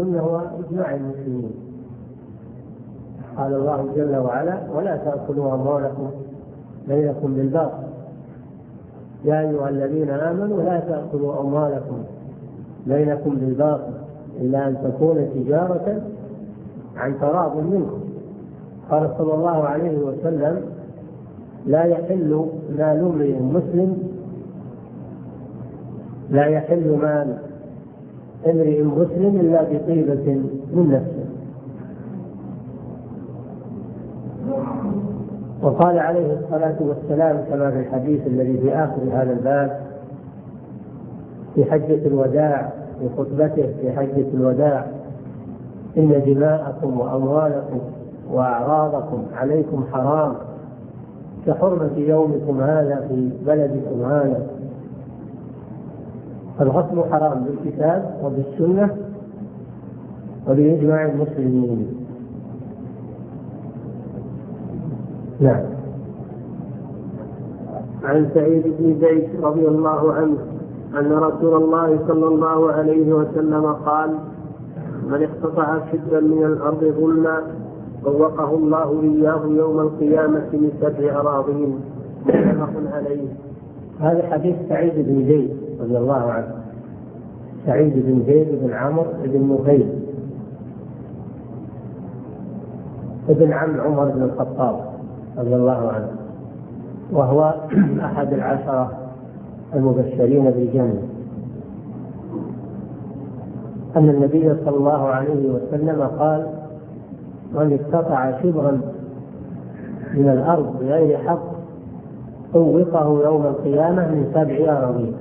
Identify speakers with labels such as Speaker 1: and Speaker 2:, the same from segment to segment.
Speaker 1: السنة وإجماع المسلمين. قال الله جل وعلا: ولا تأكلوا أموالكم بينكم بالباطل يا أيها الذين آمنوا لا تأكلوا أموالكم بينكم بالباطل إلا أن تكون تجارة عن تراض منكم. قال صلى الله عليه وسلم: لا يحل مال امرئ مسلم لا يحل مال امرئ مسلم إلا بطيبة من نفسه. وقال عليه الصلاة والسلام كما في الحديث الذي في آخر هذا الباب في حجة الوداع، في خطبته في حجة الوداع: إن دماءكم وأموالكم وأعراضكم عليكم حرام كحرمة يومكم هذا في بلدكم هذا. فالغصب حرام بالكتاب وبالسنة وبإجماع المسلمين. نعم.
Speaker 2: عن سعيد بن زيد رضي الله عنه أن رسول الله صلى الله عليه وسلم قال: من اقتطع شبرا من الأرض ظلما طوقه الله إياه يوم القيامة من 7 أراضين. متفق عليه.
Speaker 1: هذا حديث سعيد بن زيد رضي الله عنه. سعيد بن زيد بن عمرو بن نفيل ابن عم عمر بن الخطاب رضي الله عنه، وهو أحد 10 المبشرين بالجنة. أن النبي صلى الله عليه وسلم قال: من اقتطع شبرا من الأرض بغير حق طوقه يوم القيامة من 7 أراضين.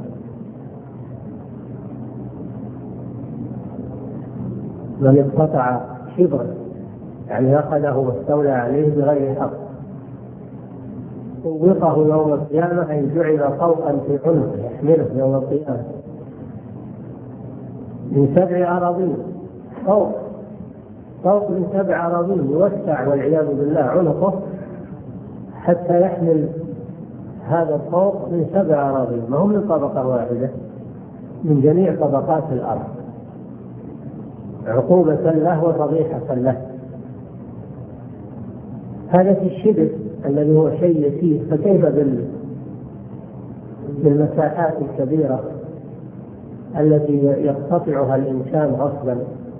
Speaker 1: من اقتطع شبرا يعني أخذه واستولى عليه بغير حق طوقه يوم القيامة أي جعل طوقا في عنقه يحمله يوم القيامة من 7 أراضين. طوق من 7 أراضين يوسع والعياذ بالله عنقه حتى يحمل هذا الطوق من 7 أراضين، ما هو من طبقة واحدة، من جميع طبقات الأرض، عقوبة له وفضيحة له. هذا في الشبر الذي هو شيء يسير، فكيف بالمساحات الكبيرة التي يقتطعها الإنسان غصبا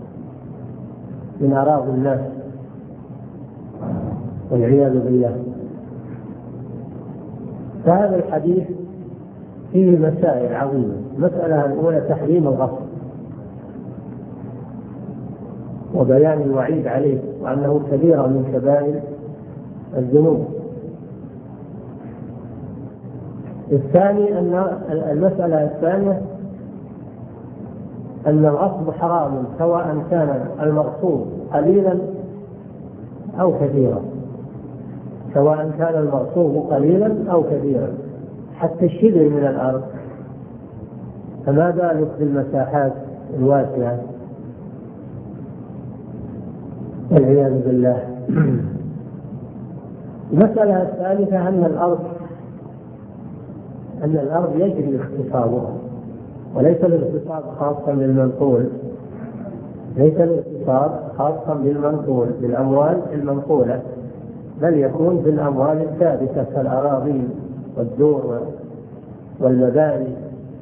Speaker 1: من أراضي الناس والعياذ بالله. فهذا الحديث فيه مسائل عظيمة. المسألة الأولى تحريم الغصب وبيان الوعيد عليه وأنه كبيرة من كبائر الذنوب. الثاني أن المسألة الثانية أن الغصب حرام سواء كان المغصوب قليلا أو كثيرا، سواء كان المغصوب قليلا أو كثيرا، حتى الشبر من الأرض، فما بالك بالمساحات الواسعة والعياذ بالله. المسألة الثالثة أن الأرض يجري اغتصابها، وليس الاغتصاب خاصا بالمنقول، ليس الاغتصاب خاصا بالمنقول بالأموال المنقولة، بل يكون بالأموال الثابتة كالأراضي والدور والمباني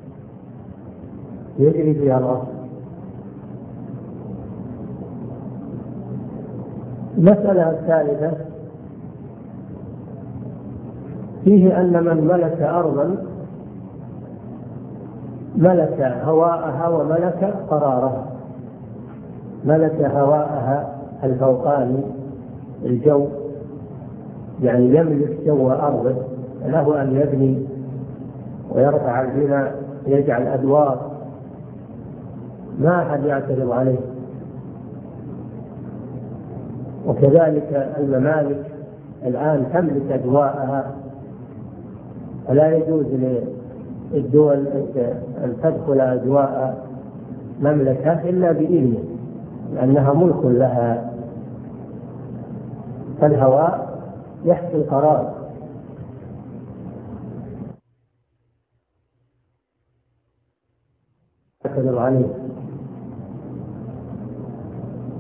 Speaker 1: يجري فيها الغصب. المسألة الثالثة فيه أن من ملك أرضا ملك هواءها وملك قرارها، ملك هواءها الفوقاني الجو، يعني يملك جو أرضه، له أن يبني ويرفع البناء يجعل أدوار، ما أحد يعترض عليه. وكذلك الممالك الآن تملك أدواءها، فلا يجوز للدول أن تدخل أدواء مملكة إلا بإذنه، لأنها ملك لها. فالهواء يحكي القرار.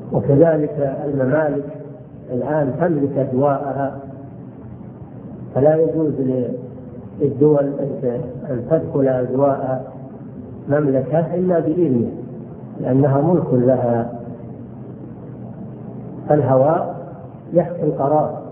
Speaker 1: وكذلك الممالك الآن تملك أجواءها، فلا يجوز للدول أن تدخل أجواء مملكة إلا بإذنه، لأنها ملك لها. الهواء يحكي القرار.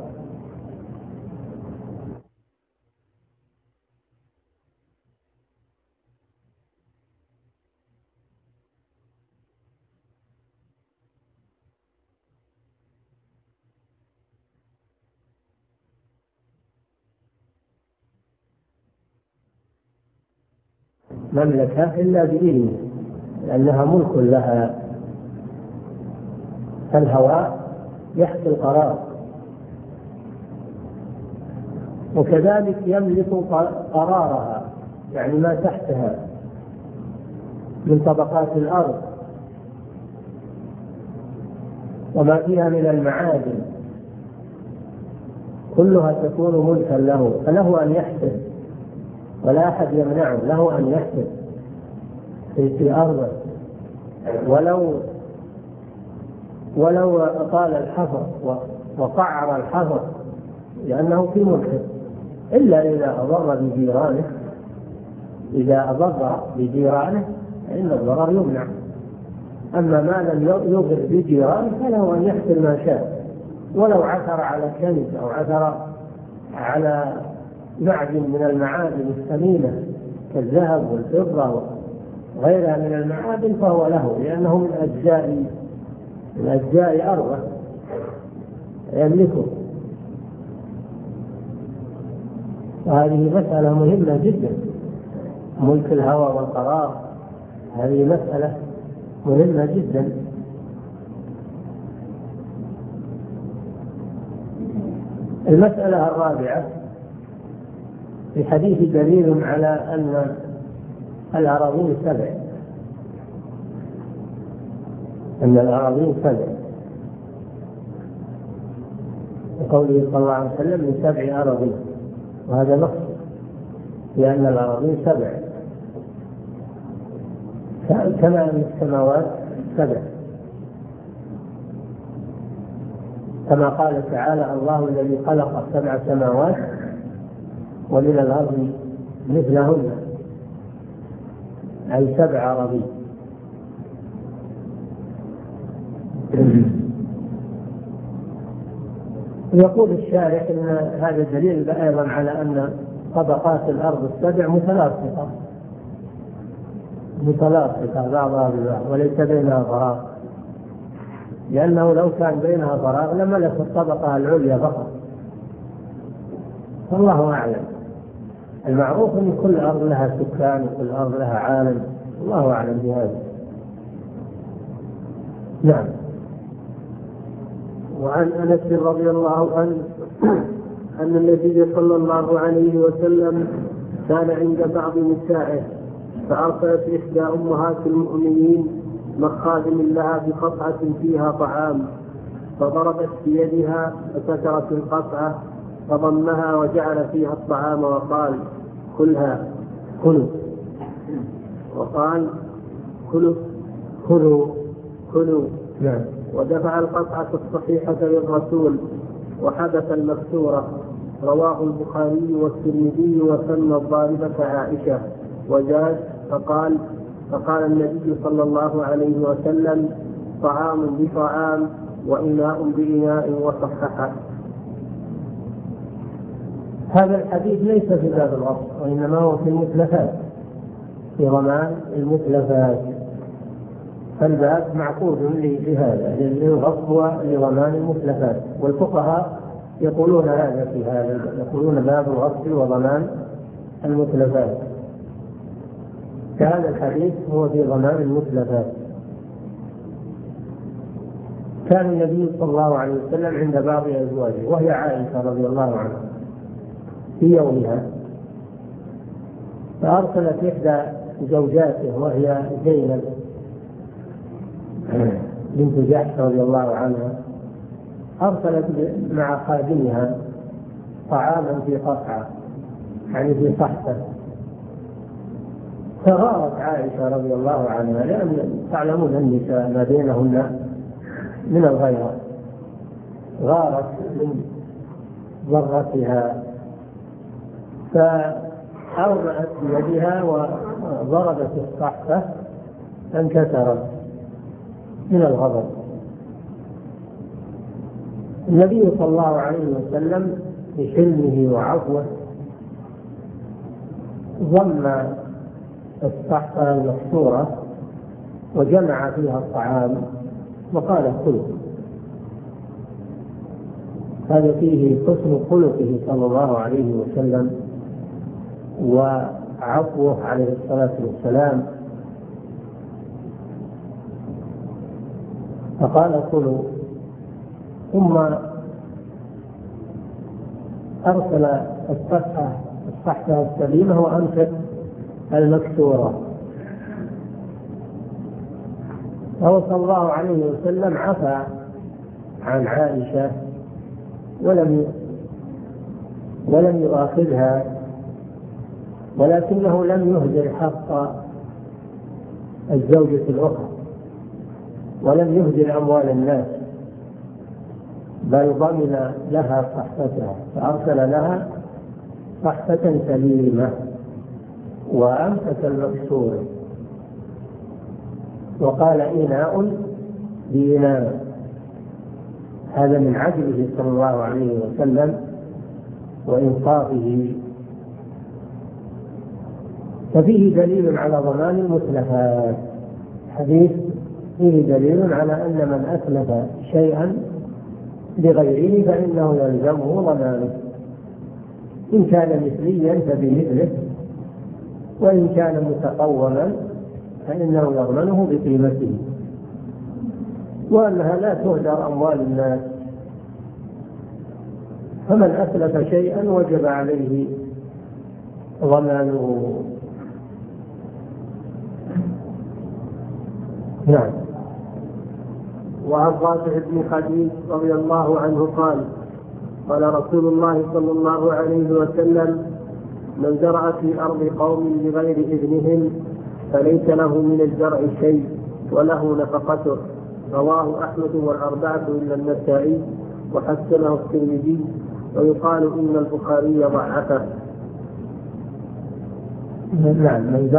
Speaker 1: مملكة إلا بإذنه، لأنها ملك لها. الهواء يحكي القرار. وكذلك يملك قرارها، يعني ما تحتها من طبقات الأرض وما فيها من المعادن كلها تكون ملكا له، فله أن يحسب ولا أحد يمنعه، له أن يحسب في أرضه ولو أطال الحفر وقعر الحفر لأنه في ملكه، إلا إذا أضر بجيرانه. إذا أضر بجيرانه فإن الضرر يمنع، أما ما لم يضر بجيرانه فله أن يحصل ما شاء، ولو عثر على كنز أو عثر على معدن من المعادن الثمينة كالذهب والفضة وغيرها من المعادن فهو له، لأنه من أجزاء أرضه يملكه. وهذه مسألة مهمة جدا، ملك الهوى والقرار، هذه مسألة مهمة جدا. المسألة الرابعة، في حديث دليل على أن الأراضين سبع، أن الأراضين سبع، وقوله صلى الله عليه وسلم من 7 أراضين، وهذا نص لأن الأراضين سبع كما أن السماوات سبع، كما قال تعالى الله الذي خلق 7 سماوات ومن الأرض مثلهن، أي 7 أراضين. يقول الشارح أن هذا دليل أيضا على أن طبقات الأرض ال7 متلاصقة بعضها ببعض وليس بينها فراغ، لأنه لو كان بينها فراغ لملك الطبقة العليا فقط. والله أعلم. المعروف أن كل أرض لها سكان وكل أرض لها عالم، الله أعلم بهذا. نعم.
Speaker 2: وعن أنس رضي الله عنه أن النبي صلى الله عليه وسلم كان عند بعض نسائه فأرسلت إحدى أمهات المؤمنين مخادم لها بقطعة فيها طعام، فضربت بيدها فكسرت القطعة، فضمها وجعل فيها الطعام وقال كلها كلوا، وقال كلوا
Speaker 1: نعم.
Speaker 2: ودفع القطعة الصحيحة للرسول وحدث المكسورة. رواه البخاري والترمذي وسمى الضاربة عائشة وجاز فقال النبي صلى الله عليه وسلم طعام بطعام وإناء بإناء وصححه.
Speaker 1: هذا الحديث ليس في باب الغصب، وإنما هو في المتلفات، في ضمان المتلفات، فالباب معقود لهذا، للغصب ولضمان المتلفات، والفقهاء يقولون هذا في هذا، يقولون باب الغصب وضمان المتلفات، كهذا الحديث هو في ضمان المتلفات. كان النبي صلى الله عليه وسلم عند بعض أزواجه وهي عائشة رضي الله عنها في يومها، فأرسلت إحدى زوجاته وهي زينب بنت جحش رضي الله عنها، أرسلت مع خادمها طعاما في قطعة، يعني في صحفة، فغارت عائشة رضي الله عنها، لأن تعلمون النساء ما بينهن من الغيرة، غارت من ضرتها فأومأت بيدها وضربت الصحفة فانكسرت من الغضب. النبي صلى الله عليه وسلم بحلمه وعفوه ضم الصحفة المكسورة وجمع فيها الطعام وقال كلوا. هذا فيه حسن خلقه صلى الله عليه وسلم وعفوه عليه الصلاة والسلام، فقال كلوا. ثم أرسل الصحفة السليمة وأمسك المكسورة. فهو صلى الله عليه وسلم عفى عن عائشة ولم يؤاخذها، ولكنه لم يهدر حق الزوجة الأخرى ولم يهدر أموال الناس، بل ضمن لها صحفتها فأرسل لها صحفة سليمة وأمسك المكسور وقال إناء بإناء. هذا من عدله صلى الله عليه وسلم وإنصافه. ففيه دليل على ضمان المتلفات. حديث فيه دليل على أن من أتلف شيئا لغيره فإنه يلزمه ضمانه، إن كان مثليا فبمثله، وإن كان متقوما فإنه يضمنه بقيمته، وأنها لا تهدر أموال الناس. فمن أتلف شيئا وجب عليه ضمانه. نعم.
Speaker 2: وعن رافع بن خديج رضي الله عنه قال قال رسول الله صلى الله عليه وسلم: من زرع في أرض قوم بغير إذنهم فليس له من الزرع شيء وله نفقته. رواه أحمد والأربعة إلا النسائي وحسنه الترمذي، ويقال إن البخاري ضعفه.
Speaker 1: نعم. من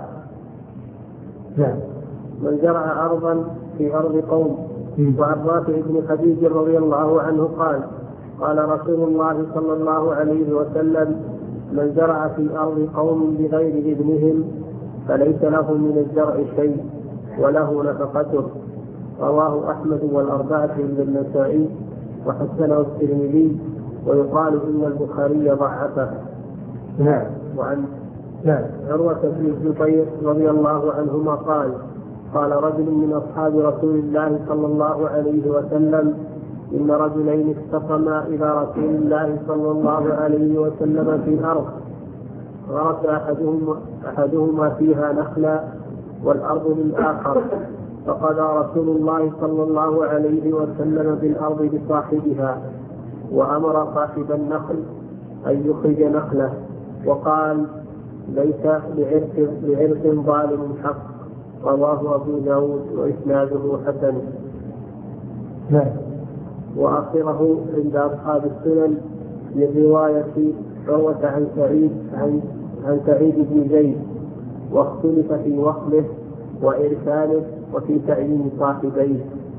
Speaker 2: زرع أرضا في أرض قوم. وعن رافع بن خديج رضي الله عنه قال قال رسول الله صلى الله عليه وسلم: من زرع في أرض قوم بغير إذنهم فليس له من الزرع شيء وله نفقته. رواه أحمد والأربعة إلا النسائي وحسنه الترمذي، ويقال إن البخاري ضعفه.
Speaker 1: نعم.
Speaker 2: وعن عروة بن الزبير رضي الله عنهما قال قال رجل من أصحاب رسول الله صلى الله عليه وسلم: إن رجلين اختصما إلى رسول الله صلى الله عليه وسلم في أرض غرس أحدهما فيها نخلا والأرض للآخر، فقضى رسول الله صلى الله عليه وسلم بالأرض لصاحبها، وأمر صاحب النخل أن يخرج نخله، وقال: ليس لعرق ظالم حق. رواه أبو داود وإسناده حسن. وآخره عند أصحاب السنن من رواية عروة عن سعيد بن زيد، واختلف في وصله وإرساله وفي تعيين صاحبيه.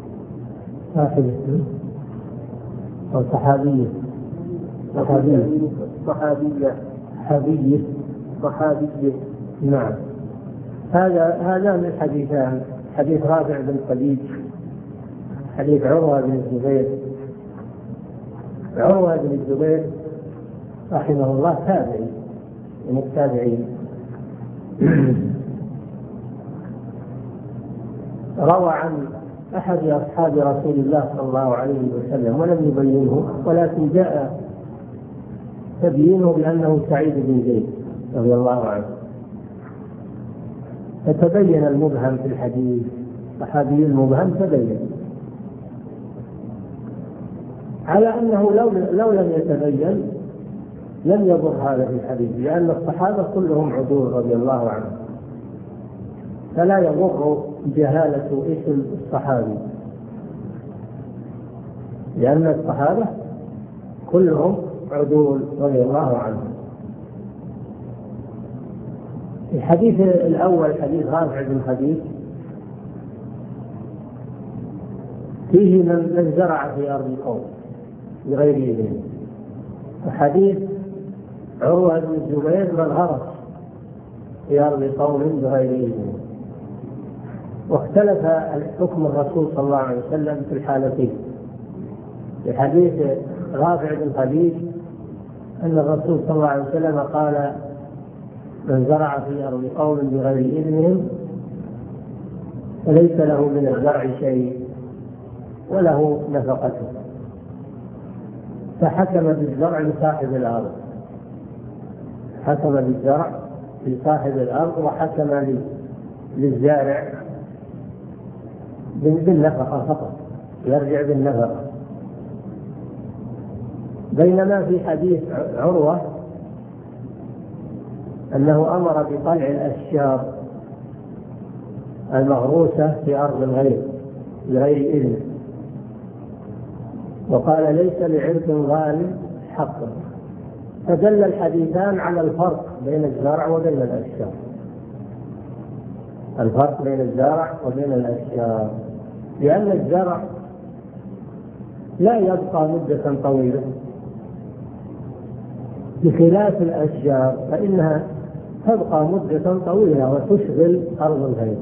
Speaker 2: صحابية.
Speaker 1: نعم. هذا من حديثان: حديث رافع بن خديج، حديث عروة بن الزبير. عروة بن الزبير رحمه الله تابعي من التابعين، روى عن أحد أصحاب رسول الله صلى الله عليه وسلم ولم يبينه، ولكن جاء تبيينه بأنه سعيد بن زيد رضي الله عنه، فتبين المبهم في الحديث. صحابي المبهم تبين، على أنه لو لم يتبين لم يضر هذا في الحديث، لأن الصحابة كلهم عدول رضي الله عنهم، فلا يضر جهالة اسم الصحابي. لأن الصحابة كلهم عدول رضي الله عنهم. الحديث الأول حديث رافع بن خديج فيه من زرع في أرض قوم بغير إذن، وحديث عروة بن الزبير من غرس في أرض قوم بغير إذن. واختلف حكم الرسول صلى الله عليه وسلم في الحالتين. في حديث رافع بن خديج أن الرسول صلى الله عليه وسلم قال من زرع في أرض قوم بغير إذنهم فليس له من الزرع شيء وله نفقته، فحكم بالزرع لصاحب الأرض، حكم بالزرع لصاحب الأرض وحكم للزارع بالنفقة فقط، يرجع بالنفقة. بينما في حديث عروة أنه أمر بقلع الأشجار المغروسة في أرض الغير بغير إذن، وقال ليس لعرق ظالم حق. فدل الحديثان على الفرق بين الزرع وبين الأشجار، الفرق بين الزرع وبين الأشجار، لأن الزرع لا يبقى مدة طويلة بخلاف الأشجار فإنها تبقى مدة طويلة وتشغل أرض الغير.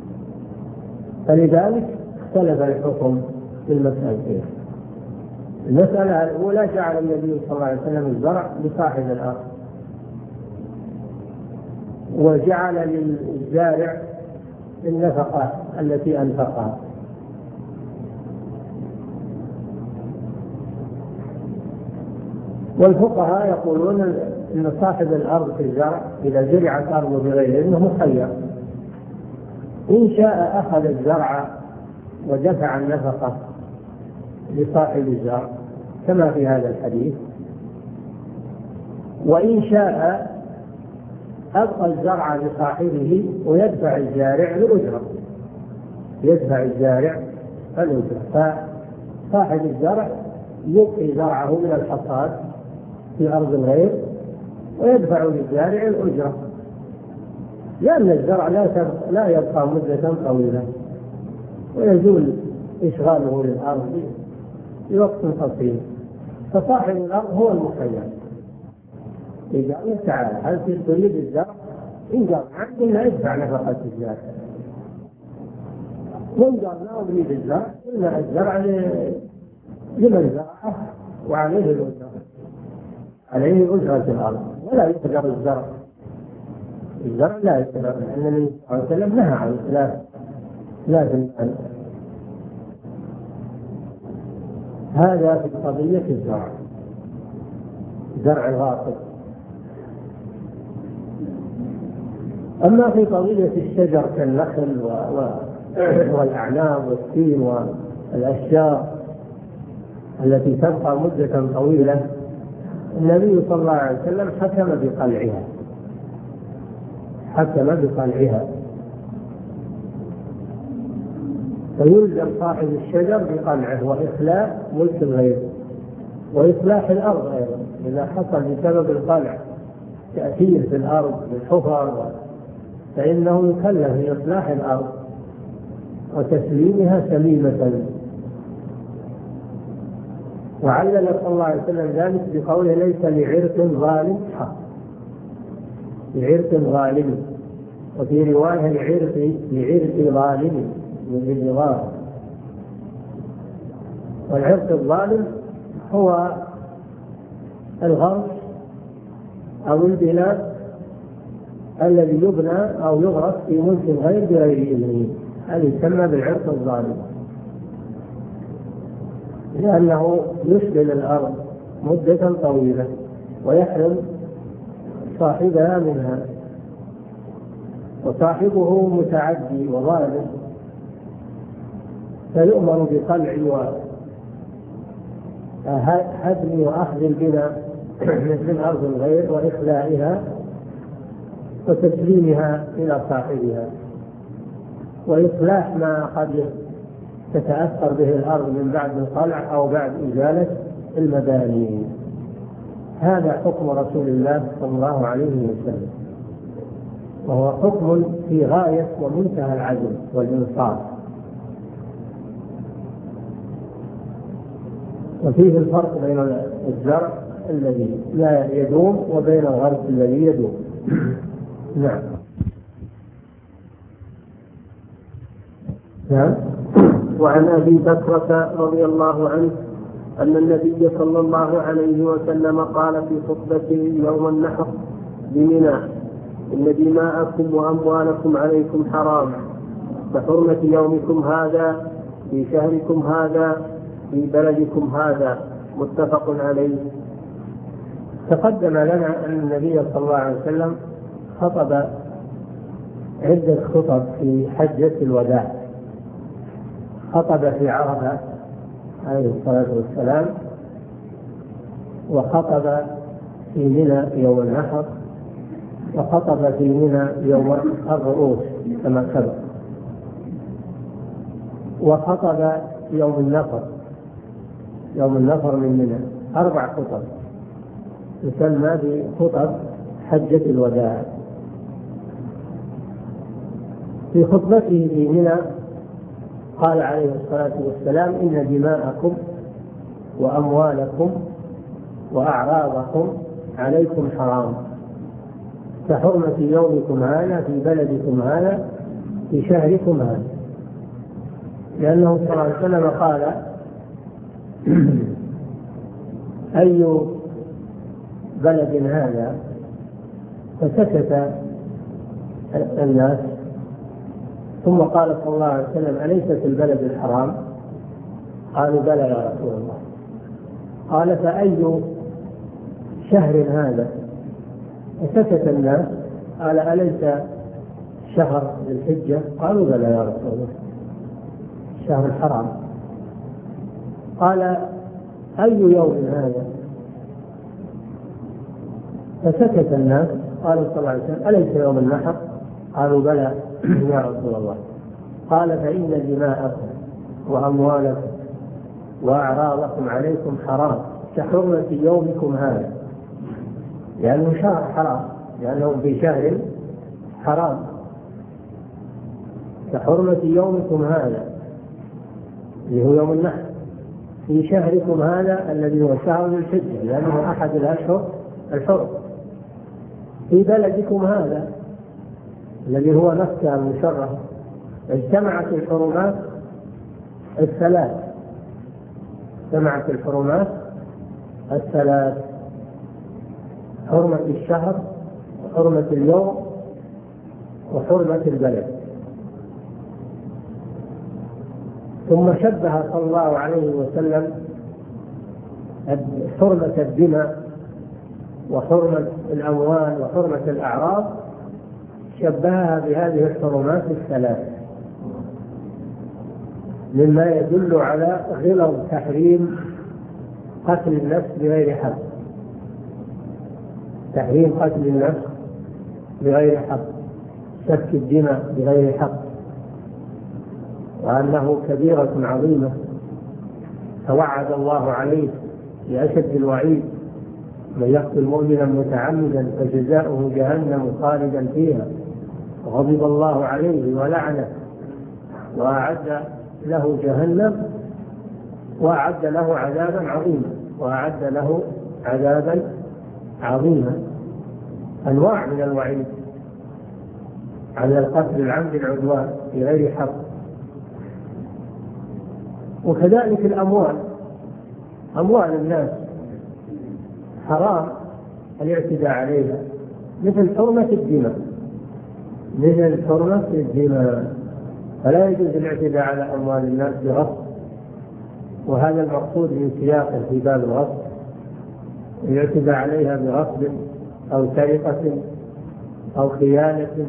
Speaker 1: فلذلك اختلف الحكم في المسألتين. المسألة الأولى جعل النبي صلى الله عليه وسلم الزرع لصاحب الأرض، وجعل للزارع النفقة التي أنفقها. والفقهاء يقولون أن صاحب الأرض في الزرع إذا زرعت أرضه بغير إذنه مخير، إن شاء أخذ الزرع ودفع النفقة لصاحب الزرع كما في هذا الحديث، وإن شاء أبقى الزرع لصاحبه ويدفع الزارع الأجرة، يدفع الزارع الأجرة. فصاحب الزرع يبقي زرعه من الحصاد في أرض الغير ويدفع للزارع الأجرة، لأن الزرع لا يبقى مدة طويلة ويزول إشغاله للأرض في وقت قصير. فصاحب الأرض هو المخير. إذا قال تعالى هل تريد الزرع؟ إن قال عندي لا يدفع نفقة الزرع، وإن قال لا أريد الزرع إن الزرع لمن زرعه وعليه الأجرة، عليه أجرة الأرض ولا يقدر الزرع. الزرع لا يقدر، لأن النبي صلى الله عليه وسلم نهى عن لازم هذا في قضية الزرع، زرع الغاصب. أما في قضية الشجر كالنخل والأعناب والتين والأشجار التي تبقى مدة طويلة، النبي صلى الله عليه وسلم حكم بقلعها، حكم بقلعها. فيلزم صاحب الشجر بقلعه وإخلاء ملك الغير وإصلاح الأرض أيضا، إذا حصل بسبب القلع تأثير في الأرض بالحفر فإنه يكلف بإصلاح الأرض وتسليمها سليمة. وعلل صلى الله عليه وسلم ذلك بقوله ليس لعرق ظالم حق، لعرق ظالم، وفي رواية لعرق ظالم بالإضافة. والعرق الظالم هو الغرس أو البناء الذي يبنى أو يغرس في ملك الغير بغير إذنه، هذا يسمى بالعرق الظالم، لأنه يشغل الأرض مدة طويلة ويحرم صاحبها منها، وصاحبه متعدي وظالم فيؤمر بقلع وهدم وأخذ البناء من أرض الغير وإخلاءها وتسليمها إلى صاحبها، وإصلاح ما قد تتأثر به الأرض من بعد القلع أو بعد إزالة المباني. هذا حكم رسول الله صلى الله عليه وسلم، وهو حكم في غاية ومنتهى العدل والإنصاف. وفيه الفرق بين الزرع الذي لا يدوم وبين الغرس الذي يدوم. نعم. نعم.
Speaker 2: وعن أبي بكرة رضي الله عنه أن النبي صلى الله عليه وسلم قال في خطبته يوم النحر بمنى: إن دماءكم وأموالكم عليكم حرام كحرمة يومكم هذا في شهركم هذا في بلدكم هذا. متفق عليه.
Speaker 1: تقدم لنا أن النبي صلى الله عليه وسلم خطب عدة خطب في حجة الوداع. خطب في عرفة عليه الصلاة والسلام، وخطب في منى يوم النحر، وخطب في منى يوم الرؤوس كما سبق، وخطب يوم النفر، يوم النفر من منى. 4 خطب يسمى بخطب حجة الوداع. في خطبته في منى قال عليه الصلاة والسلام: إن دماءكم وأموالكم وأعراضكم عليكم حرام كحرمة يومكم هذا في بلدكم هذا في شهركم هذا. لأنه صلى الله عليه وسلم قال: أي بلد هذا؟ فسكت الناس، ثم قال صلى الله عليه وسلم: أليست البلد الحرام؟ قالوا: بلى يا رسول الله. قال: فأي شهر هذا؟ فسكت الناس. قال: أليس شهر الحجة؟ قالوا: بلى يا رسول الله، شهر الحرام. قال: أي يوم هذا؟ فسكت الناس. قال صلى الله عليه وسلم: أليس يوم النحر؟ قالوا: بلى يا رسول الله. قال: فإن دماءكم وأموالكم وأعراضكم عليكم حرام كحرمة يومكم هذا، لأنه شهر حرام، لأنه في شهر حرام. كحرمة يومكم هذا اللي هو يوم النحر في شهركم هذا الذي هو شهر الحجة، لأنه أحد الأشهر الحرم. في بلدكم هذا الذي هو مكة المشرفة اجتمعت الحرمات الثلاث، اجتمعت الحرمات الثلاث: حرمة الشهر وحرمة اليوم وحرمة البلد. ثم شبه صلى الله عليه وسلم حرمة الدماء وحرمة الأموال وحرمة الأعراض، شبهها بهذه الحرمات الثلاث، مما يدل على غلظ تحريم قتل النفس بغير حق، تحريم قتل النفس بغير حق، سفك الدماء بغير حق، وأنه كبيرة عظيمة توعد الله عليه بأشد الوعيد: من يقتل مؤمنا متعمدا فجزاؤه جهنم خالدا فيها وغضب الله عليه ولعنه وأعد له جهنم وأعد له عذابا عظيما، وأعد له عذابا عظيما. أنواع من الوعيد على القتل العمد العدوان بغير حق. وكذلك الأموال، أموال الناس حرام الاعتداء عليها، مثل حرمة الدماء، مثل حرمة الدماء، فلا يجوز الاعتداء على أموال الناس بغصب، وهذا المقصود من سياق في باب الغصب: الاعتداء عليها بغصب أو سرقة أو خيانة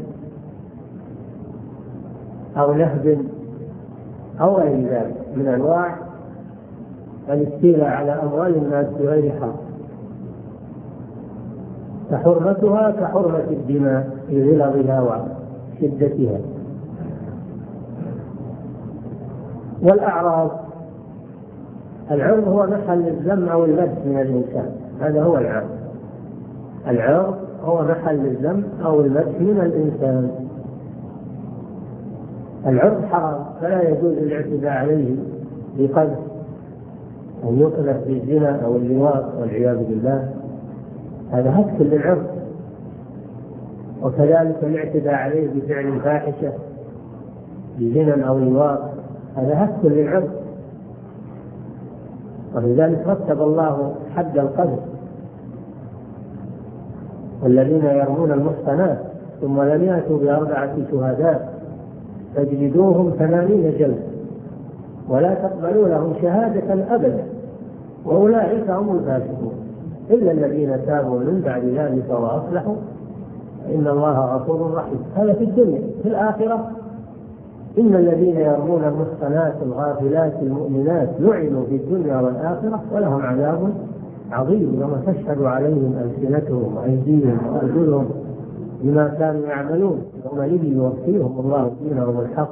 Speaker 1: أو نهب أو غير ذلك من أنواع الاستيلاء على أموال الناس بغير حق. فحرمتها كحرمة الدماء في غلظها وشدتها. والأعراض. العرض هو محل الذم أو المدح من الإنسان، هذا هو العرض. العرض هو محل الذم أو المدح من الإنسان. العرض حرام، فلا يجوز الاعتداء عليه بقذف أو يقذف بالزنا أو اللواط والعياذ بالله، هذا هتك للعرض. وكذلك الاعتداء عليه بفعل فاحشة بزنا أو لواط، هذا هتك للعرض. ولذلك رتب الله حد القذف: والذين يرمون المحصنات ثم لم يأتوا بأربعة شهداء فاجلدوهم 80 جلدة ولا تقبلوا لهم شهادة أبدا وأولئك هم الفاسقون إلا الذين تابوا من بعد ذلك وأصلحوا إن الله غفور رحيم. هذا في الدنيا. في الآخرة: إن الذين يرمون المحصنات الغافلات المؤمنات لعنوا في الدنيا والآخرة ولهم عذاب عظيم يوم تشهد عليهم ألسنتهم وأيديهم وأرجلهم بما كانوا يعملون يومئذ يوفيهم الله دينهم الحق.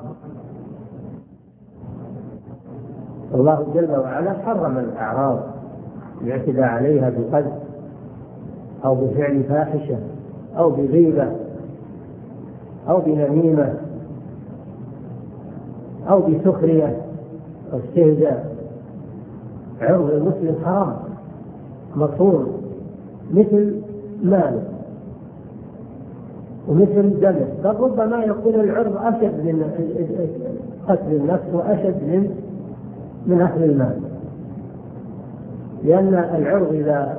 Speaker 1: الله جل وعلا حرم الأعراض الاعتداء عليها بقذف أو بفعل فاحشة أو بغيبة أو بنميمة أو بسخرية أو استهزاء. عرض المسلم حرام مصون، مثل ماله ومثل دمه، بل ربما يكون العرض أشد من قتل النفس وأشد من أكل المال، لأن العرض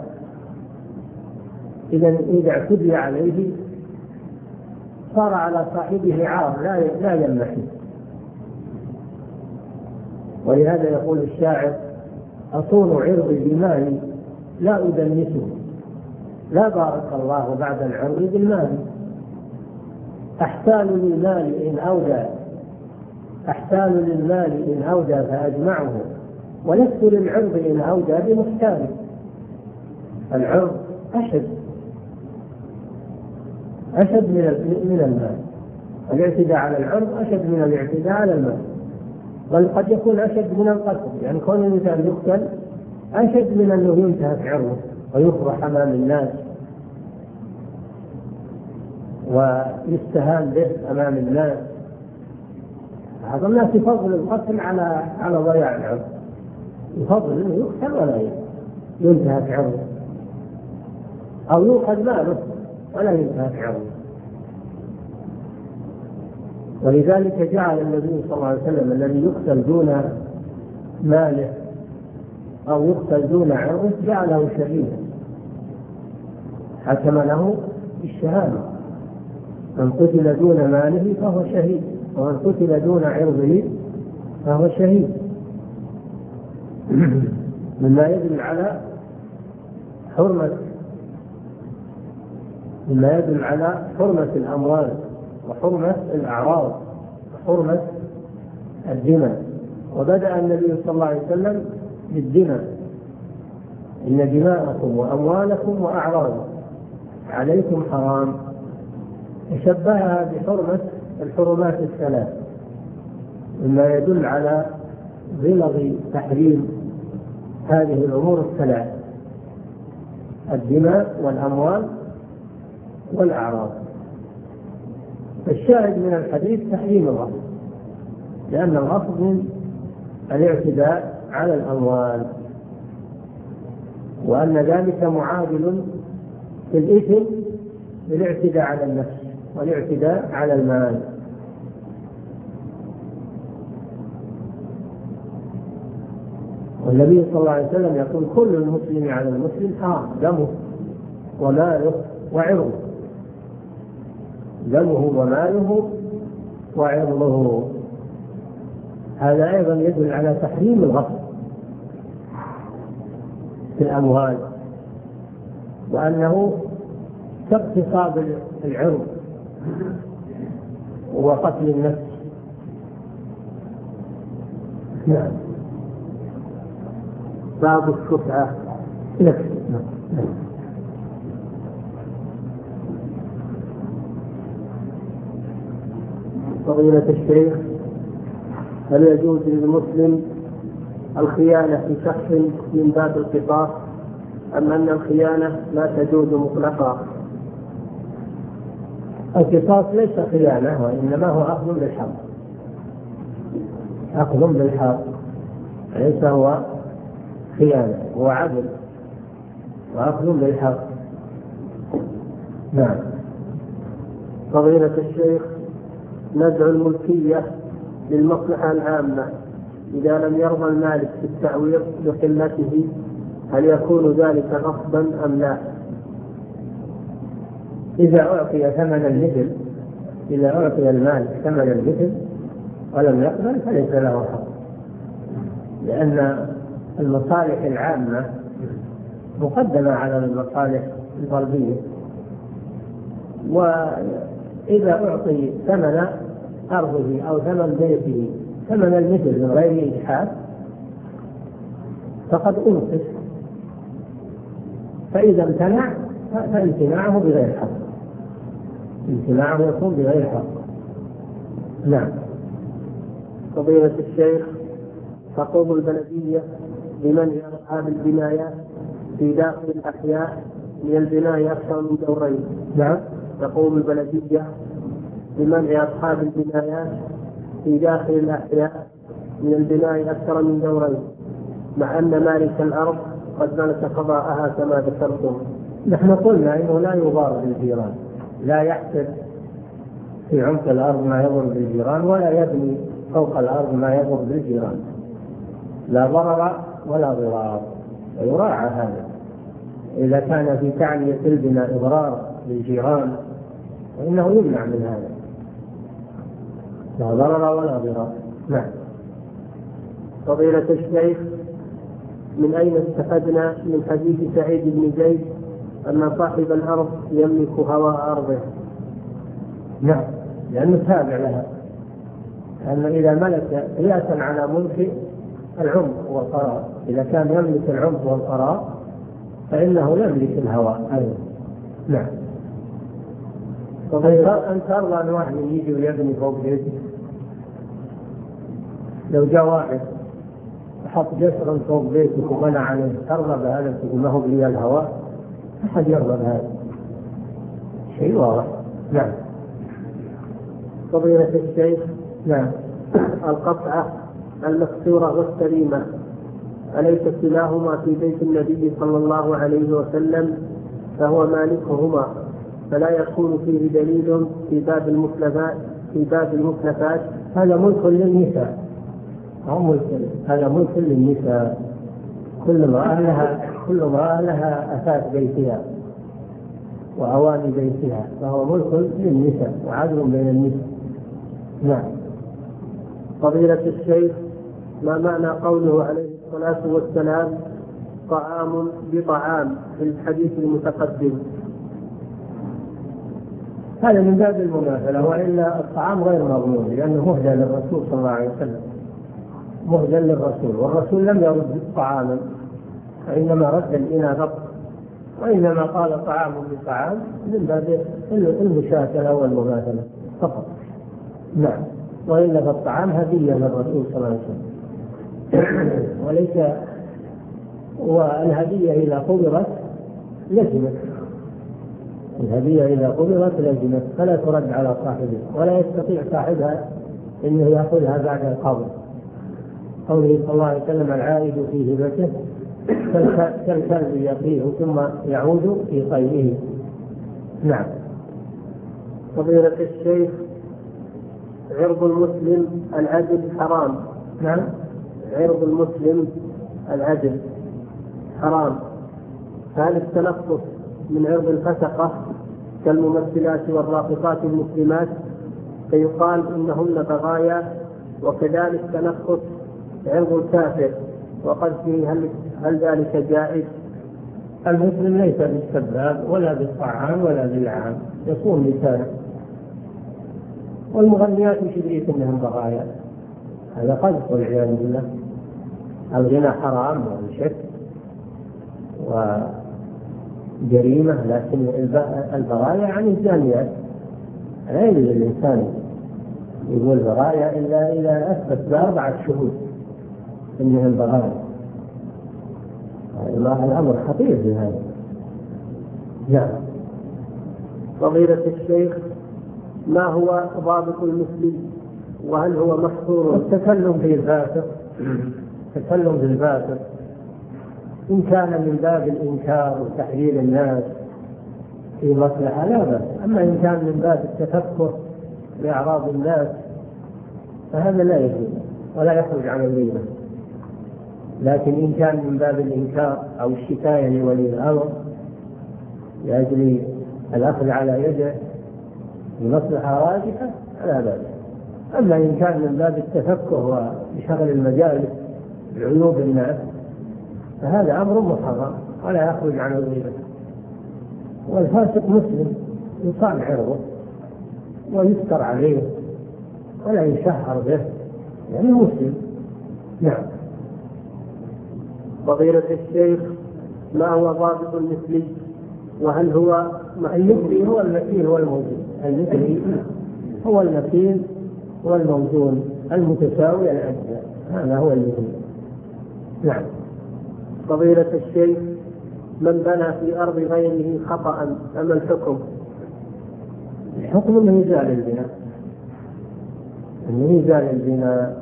Speaker 1: إذا اعتدي عليه صار على صاحبه عار لا يمحي. ولهذا يقول الشاعر: أصون عرضي بمالي لا أدنسه، لا بارك الله بعد العرض بالمال. أحتال للمال إن أودى فأجمعه ولست للعرض إن أودى بمحتال. العرض أشد من المال. الاعتداء على العرض أشد من الاعتداء على المال، بل قد يكون أشد من القتل. يعني كون الإنسان يقتل أشد من أنه ينتهك عرضه ويفضح أمام الناس ويستهان به أمام الناس. بعض الناس يفضل القتل على ضياع العرض، يفضل أنه يقتل ولا ينتهك عرضه، أو يؤخذ ماله ولا ينتهك عرضه. ولذلك جعل النبي صلى الله عليه وسلم الذي يقتل دون ماله أو يقتل دون عرضه جعله شهيدا، حكم له بالشهادة: من قتل دون ماله فهو شهيد، ومن قتل دون عرضه فهو شهيد. مما يدل على حرمة الأموال وحرمة الأعراض وحرمة الدماء. وبدأ النبي صلى الله عليه وسلم بالدماء: إن دماءكم وأموالكم وأعراضكم عليكم حرام. وشبهها بحرمة الحرمات الثلاث، مما يدل على غلظ تحريم هذه الأمور الثلاث: الدماء والأموال والأعراض. الشاهد من الحديث تحريم الغصب، لأن الغصب من الاعتداء على الأموال، وأن ذلك معادل في الإثم بالاعتداء على النفس والاعتداء على المال. والنبي صلى الله عليه وسلم يقول: كل المسلم على المسلم حرام، دمه وماله وعرضه. دمه وماله وعرضه. هذا أيضا يدل على تحريم الغصب في الأموال، وأنه كاغتصاب العرض وقتل النفس. نعم.
Speaker 2: باب الشفعة.
Speaker 1: فضيلة الشيخ،
Speaker 2: هل يجوز للمسلم الخيانة في شخص من باب القصاص أم أن الخيانة لا تجوز مطلقا؟
Speaker 1: القصاص ليس خيانة وإنما هو أخذ بالحق، أخذ بالحق، ليس هو خيانة، هو عدل وأخذ بالحق. نعم.
Speaker 2: فضيلة الشيخ، نزع الملكية للمصلحة العامة إذا لم يرضى المالك في التعويض بقلته، هل يكون ذلك غصبا أم لا؟
Speaker 1: إذا أعطي ثمن المثل، إذا أعطي المالك ثمن المثل ولم يقبل فليس له حق، لأن المصالح العامة مقدمة على المصالح الفردية. وإذا أعطي ثمن أرضه أو ثمن بيته ثمن المثل من غير إجحاف فقد أنقذ، فإذا امتنع فامتناعه بغير حق، امتناعه يكون بغير حق. نعم.
Speaker 2: فضيلة الشيخ، تقوم البلدية بمنع أصحاب البنايات في داخل الأحياء من البناء أكثر من دورين.
Speaker 1: نعم.
Speaker 2: تقوم البلدية بمنع أصحاب البنايات في داخل الأحياء من البناء أكثر من دورين، مع أن مالك الأرض قد ملك قضاءها كما ذكرتم.
Speaker 1: نحن قلنا إنه لا يضار بالجيران، لا يحسب في عمق الأرض ما يضر بالجيران، ولا يبني فوق الأرض ما يضر بالجيران، لا ضرر ولا ضرار، ويراعى هذا. إذا كان في تعنية البناء إضرار للجيران فإنه يمنع من هذا، لا ضرر ولا ضرار. نعم.
Speaker 2: فضيلة الشيخ، من أين استفدنا من حديث سعيد بن زيد أن صاحب الأرض يملك هواء أرضه؟
Speaker 1: نعم، لأنه تابع لها، أن إذا ملك قياسا على ملك العمق والقرار، إذا كان يملك العمق والقرار فإنه يملك الهواء أيضا. نعم. أن ترضى أن واحد يجي ويبني فوق بيتك؟ لو جاء واحد حط جسرا فوق بيتك وبنى عليه، ترضى بهذا؟ تقول ما هو لي الهواء؟ أحد يرضى بهذا؟ شيء واضح. نعم.
Speaker 2: فضيلة الشيخ،
Speaker 1: نعم.
Speaker 2: القطعة المكسورة والسليمة أليس كلاهما في بيت النبي صلى الله عليه وسلم فهو مالكهما، فلا يكون فيه دليل في باب المتلفات؟
Speaker 1: هذا ملك للنساء، هذا ملك للنساء. كل امرأة لها أثاث بيتها وأواني بيتها، فهو ملك للنساء وعدل بين النساء. نعم.
Speaker 2: فضيلة الشيخ، ما معنى قوله عليه الصلاة والسلام طعام بطعام في الحديث المتقدم؟
Speaker 1: هذا من باب المماثلة، وإلا الطعام غير مضمون، لأنه مهدى للرسول صلى الله عليه وسلم، مهدى للرسول، والرسول لم يرد طعاما، وإنما رد الإناء فقط، وإنما قال طعام بطعام من باب المشاكلة والمماثلة فقط. نعم. وإلا فالطعام هدية للرسول صلى الله عليه وسلم وليس، والهدية إذا قبضت لزمت، الهدية إذا قبضت لزمت، فلا ترد على صاحبها، ولا يستطيع صاحبها أنه يأخذها بعد القبض. قوله صلى الله عليه وسلم العائد في هبته كالكلب يقيه ثم يعود في قيئه. نعم.
Speaker 2: فضيلة الشيخ، عرض المسلم العدل حرام.
Speaker 1: نعم.
Speaker 2: عرض المسلم العدل حرام، فهل التلفظ من عرض الفسقة كالممثلات والراقصات المسلمات فيقال إنهن بغايا، وكذلك تلفظ عرض الكافر وقذفه، هل ذلك جائز؟
Speaker 1: المسلم ليس بالسباب ولا بالطعام ولا باللعان، يصون لسانه. والمغنيات يشبهك انهم بغايا، هذا قذف والعياذ بالله. الغنى حرام وشك وجريمة، لكن البغايا عن الزانيات لا يجوز للإنسان يقول برايا إلا إذا أثبت ب4 شهود إنهم برايا. الأمر خطير في هذا. نعم.
Speaker 2: فضيلة الشيخ، ما هو ضابط المسلم وهل هو محصور؟
Speaker 1: التكلم في الفاسق، التكلم في الفاسق إن كان من باب الإنكار وتحذير الناس في مصلحة لا بأس، أما إن كان من باب التفكر بأعراض الناس فهذا لا يجوز ولا يخرج عن الغيبة. لكن إن كان من باب الإنكار أو الشكاية لولي الأمر لأجل الأخذ على يده بمصلحة راجحة لا بأس. أما إن كان من باب التفكر وشغل المجالس بعيوب الناس فهذا أمر محرم ولا يخرج عن الغيبة. والفاسق مسلم يصان عرضه ويذكر عليه ولا يشهر به، يعني مسلم. نعم.
Speaker 2: فضيلة الشيخ، ما هو ضابط المثلي وهل هو
Speaker 1: المثلي؟ هو المثيل والموزون. المثلي هو المثيل والموزون المتساوي الأجزاء، هذا هو المثلي. نعم.
Speaker 2: فضيلة الشيخ، من بنى في أرض غيره خطأ فما الحكم؟
Speaker 1: الحكم أنه يزال البناء، أنه يزال البناء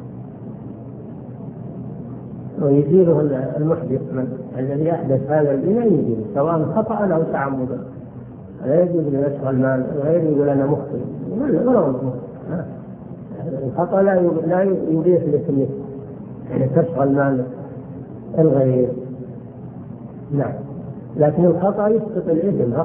Speaker 1: ويزيله المحدث الذي أحدث هذا البناء، يزيله سواء خطأ أو تعمدا. لا يجوز لنشر المال غير يقول أنا مخطئ، الخطأ لا يضيف لك تشغل مال الغير. نعم. لكن الخطأ يسقط الإثم،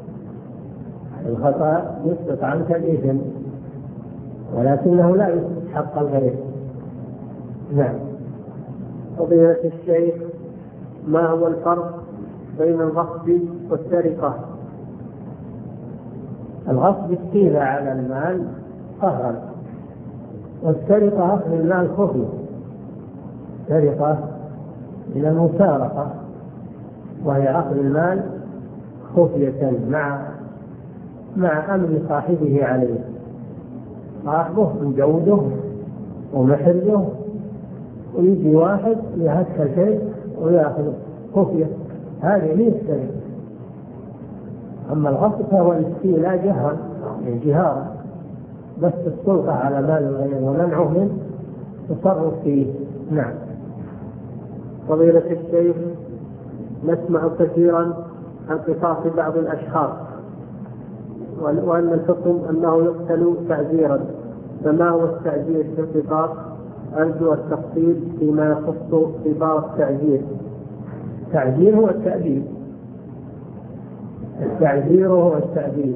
Speaker 1: الخطأ يسقط عنك الإثم ولكنه لا يسقط حق الغير. نعم.
Speaker 2: فضيلة الشيخ، ما هو الفرق بين الغصب والسرقة؟
Speaker 1: الغصب استيلاء على المال قهرا، والسرقة أخذ المال خفية، سرقة من المسارقة وهي أخذ المال خفية مع أمر صاحبه عليه، صاحبه مجوده ومحله ويجي واحد يهكر شيء ويأخذ خفية، هذه ليس سرقة. أما الغصب فهو الاستيلاء جهرا من جهارا، بس السلطة على مال الغير ومنعه من تصرف فيه. نعم.
Speaker 2: فضيلة الشيخ، نسمع كثيرا عن قصاص بعض الأشخاص وأن الحكم أنه يقتل تعزيرا، فما هو التعزير في القصاص؟ أرجو التفصيل فيما يخص عبارة التعزير.
Speaker 1: التعزير هو التأديب، التعزير هو التأديب،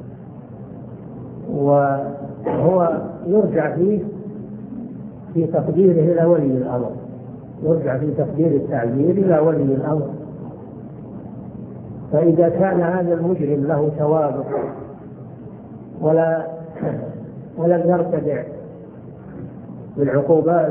Speaker 1: وهو يرجع فيه في تقديره إلى ولي الأمر، يرجع في تقدير التعزير إلى ولي الأمر. فإذا كان هذا المجرم له توابع ولم يرتدع بالعقوبات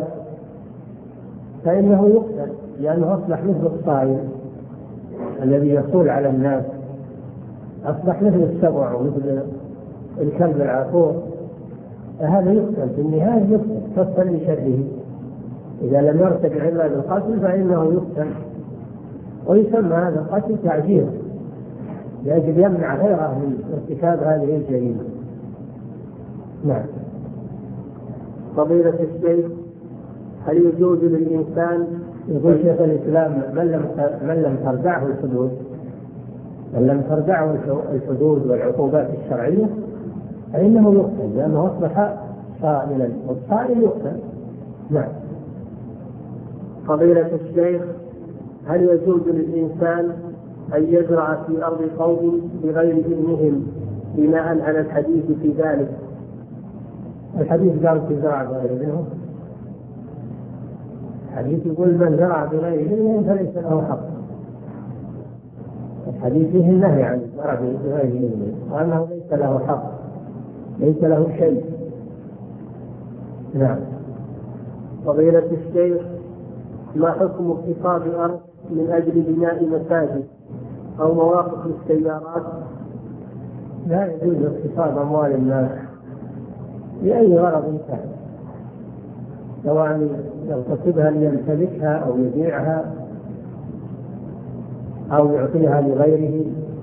Speaker 1: فإنه يقتل، لأنه أصبح مثل الصائم الذي يصول على الناس، أصبح مثل السبع ومثل الكلب العقور، فهذا يقتل في النهاية، يقتل تصل لشره. إذا لم يرتدع إلا بالقتل فإنه يقتل، ويسمى هذا القتل تعزيرا لأجل يمنع غيره من ارتكاب هذه الجريمة. نعم.
Speaker 2: فضيلة الشيخ، هل يجوز للإنسان،
Speaker 1: يقول شيخ الإسلام، من لم تردعه الحدود، من لم تردعه الحدود والعقوبات الشرعية فإنه يقتل، لأنه أصبح صائلا والصائل يقتل. نعم.
Speaker 2: فضيلة الشيخ، هل يجوز للإنسان أن يزرع في أرض قوم بغير إذنهم بناء على الحديث في ذلك؟
Speaker 1: الحديث قال تزرع بغير إذنهم، الحديث يقول من زرع بغير إذنهم فليس له حق، الحديث فيه النهي عن الزرع بغير إذنهم وأنه ليس له حق، ليس له شيء. نعم.
Speaker 2: فضيلة الشيخ، ما حكم اغتصاب الأرض من أجل بناء مساجد أو مواقف للسيارات؟
Speaker 1: لا يجوز اغتصاب أموال الناس لأي غرض كان، سواء يغتصبها ليمتلكها أو يبيعها أو يعطيها لغيره.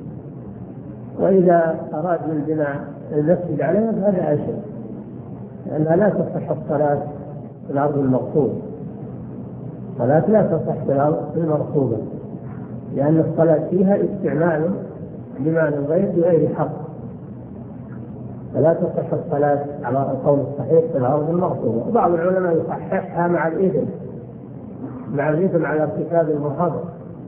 Speaker 1: وإذا أراد من بناء المسجد عليها فهذا أشد، لأنها لا تصح الصلاة في الأرض المغصوبة. الصلاة لا تصح في الأرض المغصوبة، لأن الصلاة فيها استعمال لمال الغير بغير حق، فلا تصح الصلاة على القول الصحيح في الأرض المغصوبة. وبعض العلماء يصححها مع الإثم على ارتكاب المحرم.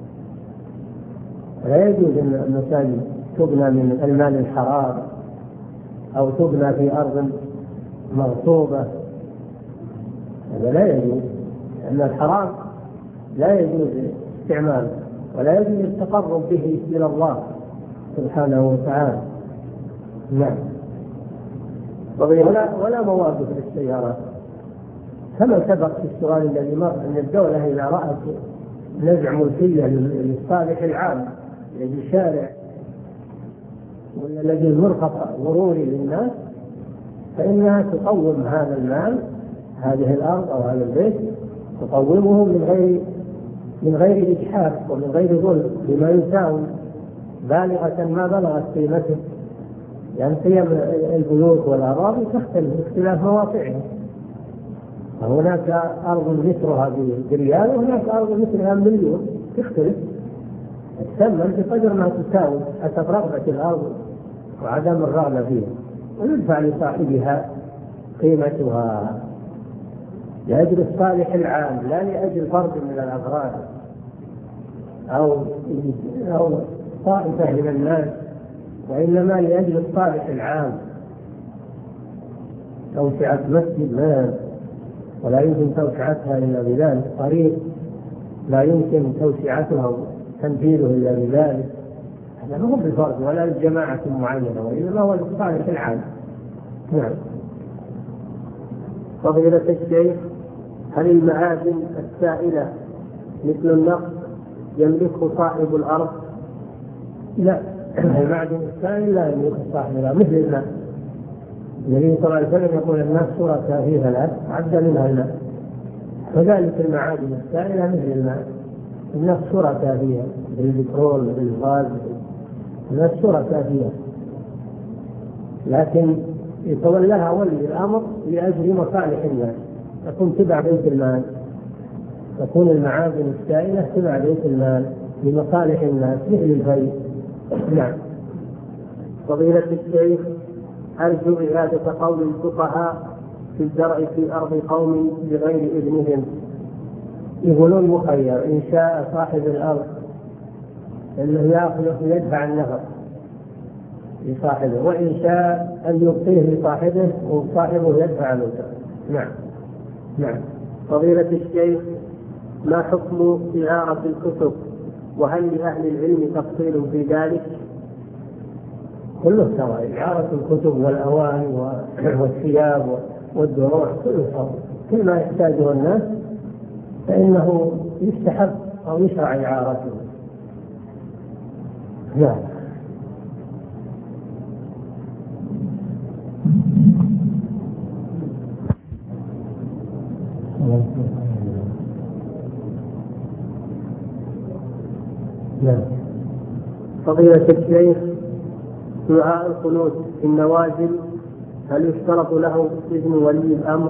Speaker 1: لا يجوز أن المساجد تبنى من المال الحرام أو تبنى في أرض مغصوبة، هذا لا يجوز، لأن الحرام لا يجوز استعماله ولا يجوز التقرب به إلى الله سبحانه وتعالى. نعم. ولا مواقف للسيارات، كما سبق في السؤال الذي مر أن الدولة إذا رأت نزع ملكية للصالح العام للشارع والذي مرخص ضروري للناس، فإنها تقوم هذا المال، هذه الأرض أو هذا البيت، تقومه من غير إجحاف ومن غير ظلم، بما يساوي بالغة ما بلغت قيمته، يعني قيم البيوت والأراضي تختلف باختلاف مواقعها. هناك أرض مثلها بريال وهناك أرض مثلها مليون، تختلف الثمن بقدر ما تساوي حسب رغبة الأرض وعدم الرغبة فيها، ويدفع لصاحبها قيمتها لأجل الصالح العام، لا لأجل فرد من الأفراد أو طائفة من الناس، وإنما لأجل الصالح العام. توسعة مسجد ولا يمكن توسعتها إلا بذلك، طريق لا يمكن توسعتها وتنفيذه إلا بذلك، هذا مو بالفرد ولا لجماعة معينة، وإنما هو للصالح العام. نعم.
Speaker 2: فضيلة الشيخ، هل المعادن السائلة مثل النفط يملكه صاحب الأرض؟
Speaker 1: لا، المعدن السائل لا يملكه صاحب الأرض، مثل الماء. النبي صلى الله عليه وسلم يقول الناس شركاء في ثلاث عد منها الماء، وذلك المعادن السائلة مثل الماء، الناس شركاء فيها، بالبترول بالغاز، الناس شركاء فيها، لكن يتولاها ولي الأمر لأجل مصالح الناس، تكون تبع بيت المال، تكون المعادن السائلة تبع بيت المال لمصالح الناس مثل الفيء. نعم.
Speaker 2: فضيلة الشيخ، أرجو إعادة قول الفقهاء في الزرع في أرض قوم بغير إذنهم.
Speaker 1: يقولون مخير، إن شاء صاحب الأرض أنه يأخذه ويدفع النفق لصاحبه، وإن شاء أن يبقيه لصاحبه وصاحبه يدفع النفق. نعم. نعم.
Speaker 2: فضيلة الشيخ، ما حكم إعارة الكتب، وهل لأهل العلم تفصيل في ذلك؟
Speaker 1: كله سواء، إعارة الكتب والأواني والثياب والدروع كله سواء، كل ما يحتاجه الناس فإنه يستحب أو يشرع إعارته. نعم.
Speaker 2: فضيلة الشيخ، دعاء القنوت في النوازل هل يشترط له إذن ولي الأمر؟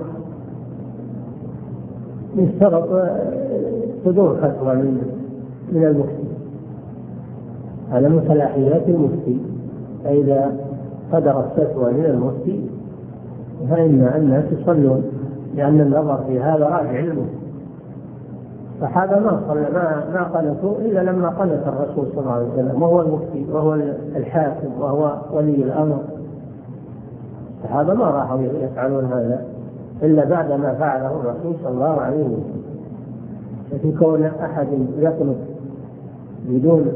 Speaker 1: يشترط صدور فتوى من المفتي، على من صلاحيات المفتي، فإذا صدرت فتوى من المفتي فإن الناس يصلون، لأن النظر في هذا راجع المفتي. فهذا ما قنطوا إلا لما قنط الرسول صلى الله عليه وسلم، وهو المفتي وهو الحاكم وهو ولي الأمر. فهذا ما راحوا يفعلون هذا إلا بعد ما فعله الرسول صلى الله عليه وسلم. ففي كون أحد يقنط بدون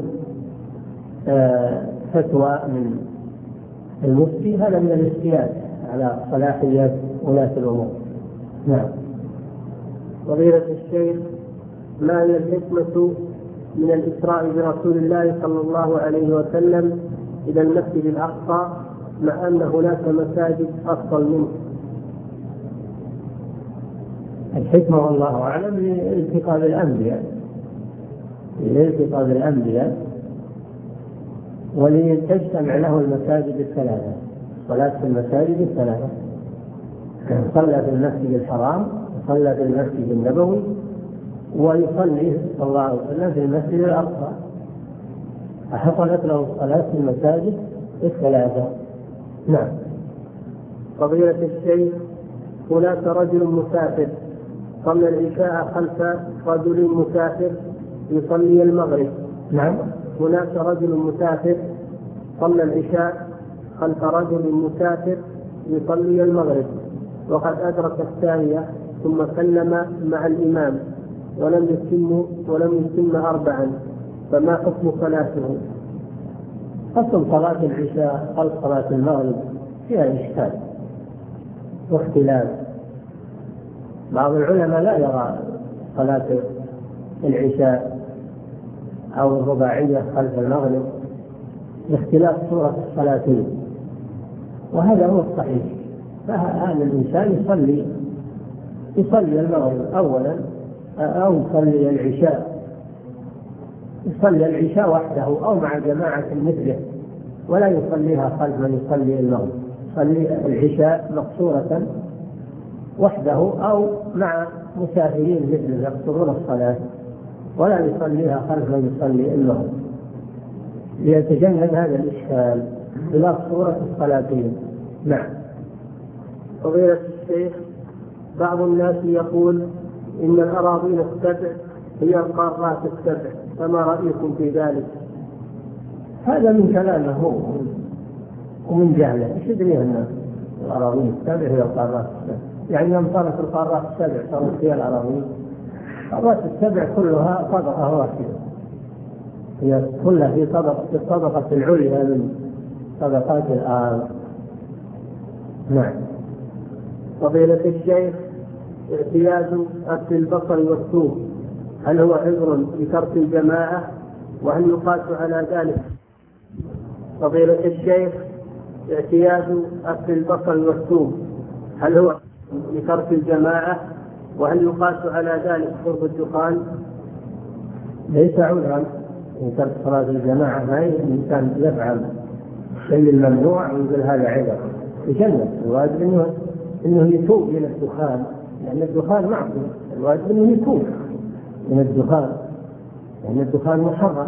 Speaker 1: فتوى من المفتي هذا من الاستيلاء على صلاحيات ولاة الأمور. نعم.
Speaker 2: فضيلة الشيخ، ما هي الحكمة من الإسراء برسول الله صلى الله عليه وسلم إلى المسجد الأقصى مع أن هناك مساجد أفضل منه؟
Speaker 1: الحكمة والله أعلم لالتقاء الأنبياء ولتجتمع له المساجد الثلاثة، صلاة في المساجد الثلاثة، صلى في المسجد الحرام وصلى في المسجد النبوي ويصلي صلى الله عليه وسلم في المسجد الأقصى، فحصلت له الصلاة في المساجد الثلاثة. نعم.
Speaker 2: فضيلة الشيخ، هناك رجل مسافر صلى العشاء خلف رجل مسافر يصلي المغرب.
Speaker 1: نعم.
Speaker 2: هناك رجل مسافر صلى العشاء خلف رجل مسافر يصلي المغرب، وقد أدرك الثانية ثم سلم مع الإمام ولم يتم 4، فما حكم صلاته؟
Speaker 1: حكم صلاة العشاء خلف صلاة المغرب فيها إشكال واختلاف. بعض العلماء لا يرى صلاة العشاء أو الرباعية خلف المغرب لاختلاف صورة الصلاتين، وهذا هو الصحيح. فهذا الإنسان يصلي المغرب أولا أو يصلي العشاء وحده أو مع جماعة مثله، ولا يصليها خلف من يصلي المغرب. يصلي العشاء مقصورة وحده أو مع مسافرين مثله يقصرون الصلاة، ولا يصليها خلف من يصلي المغرب، ليتجنب هذا الإشكال خلاف صورة الصلاتين. نعم.
Speaker 2: فضيلة الشيخ، بعض الناس يقول إن الأراضين السبع هي القارات السبع، فما رأيكم في ذلك؟
Speaker 1: هذا من كلامه ومن جهله. ايش يدري الناس الأراضين السبع هي القارات السبع؟ يعني يوم صارت القارات السبع صارت هي الأراضين. القارات السبع كلها طبقة واحدة، هي كلها في الطبقة العليا من طبقات الأرض. نعم.
Speaker 2: فضيلة الشيخ، اعتياد أكل البصل والثوم هل هو عذر لترك الجماعة، وهل يقاس على ذلك؟ فضيلة الشيخ، اعتياد أكل البصل والثوم هل هو لترك الجماعة، وهل يقاس على ذلك شرب الدخان؟
Speaker 1: ليس عذرا لترك صلاة الجماعة. ما الإنسان يفعل الشيء الممنوع ويقول هذا عذر يجنب. الواجب إنه يتوب من الدخان، لأن الدخان معصية. الواجب إنه يتوب من الدخان، لأن الدخان محرم،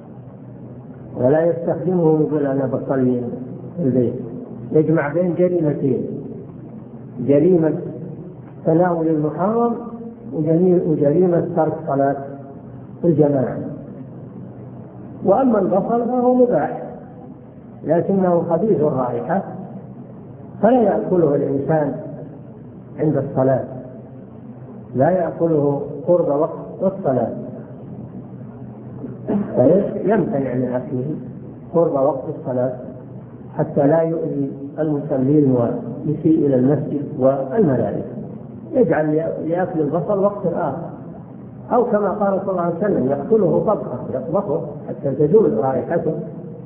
Speaker 1: ولا يستخدمه ويقول أنا بصلي في البيت. يجمع بين جريمتين: جريمة تناول المحرم وجريمة ترك صلاة الجماعة. وأما البصل فهو مباح لكنه خبيث الرائحة، فلا يأكله الإنسان عند الصلاة، لا يأكله قرب وقت الصلاة، فيمتنع من أكله قرب وقت الصلاة حتى لا يؤذي المصلين ويسيء إلى المسجد والملائكة. يجعل لأكل البصل وقت آخر، أو كما قال صلى الله عليه وسلم يأكله طبخة، يطبخه حتى تزول رائحته،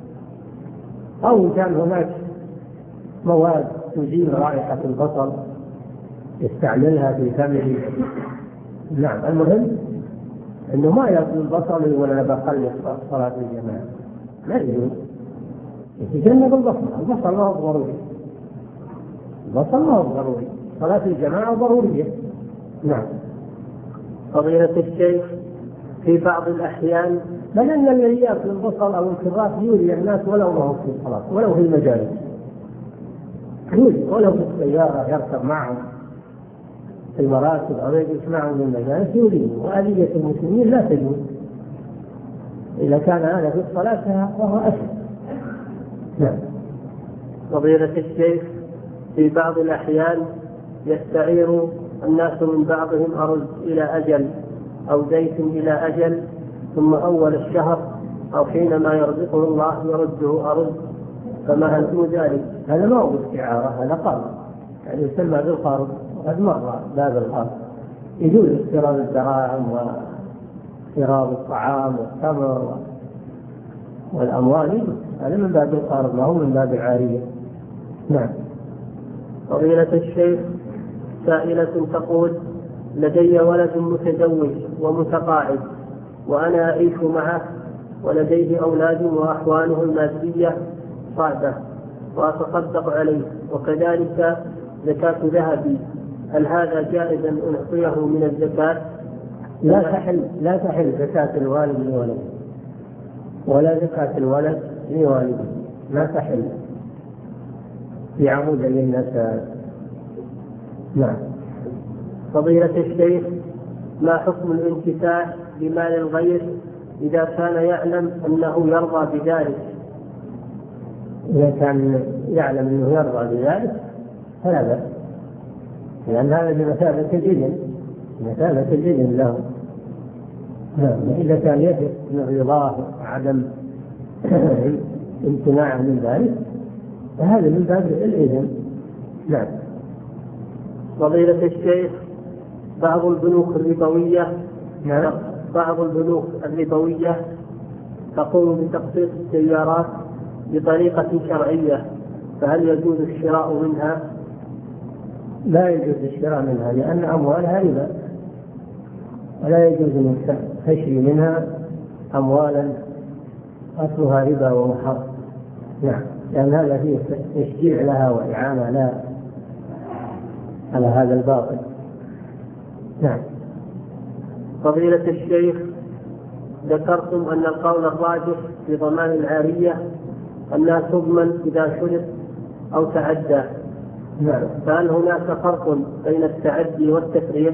Speaker 1: أو كان هناك مواد تزيل رائحة البصل يستعملها في فمه. نعم. المهم أنه ما يأكل البصل ولا بخلي صلاة الجماعة، لا يجوز. يتجنب البصل ما هو ضروري، البصل ما هو ضروري، صلاة الجماعة ضرورية. نعم.
Speaker 2: فضيلة الشيخ، في بعض الأحيان
Speaker 1: بل أن الذي يأكل البصل أو الكراث يؤذي الناس ولو ما هو في الصلاة، ولو في المجالس، ولو في السيارة يركب معهم في المراكب أو يجلس معهم في المجالس يؤذيه، وأذية المسلمين لا تجوز. إذا كان هذا في الصلاة فهو أشد. نعم.
Speaker 2: فضيلة الشيخ، في بعض الأحيان يستعير الناس من بعضهم أرز إلى أجل أو زيت إلى أجل، ثم أول الشهر أو حينما يرزقه الله يرده أرز، فما هل ذلك؟
Speaker 1: هذا ما هو استعارة، هذا قرض، يعني يسمى بالقرض، وقد مر باب القرض. يجوز استيراد الدراهم واستيراد الطعام والتمر والأموال، هذا من باب القرض، ما هو من باب العارية. نعم.
Speaker 2: فضيلة الشيخ، سائلة تقول: لدي ولد متزوج ومتقاعد وأنا أعيش معه، ولديه أولاد وأحواله المادية صعبة وأتصدق عليه، وكذلك زكاة ذهبي، هل هذا جائز أن أعطيه من الزكاة؟
Speaker 1: لا تحل زكاة الوالد لولده، ولا زكاة الولد لوالده، ما تحل يعود للنسب. نعم.
Speaker 2: فضيلة الشيخ، ما حكم الانتفاع بمال الغير إذا كان يعلم أنه يرضى بذلك؟
Speaker 1: إذا كان يعلم أنه يرضى بذلك فلا بأس، لأن هذا بمثابة الإذن له. نعم. إذا كان يثق من رضاه وعدم امتناعه من ذلك فهذا من باب الإذن. نعم.
Speaker 2: فضيلة الشيخ، بعض البنوك الربوية تقوم بتقسيط السيارات بطريقة شرعية، فهل يجوز الشراء منها؟
Speaker 1: لا يجوز الشراء منها، لأن أموالها ربا، ولا يجوز أن تشري منها أموالا أصلها ربا ومحرم. نعم. لأن هذا فيه تشجيع لها وإعانة لها على هذا الباطل. نعم.
Speaker 2: فضيلة الشيخ، ذكرتم أن القول الراجح في ضمان العارية أنها تضمن إذا شرط أو تعدى.
Speaker 1: نعم.
Speaker 2: فهل هناك فرق بين التعدي والتفريط؟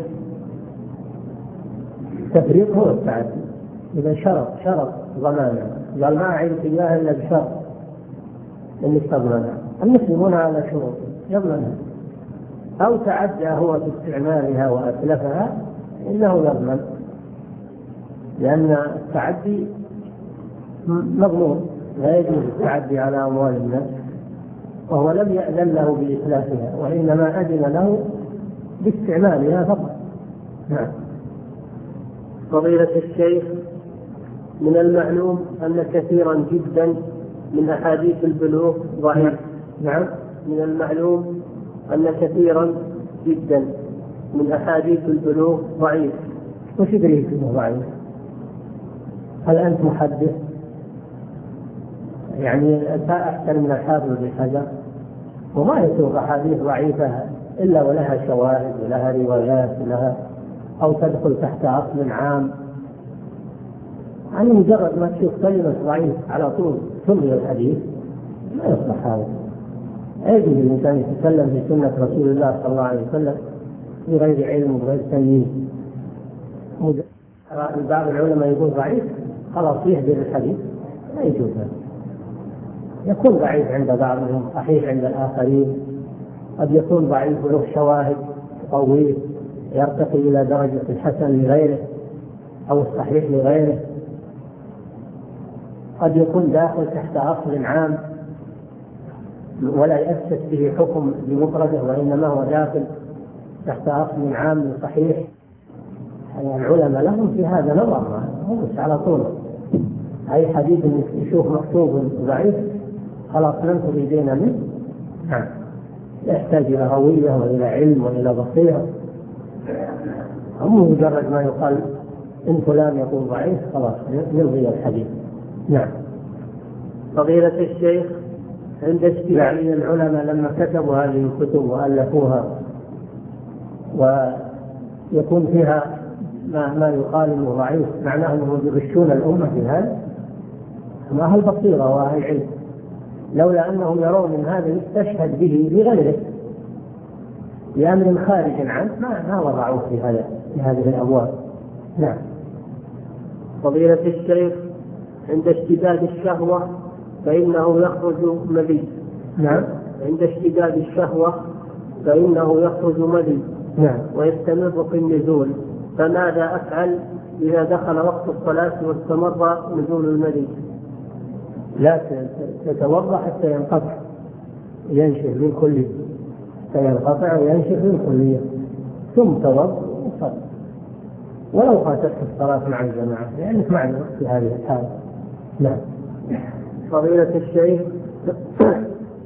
Speaker 1: التفريط هو التعدي، إذا شرط ضمانه قال ما أعيد إياها إلا بشرط أنك تضمنها، المسلمون على شروط يضمنها، أو تعدى هو في استعمالها وأتلفها إنه يضمن، لأن التعدي مضمون، لا يجوز التعدي على أموال الناس، وهو لم يأذن له بإتلافها وإنما أذن له باستعمالها فقط. نعم.
Speaker 2: فضيلة الشيخ، من المعلوم أن كثيرا جدا من أحاديث البلوغ ضعيف.
Speaker 1: نعم.
Speaker 2: من المعلوم أن كثيرا جدا من أحاديث البلوغ ضعيف.
Speaker 1: وش يدريك أنه ضعيف؟ هل أنت محدث؟ يعني أنت أحسن من الحافظ بن حجر، وما يسوق أحاديث ضعيفة إلا ولها شواهد ولها روايات لها، أو تدخل تحت أصل عام. يعني مجرد ما تشوف كلمة ضعيف على طول تلغي الحديث، ما يصلح هذا. يجب الإنسان يتكلم في سنة رسول الله صلى الله عليه وسلم بغير علم وغير تمييز. بعض العلماء يقول ضعيف خلاص يهدر الحديث، لا يجوز هذا. يكون ضعيف عند بعضهم، صحيح عند الآخرين، قد يكون ضعيف وله شواهد تقويه يرتقي إلى درجة الحسن لغيره أو الصحيح لغيره، قد يكون داخل تحت أصل عام ولا يأسس به حكم بمفرده، وإنما هو داخل تحت أصل عام صحيح. العلماء لهم في هذا نظر، هم على طول أي حديث يشوف مكتوب ضعيف خلاص ننفذ يدينا منه. يحتاج إلى هوية وإلى علم وإلى بصيرة، مو مجرد ما يقال إن فلان يقول ضعيف خلاص نلغي الحديث. نعم.
Speaker 2: فضيلة الشيخ، عند
Speaker 1: يعني العلماء لما كتبوا هذه الكتب وألفوها ويكون فيها ما يقال انه ضعيف، معناه انهم يغشون الامه في هذا، هم اهل بصيره واهل علم، لولا انهم يرون من هذا يستشهد به لغيره بامر خارج عنه ما وضعوه في هذه الابواب. نعم.
Speaker 2: فضيلة الشيخ، عند اشتداد الشهوة فإنه يخرج مذي.
Speaker 1: نعم.
Speaker 2: عند اشتداد الشهوة فإنه يخرج مذي.
Speaker 1: نعم.
Speaker 2: ويستمر في النزول، فماذا أفعل إذا دخل وقت الصلاة واستمر نزول المذي؟
Speaker 1: لا تتوضأ حتى ينقطع، ينشف من كلية، فينقطع وينشف من كلية، ثم توضأ وصل، ولو فاتتك الصلاة مع الجماعة لأنك معنا في هذه الحالة. نعم.
Speaker 2: فضيلة الشيخ،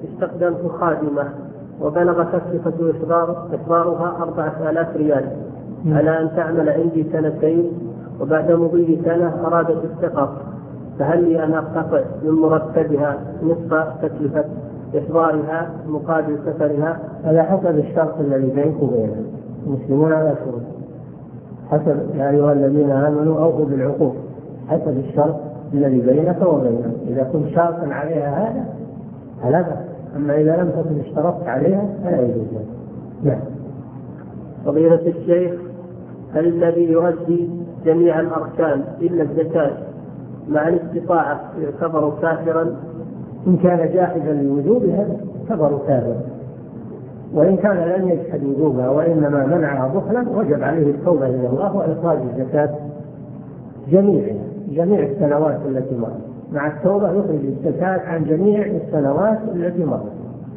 Speaker 2: استخدمت خادمة وبلغ تكلفة إصدارها 4000 ريال، على أن تعمل عندي سنتين وبعد مضي سنة أرادت السفر، فهل لي أن أقتطع من مرتبها نصف تكلفة إحضارها مقابل سفرها؟
Speaker 1: هذا حسب الشرط الذي بينك وبينهم، المسلمون على شروط، حسب يا أيها الذين آمنوا أوفوا بالعقود، حسب الشرط الذي بينك وبينهم. إذا كنت شرطا عليها هذا فلا بأس، أما إذا لم تكن اشترطت عليها فلا يجوز. نعم.
Speaker 2: فضيلة الشيخ، هل الذي يؤدي جميع الأركان إلا الزكاة مع الاستطاعة يعتبر كافرا؟
Speaker 1: إن كان جاحدا لوجوبها يعتبر كافرا، وإن كان لم يجحد وجوبها وإنما منعها بخلا وجب عليه التوبة إلى الله وإخراج الزكاة جميع السنوات التي مرت، مع التوبة يخرج الزكاة عن جميع السنوات التي مرت،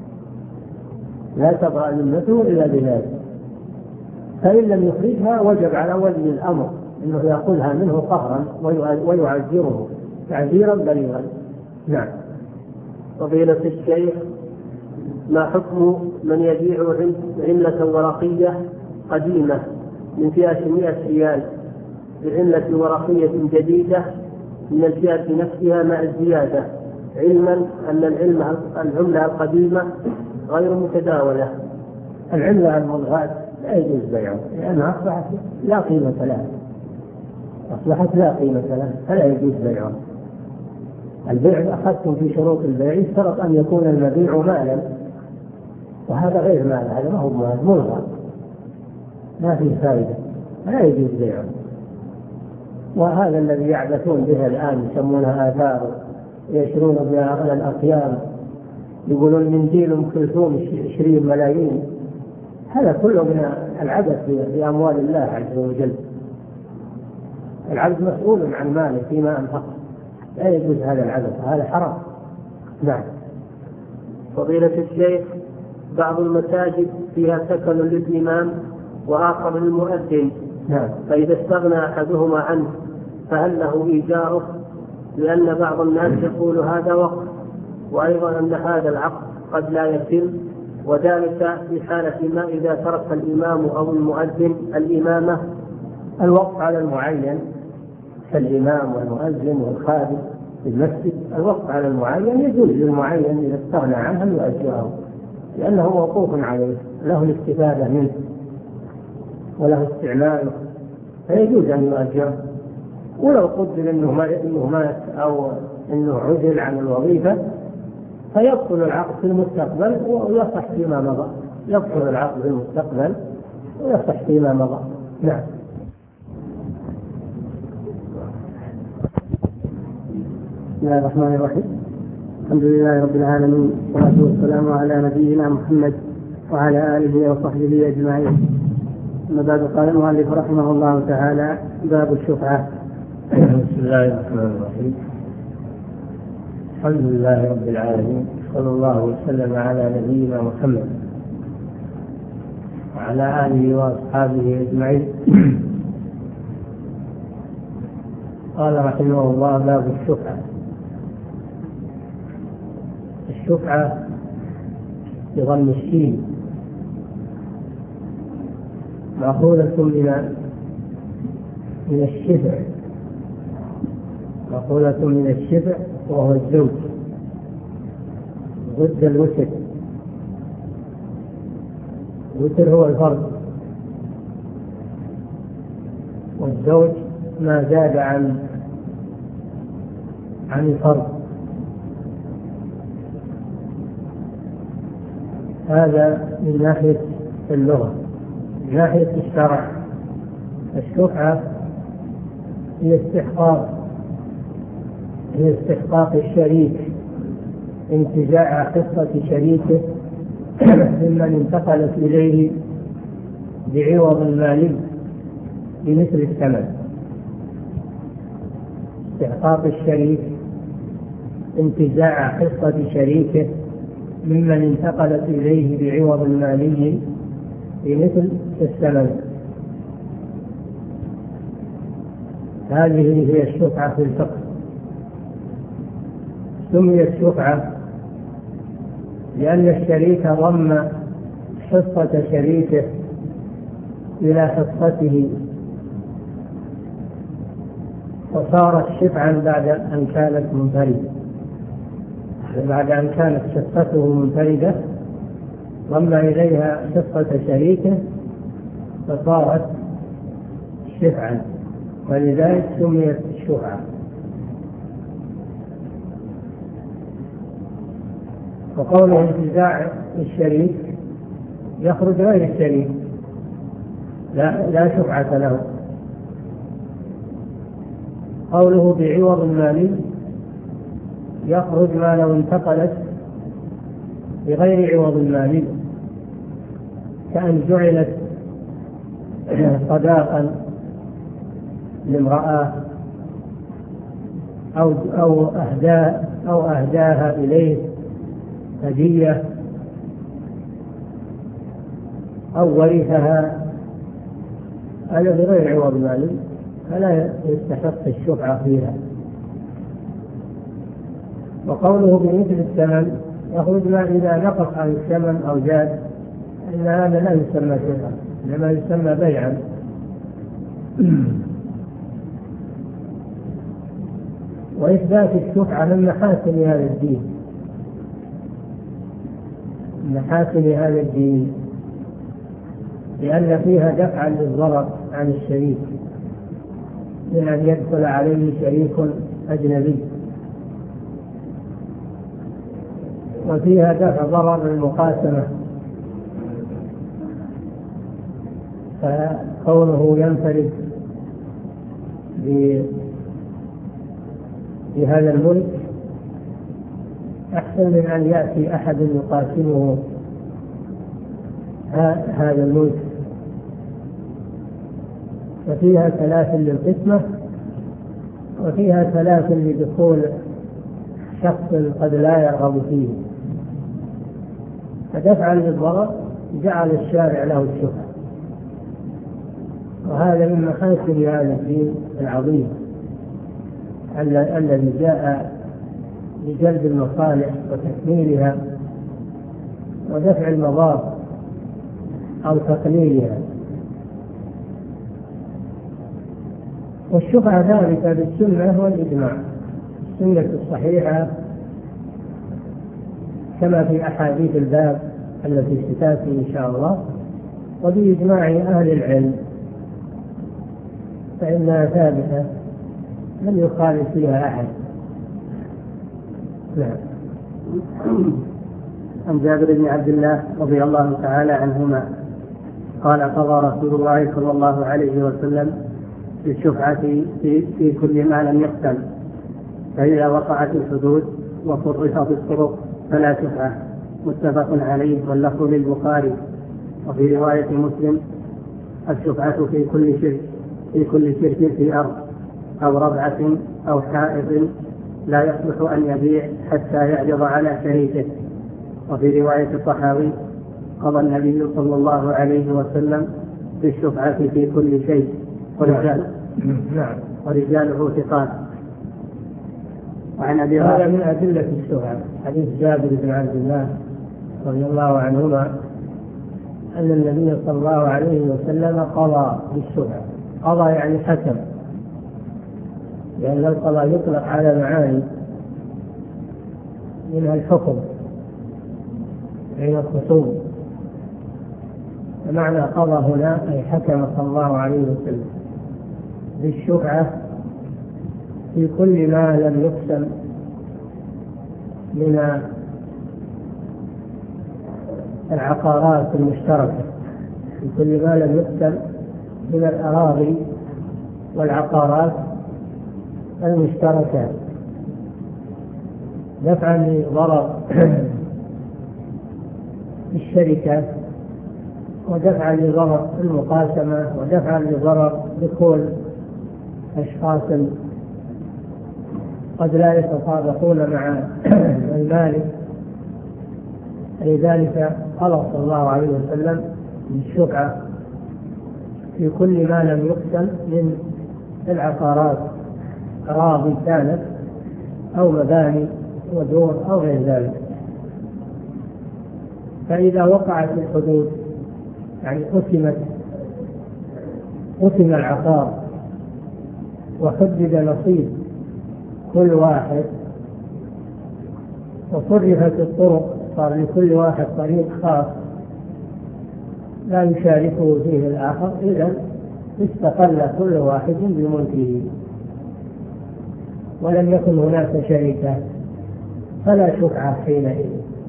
Speaker 1: لا تبرأ ذمته إلا بذلك. فإن لم يخرجها وجب على ولي الأمر أنه يأخذها منه قهرا ويعزره تعزيرا بليغا. نعم.
Speaker 2: فضيلة الشيخ، ما حكم من يبيع عملة ورقية قديمة من فئة 100 ريال بعملة ورقية جديدة من الفئة نفسها مع الزيادة، علما أن العملة القديمة غير متداولة؟
Speaker 1: العملة الملغاة لا يجوز بيعها لأنها أصبحت لا قيمة لها، فلا يجوز بيعها. البيع أخذتم في شروط البيع اشترط أن يكون المبيع مالا، وهذا غير مال، هذا ما هو مال، ملغى ما فيه فائدة، فلا يجوز بيعه. وهذا الذي يعبثون به الآن يسمونها آثار، يشترون بها أغلى الأقيام، يقولون منديل أم كلثوم 20 ملايين، هذا كله من العبث بأموال الله عز وجل. العبد مسؤول عن ماله فيما أنفق، لا يجوز هذا العبث، هذا حرام. نعم.
Speaker 2: فضيلة الشيخ، بعض المساجد فيها سكن للإمام وآخر للمؤذن،
Speaker 1: نعم.
Speaker 2: فإذا استغنى أحدهما عنه فهل له إيجاره؟ لأن بعض الناس يقول هذا وقف، وأيضا أن هذا العقد قد لا يتم، وذلك في حالة ما إذا ترك الإمام أو المؤذن الإمامة.
Speaker 1: الوقف على المعين كالإمام والمؤذن والخادم في المسجد، الوقف على المعين يجوز للمعين إذا استغنى عنه أن يؤجره، لأنه موقوف عليه، له الاستفادة منه وله استعماله، فيجوز أن يؤجره. ولو قدر أنه مات أو أنه عزل عن الوظيفة فيبطل العقد في المستقبل ويصح فيما مضى، يبطل العقد في المستقبل ويصح فيما مضى. نعم.
Speaker 3: بسم الله الرحمن الرحيم، الحمد لله رب العالمين، والصلاة والسلام على نبينا محمد وعلى آله وصحبه أجمعين. أما بعد، قال المؤلف رحمه الله تعالى: باب الشفعة.
Speaker 1: بسم الله الرحمن الرحيم، الحمد لله رب العالمين، صلى الله وسلم على نبينا محمد وعلى آله وأصحابه أجمعين. قال رحمه الله: باب الشفعة. الشفعة بضم الشين مأخوذة من الشفع، مأخوذة من الشفع وهو الزوج ضد الوتر. الوتر هو الفرد، والزوج ما زاد عن الفرد. هذا من ناحية اللغة. من ناحية الشرع، الشفعة هي استحقاق الشريك، انتزاع حصة شريكه ممن انتقلت إليه بعوض مالي بمثل الثمن. استحقاق الشريك انتزاع حصة شريكه ممن انتقلت إليه بعوض مالي بمثل الثمن. هذه هي الشفعة في الفقه. سميت شفعة لأن الشريك ضم حصة شريكه إلى حصته وصارت شفعا بعد أن كانت منفردة، بعد أن كانت حصته منفردة ضم إليها حصة شريكه فصارت شفعا، ولذلك سميت الشفعة. وقوله انتزاع الشريك يخرج غير الشريك، لا شفعة له. قوله بعوض مالي يخرج ما لو انتقلت بغير عوض مالي، كأن جعلت صداقا لامرأة أو أهداها إليه هدية أو ورثها، هذا بغير عوض مالي فلا يستحق الشفعة فيها. وقوله بمثل الثمن يخرج ما إذا نقص عن الثمن أو زاد، إن هذا لا يسمى شفعة إنما يسمى بيعا. وإثبات الشفعة من محاسن هذا الدين، محاسن هذا الدين، لأن فيها دفعا للضرر عن الشريك من أن يدخل عليه شريك أجنبي، وفيها دفع ضرر المقاسمة، فكونه ينفرد بهذا الملك أحسن من أن يأتي أحد يقاسمه هذا الملك. وفيها سلاسل للقسمة، وفيها سلاسل لدخول شخص قد لا يرغب فيه، فدفعا للضرر جعل الشارع له الشفعة، وهذا من محاسن هذا الدين العظيم الذي جاء لجلب المصالح وتكميلها ودفع المضار أو تقليلها. والشفعة ثابتة بالسنة والإجماع، السنة الصحيحة كما في أحاديث الباب التي ستأتي إن شاء الله، وبإجماع أهل العلم فإنها ثابتة لم يخالف فيها أحد. نعم.
Speaker 3: عن جابر بن عبد الله رضي الله تعالى عنهما قال قضى رسول الله صلى الله عليه وسلم بالشفعة في كل ما لم يقتل، فإذا وقعت الحدود وفرقت الطرق فلا شفعة. متفق عليه واللفظ للبخاري. وفي رواية مسلم الشفعة في كل شرك في أرض أو ربعة أو حائط لا يصلح أن يبيع حتى يعرض على شريكه. وفي رواية الطحاوي قضى النبي صلى الله عليه وسلم بالشفعة في كل شيء ورجاله ثقات. وعن أبي
Speaker 1: هذا من أدلة الشفعة حديث جابر بن عبد الله رضي الله عنهما أن النبي صلى الله عليه وسلم قضى بالشفعة. قضى يعني حكم، لأن القضاء يطلق على معاني منها الحكم بين الخصوم، فمعنى قضى هنا أي حكم صلى الله عليه وسلم بالشفعة في كل ما لم يقسم من العقارات المشتركة، في كل ما لم يقسم من الأراضي والعقارات المشتركة، دفعا لضرر الشركة، ودفعا لضرر المقاسمة، ودفعا لضرر دخول أشخاص قد لا يتصادقون مع المالك. لذلك قال صلى الله عليه وسلم بالشفعة في كل ما لم يقسم من العقارات، أراضي كانت أو مباني ودور أو غير ذلك. فإذا وقعت الحدود يعني قسمت قسم العقار وحدد نصيب كل واحد وصرفت الطرق، صار لكل واحد طريق خاص لا يشاركه فيه الآخر، إذن استقل كل واحد بملكه ولم يكن هناك شركة، فلا شفعة حينئذ،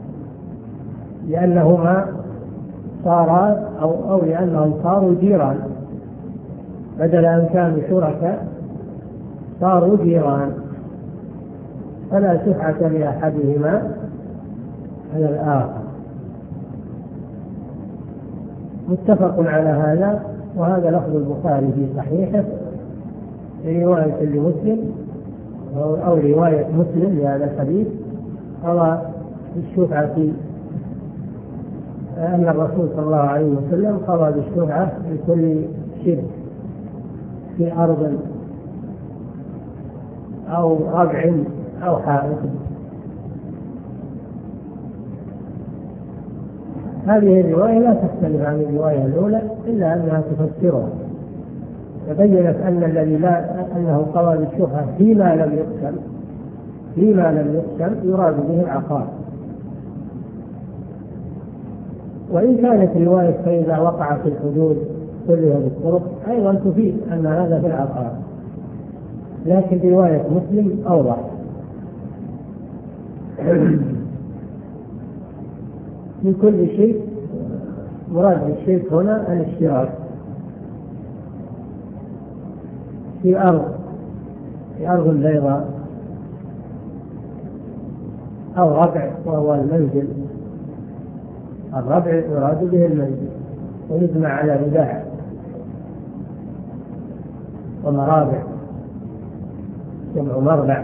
Speaker 1: لأنهما صارا أو لأنهم صاروا جيران، بدل أن كانوا شركاء صاروا جيران، فلا شفعة لأحدهما على الآخر. متفق على هذا، وهذا لفظ البخاري في صحيحه رواية لمسلم أو رواية مسلم لهذا الحديث، قضى بالشفعة أن الرسول صلى الله عليه وسلم قضى بالشفعة لكل شرك في أرض أو ربع أو حائط. هذه الرواية لا تختلف عن الرواية الأولى إلا أنها تفسرها، فبينت أن الذي أنه قضى بالشفعة فيما لم يقسم يراد به العقار. وإن كانت رواية فإذا وقع في الحدود كلها بالطرق أيضا تفيد أن هذا في العقار، لكن رواية مسلم أوضح. في كل شيء مراد بالشرك هنا الاشتراك في أرض بيضاء أو ربع وهو المنزل، الربع يراد به المنزل ويجمع على رباع ومرابع، جمع مربع.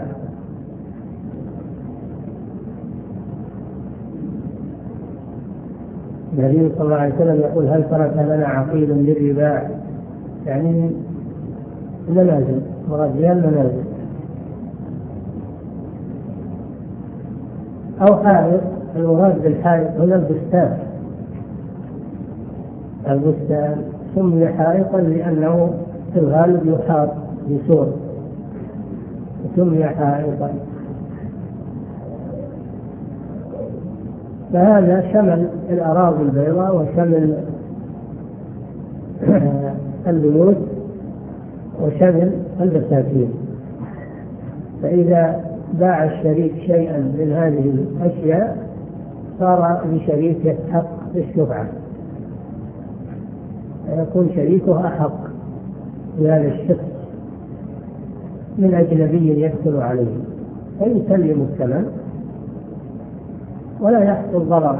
Speaker 1: النبي صلى الله عليه وسلم يقول هل ترك لنا عقيل للرباع، يعني المنازل، مراد بها المنازل. أو حائط، المراد بالحائط هنا البستان سمي حائطا لأنه في الغالب يحاط بسور، سمي حائطا. فهذا شمل الأراضي البيضاء وشمل البيوت وشمل البساتين. فإذا باع الشريك شيئا من هذه الأشياء صار لشريكه حق في الشفعة، يكون شريكه أحق بهذا الشخص من أجنبي يدخل عليه، فيسلم الثمن ولا يحصل ضرر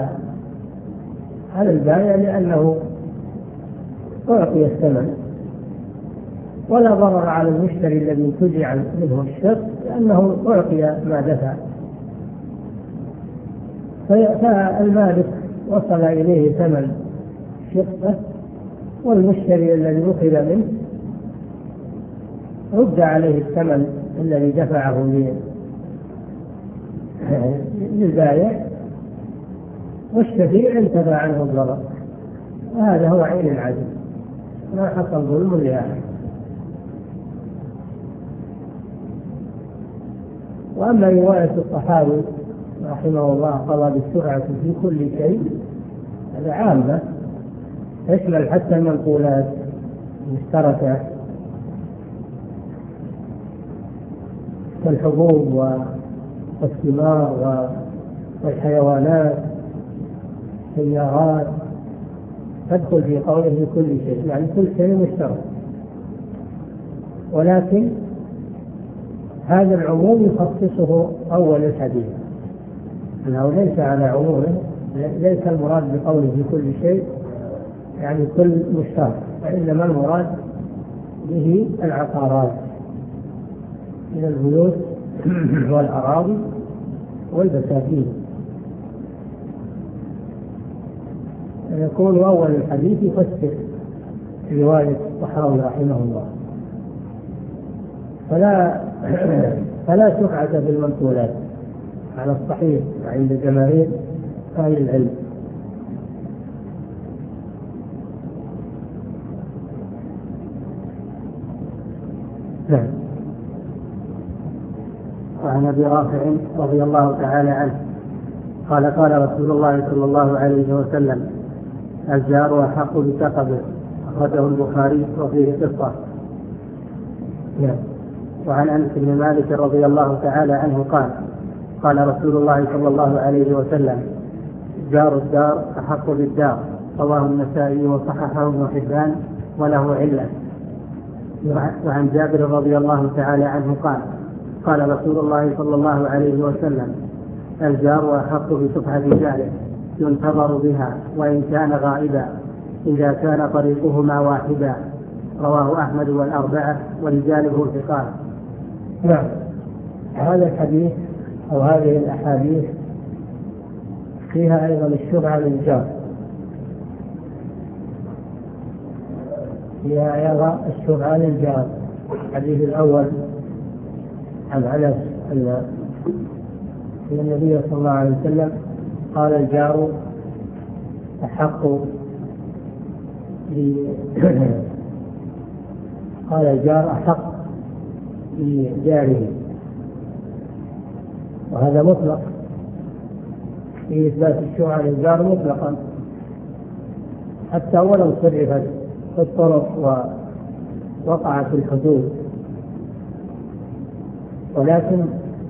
Speaker 1: على البائع لأنه أعطي الثمن، ولا ضرر على المشتري الذي انتزع منه الشخص لأنه أعطي ما دفع. فالمالك وصل إليه ثمن شقه، والمشتري الذي أخذ منه رد عليه الثمن الذي دفعه للبائع، والشفيع انتفع عنه الضرر. وهذا هو عين العدل، ما حصل ظلم لأحد. وأما رواية الصحابي رحمه الله قضى بالسرعة في كل شيء، هذا عامة تشمل حتى المنقولات المشتركة كالحبوب والثمار والحيوانات والسيارات، تدخل في قوله كل شيء، يعني كل شيء مشترك. ولكن هذا العموم يخصصه أول الحديث، أنه ليس على عمومه، ليس المراد بقوله في كل شيء يعني كل مشترك، وإنما المراد به العقارات من البيوت والأراضي والبساتين. يكون أول الحديث يفسر رواية الصحابي رحمه الله. فلا شفعة بالمنقولات على الصحيح عند جماهير أهل العلم.
Speaker 3: وعن أبي رافع رضي الله تعالى عنه قال قال رسول الله صلى الله عليه وسلم: الجار أحق بثقبه. أخرجه البخاري وفيه قصة. وعن أنس بن مالك رضي الله تعالى عنه قال قال رسول الله صلى الله عليه وسلم: جار الدار أحق بالدار. رواه النسائي وصححه ابن حبان وله علة. وعن جابر رضي الله تعالى عنه قال قال رسول الله صلى الله عليه وسلم: الجار أحق بشفعة جاره ينتظر بها وإن كان غائبا إذا كان طريقهما واحدا. رواه أحمد والأربعة ورجاله ثقات.
Speaker 1: نعم. هذا الحديث أو هذه الأحاديث فيها أيضا الشفعة للجار، فيها أيضا الشفعة للجار. الحديث الأول عن أنس أن النبي صلى الله عليه وسلم قال: الجار أحق قال: الجار أحق بجاره. وهذا مطلق في إثبات الشفعة للجار مطلقا، حتى ولو صرفت في الطرق ووقعت في الحدود. ولكن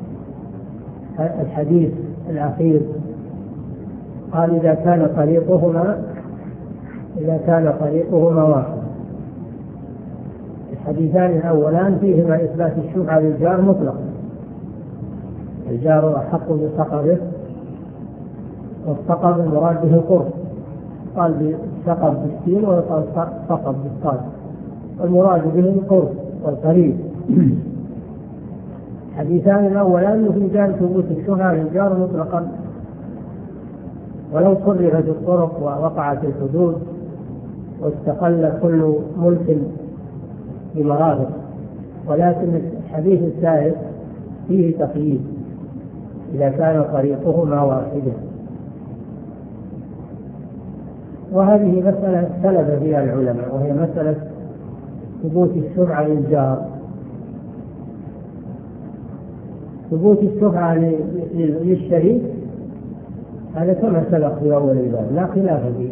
Speaker 1: الحديث الأخير قال: إذا كان طريقهما واحد. الحديثان الأولان فيهما إثبات الشفعة للجار مطلقا: الجار أحق بثقبه، والثقب المراد به القرب، قال بثقب بالسين وقال ثقب بالصاد، والمراد به القرب والقريب. الحديثان الأولان يفيدان ثبوت الشفعة للجار مطلقا ولو صرفت الطرق ووقعت الحدود واستقل كل ملك بمرافق. ولكن الحديث الثالث فيه تقييد: إذا كان طريقهما واحدا. وهذه مسألة اختلف فيها العلماء، وهي مسألة ثبوت الشفعة للجار. ثبوت الشفعة للشريك هذا كما سبق في أول الباب لا خلاف فيه.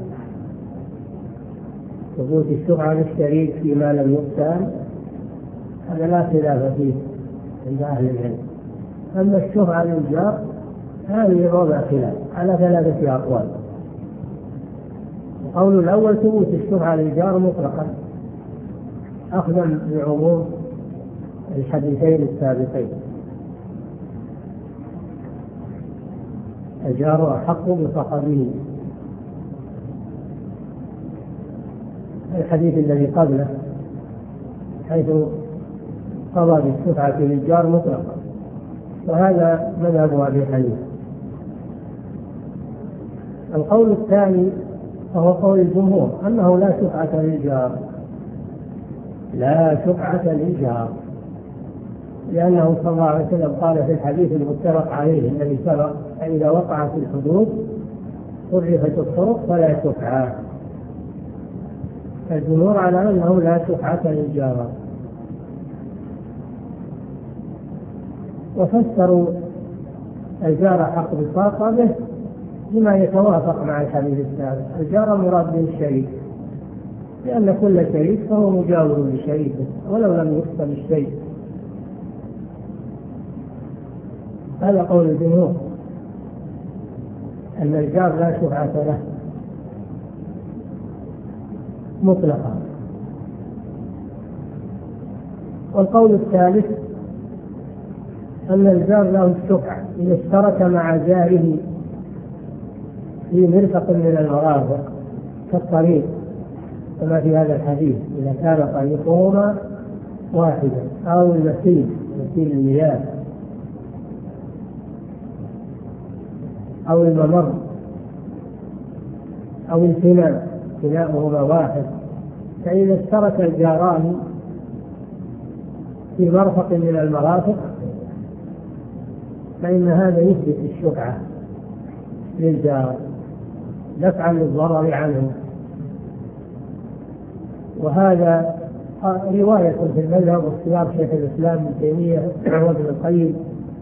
Speaker 1: ثبوت الشفعة للشريك فيما لم يقسم هذا لا خلاف فيه عند أهل العلم. أما الشفعة للجار هذه موضع خلاف على ثلاثة أقوال. القول الأول: ثبوت الشفعة للجار مطلقا، أخذا بعموم الحديثين السابقين: الجار أحق بصحبه. الحديث الذي قبله حيث قضى بالشفعة للجار مطلقا، وهذا مذهب أبي حنيفة. القول الثاني وهو قول الجمهور أنه لا شفعة للجار، لا شفعة للجار، لأنه صلى الله عليه وسلم قال في الحديث المتفق عليه الذي سبق: إذا وقعت الحدود صرفت الطرق فلا شفعة. الجمهور على أنه لا شفعة للجار، وفسروا الجار حق بصاحبه بما يتوافق مع الحديث السابق. الجار مراد به الشريك، لأن كل شريك فهو مجاور لشريكه ولو لم يقسم الشيء. هذا قول الجمهور، أن الجار لا شفعة له مطلقا. والقول الثالث أن الجار له الشفعة إذا اشترك مع جاره في مرفق من المرافق كالطريق، كما في هذا الحديث: إذا كان طريقهما واحدا، أو المسيل المياه، أو الممر، أو الفناء، فناؤهما واحد. فإذا اشترك الجاران في مرفق من المرافق فإن هذا يثبت الشفعة للجار دفعا للضرر عنه. وهذا رواية في المذهب واختيار شيخ الإسلام ابن تيمية وابن القيم،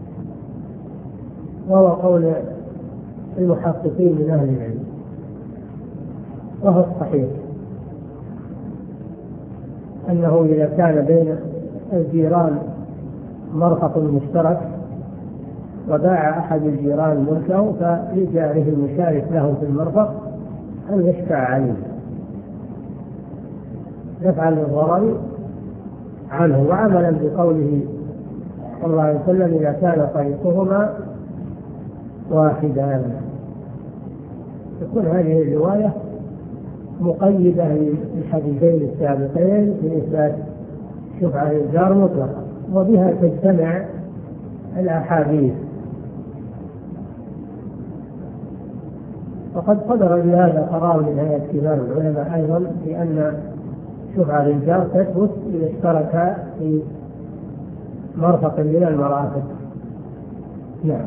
Speaker 1: وهو قول المحققين من أهل العلم، وهو الصحيح أنه إذا كان بين الجيران مرفق مشترك وباع أحد الجيران ملكه فلجاره المشارك له في المرفق أن يشفع عليه دفعا للضرر عنه، وعملا بقوله صلى الله عليه وسلم إذا كان طريقهما واحدا. تكون هذه الرواية مقيدة للحديثين السابقين في إثبات شفعة الجار مطلقا، وبها تجتمع الأحاديث. وقد صدر بهذا قرار من هيئة كبار العلماء أيضا بأن شفعة الجار تثبت إذا اشترك في مرفق من المرافق. نعم.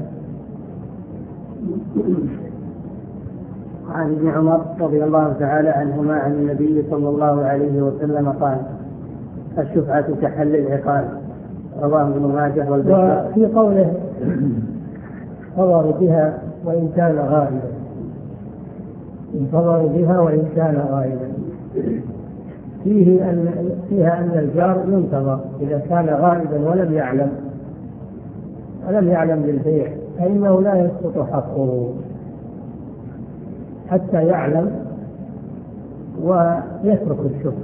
Speaker 3: عن ابن عمر رضي الله تعالى عنهما عن النبي صلى الله عليه وسلم قال: الشفعة كحل العقال، رواه ابن ماجه والبزار.
Speaker 1: وفي قوله انتظروا بها وإن كان غائبا، انتظروا بها وإن كان غائبا، فيها أن الجار ينتظر إذا كان غائبا ولم يعلم بالبيع، فإنه لا يسقط حقه حتى يعلم ويترك الشفعة،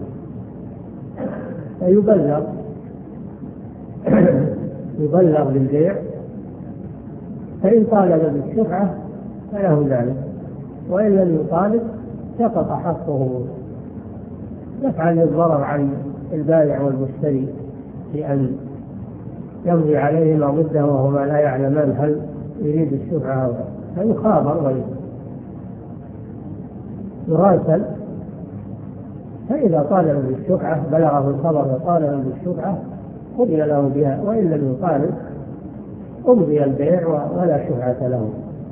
Speaker 1: يبلغ بالبيع، فإن طالب بالشفعة فله ذلك، وإن لم يطالب سقط حقه دفعا للضرر عن البائع والمشتري بأن يمضي عليه ما ضده وهما لا يعلمان هل يريد الشفعة فيخابر ويراسل، فإذا طالب بالشفعة بلغه الخبر وطالب بالشفعة قضي له بها، وإن لم يطالب أمضي البيع ولا شفعة له.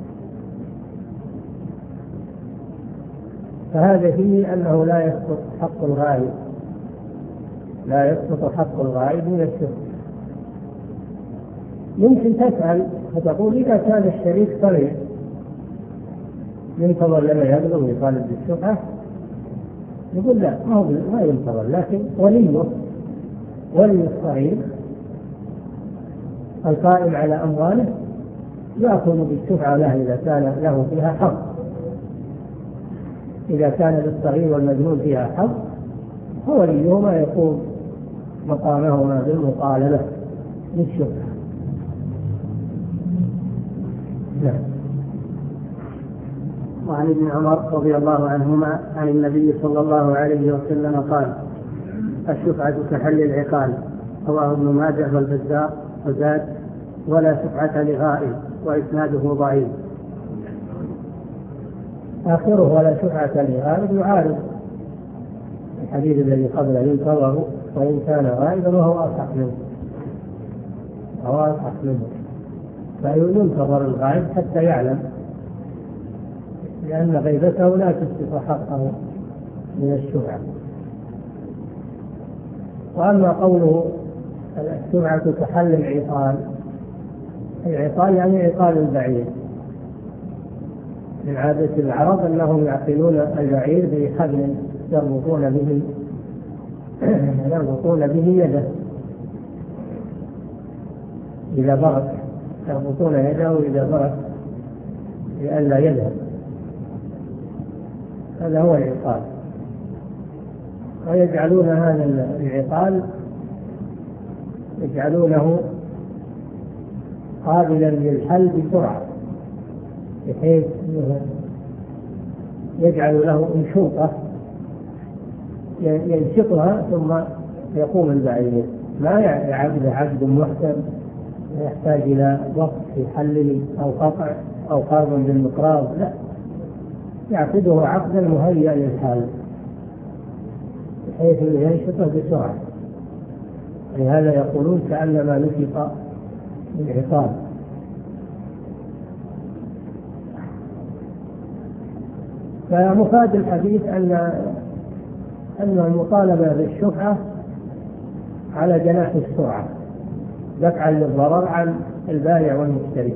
Speaker 1: فهذا فيه أنه لا يسقط حق الغائب، لا يسقط حق الغائب من الشفعة. يمكن تسأل فتقول إذا كان الشريك صغير ينتظر لما يبلغ ويطالب بالشفعة؟ يقول لا، ما ينتظر، لكن ولي الصغير القائم على أمواله يأخذ بالشفعة له إذا كان له فيها حق، إذا كان للصغير والمجنون فيها حق فوليهما يقوم مقامهما بالمطالبة بالشفعة. نعم.
Speaker 3: وعن ابن عمر رضي الله عنهما عن النبي صلى الله عليه وسلم قال: الشفعة كحل العقال، رواه ابن ماجه والبزار وزاد: ولا شفعة لغائب، وإسناده ضعيف.
Speaker 1: آخره ولا شفعة لغائب يعارض الحديث الذي قبله ينتظر وإن كان غائبا، وهو أصح منه، فينتظر الغائب حتى يعلم، لأن غيبته لا تسقط حقه من الشفعة. وأما قوله الشفعة كحل العقال، العقال يعني عقال البعير، من عادة العرب أنهم يعقلون البعير بحبل يربطون به يده إذا برك، يربطون يده إذا برك لئلا يذهب، هذا هو العقال. ويجعلون هذا العقال يجعلونه قابلا للحل بسرعة، بحيث يجعل له انشوطة ينشطها ثم يقوم البعير، ما عقد محكم يحتاج إلى وقت في حله أو قطع أو قابل بالمقراض، لا، يعقده عقدا مهيئا للحال بحيث ينشطه بسرعة. لهذا يقولون كأنما نشط العقال. فمفاد الحديث أن المطالبة بالشفعة على جناح السرعة دفعا للضرر عن البائع والمشتري.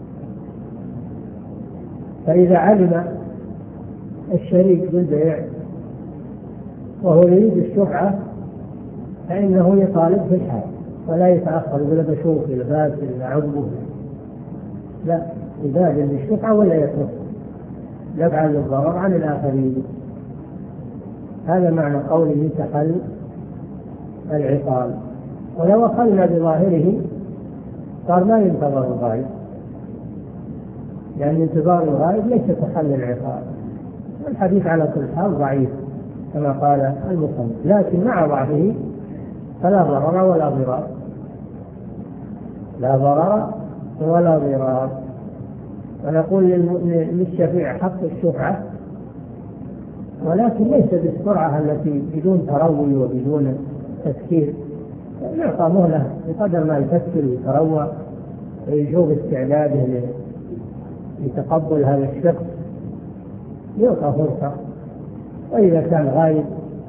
Speaker 1: فإذا علم الشريك بالبيع وهو يريد الشفعة فإنه يطالب في الحال ولا يتأخر يقول بشوف الباب إلى عقبه، لا، يبادر بالشفعة ولا يترك دفعا للضرر عن الآخرين. هذا معنى قوله تحل العقال. ولو أخذنا بظاهره صار ما ينتظر الغايب، لأن انتظار الغايب ليس تحل العقال. الحديث على كل حال ضعيف كما قال المصنف، لكن مع ضعفه فلا ضرر ولا ضرار، لا ضرر ولا ضرار. ونقول للشفيع حق الشفعة، ولكن ليس بالسرعة التي بدون تروي وبدون تفكير، يعطى مهلة بقدر ما يفكر ويتروى ويشوف استعداده لتقبل هذا الشخص، يعطى فرصة. وإذا كان غايب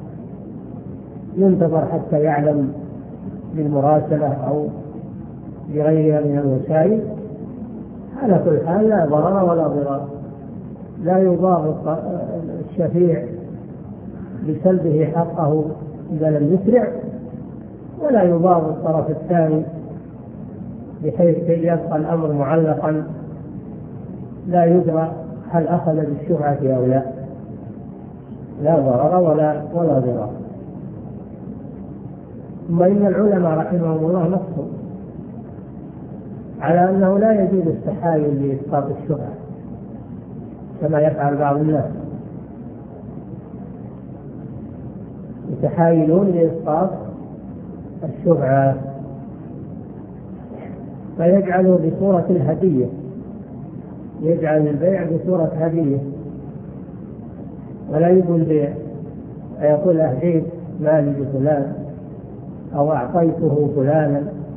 Speaker 1: ينتظر حتى يعلم بالمراسلة أو بغيرها من الوسائل. على كل حال لا ضرر ولا ضرار، لا يضار الشفيع بسلبه حقه إذا لم يسرع، ولا يضار الطرف الثاني بحيث يبقى الأمر معلقا لا يدرى هل أخذ بالشفعة أو لا. لا ضرر ولا ضرار. ثم إن العلماء رحمهم الله نصوا على أنه لا يجوز التحايل لإسقاط الشفعة كما يفعل بعض الناس، يتحايلون لإسقاط الشفعة فيجعلوا بصورة الهدية، يجعل البيع بصورة هدية ولا يقول بيع، يقول أهديت مالي لفلان أو أعطيته فلانا،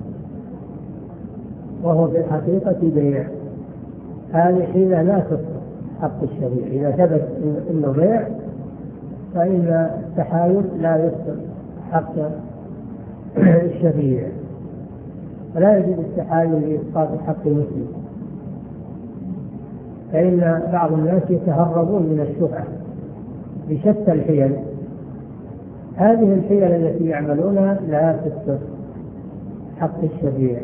Speaker 1: وهو في الحقيقة بيع. هذه حين لا تصح حق الشريع. إذا ثبت إنه بيع فإن التحايل لا يصح حق الشريع، فلا يجوز التحايل لإسقاط حق المسلم، فإن بعض الناس يتهربون من الشفعة بشتى الحيل. هذه الحيل التي يعملونها لا تصح حق الشريع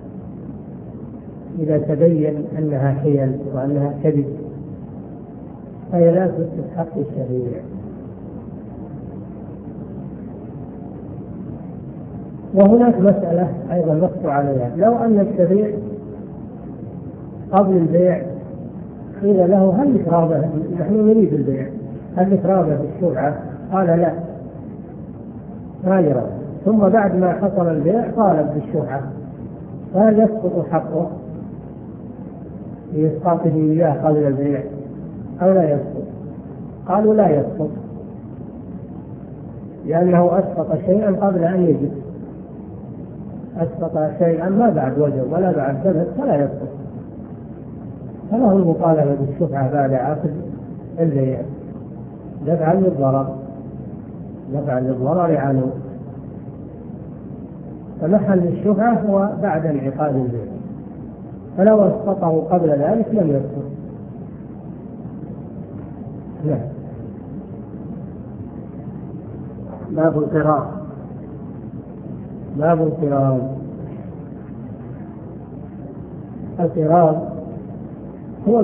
Speaker 1: إذا تبين أنها حيل وأنها كذب، فهي لا تصح حق الشريع. وهناك مسألة أيضا نص عليها، لو أن الشريع قبل البيع قيل له هل لك رغبة، نحن نريد البيع، هل لك رغبة بالشفعة؟ قال لا ما لي رغبة، ثم بعد ما حصل البيع طالب بالشفعة، فهل يسقط حقه لإسقاطه إياه قبل البيع أو لا يسقط؟ قالوا لا يسقط، لأنه أسقط شيئا قبل أن يجب، أسقط شيئا ما بعد وجب ولا بعد ثبت فلا يسقط، فله المطالبة بالشفعة بعد عقد البيع دفعا للضرر عنه. فمحل الشفعة هو بعد انعقاد البيع، فلو اسقطه قبل ذلك لم يسقط. نعم.
Speaker 2: باب القرار.
Speaker 1: باب القرار. القرار هو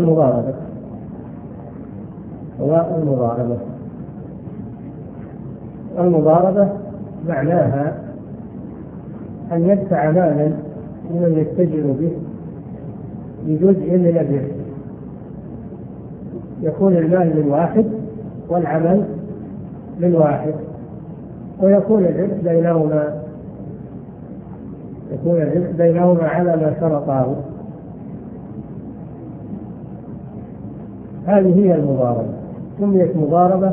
Speaker 1: المضاربة معناها أن يدفع مالا ممن يتجر به بجزء من الربح، يكون المال من واحد والعمل من واحد، ويكون الربح بينهما على ما شرطاه. هذه هي المضاربة. سميت مضاربة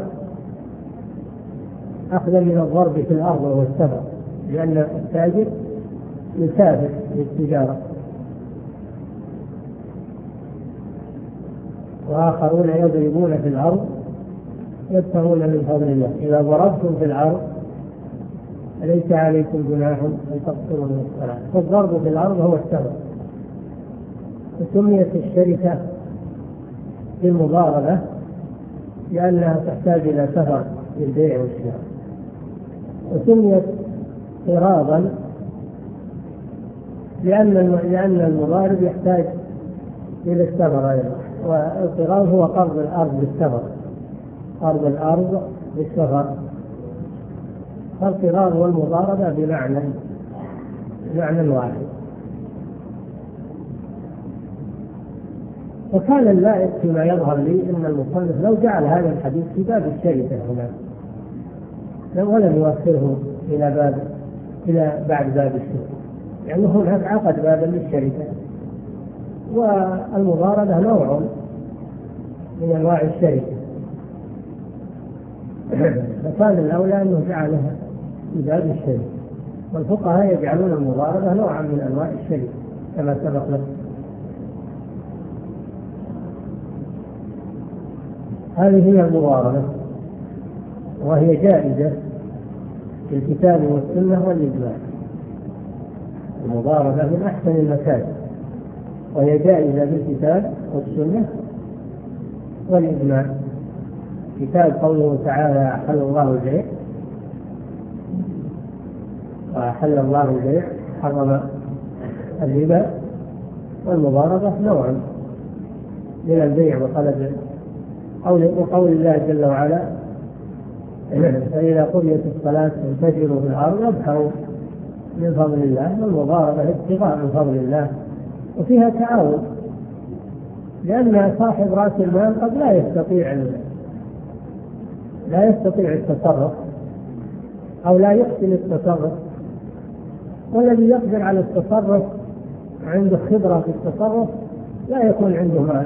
Speaker 1: أخذا من الضرب في الأرض وهو السفر، لأن التاجر يسافر للتجارة، وآخرون يضربون في الأرض يبتغون من فضل الله. إذا ضربتم في الأرض ليس عليكم جناح أن تقصروا من الصلاة. فالضرب في الأرض هو السبب. وسميت الشركة بالمضاربة لأنها تحتاج إلى سفر للبيع والشراء، وسميت قراضا لأن المضارب يحتاج إلى السفر أيضا، والقراض هو قرض الأرض بالسفر، قرض الأرض بالسفر. فالقراض والمضاربة بمعنى واحد. وكان اللائق فيما يظهر لي أن المصنف لو جعل هذا الحديث في باب الشركة هنا ولم يوصله إلى بعد باب الشركة، يعني هناك عقد بابا للشركة، والمضاربة نوع من أنواع الشركة، فكان الأولى أنه جعلها في باب الشركة. والفقهاء يجعلون المضاربة نوعا من أنواع الشركة كما سبق لكم. هذه هي المضاربة، وهي جائزة في الكتاب والسنة والإجماع. المضاربة من أحسن المكاسب، وهي جائزة في الكتاب والسنة والإجماع. كتاب قوله تعالى أحل الله البيع وأحل الله البيع حرم الربا. والمضاربة نوع من البيع وطلب، وقول الله جل وعلا فإذا قضيت الصلاة فانتشروا في الأرض وابحروا من فضل الله. والمضاربة ابتغاء من فضل الله، وفيها تعاون، لأن صاحب رأس المال قد لا يستطيع التصرف أو لا يحسن التصرف، والذي يقدر على التصرف عنده خبرة في التصرف لا يكون عنده مال.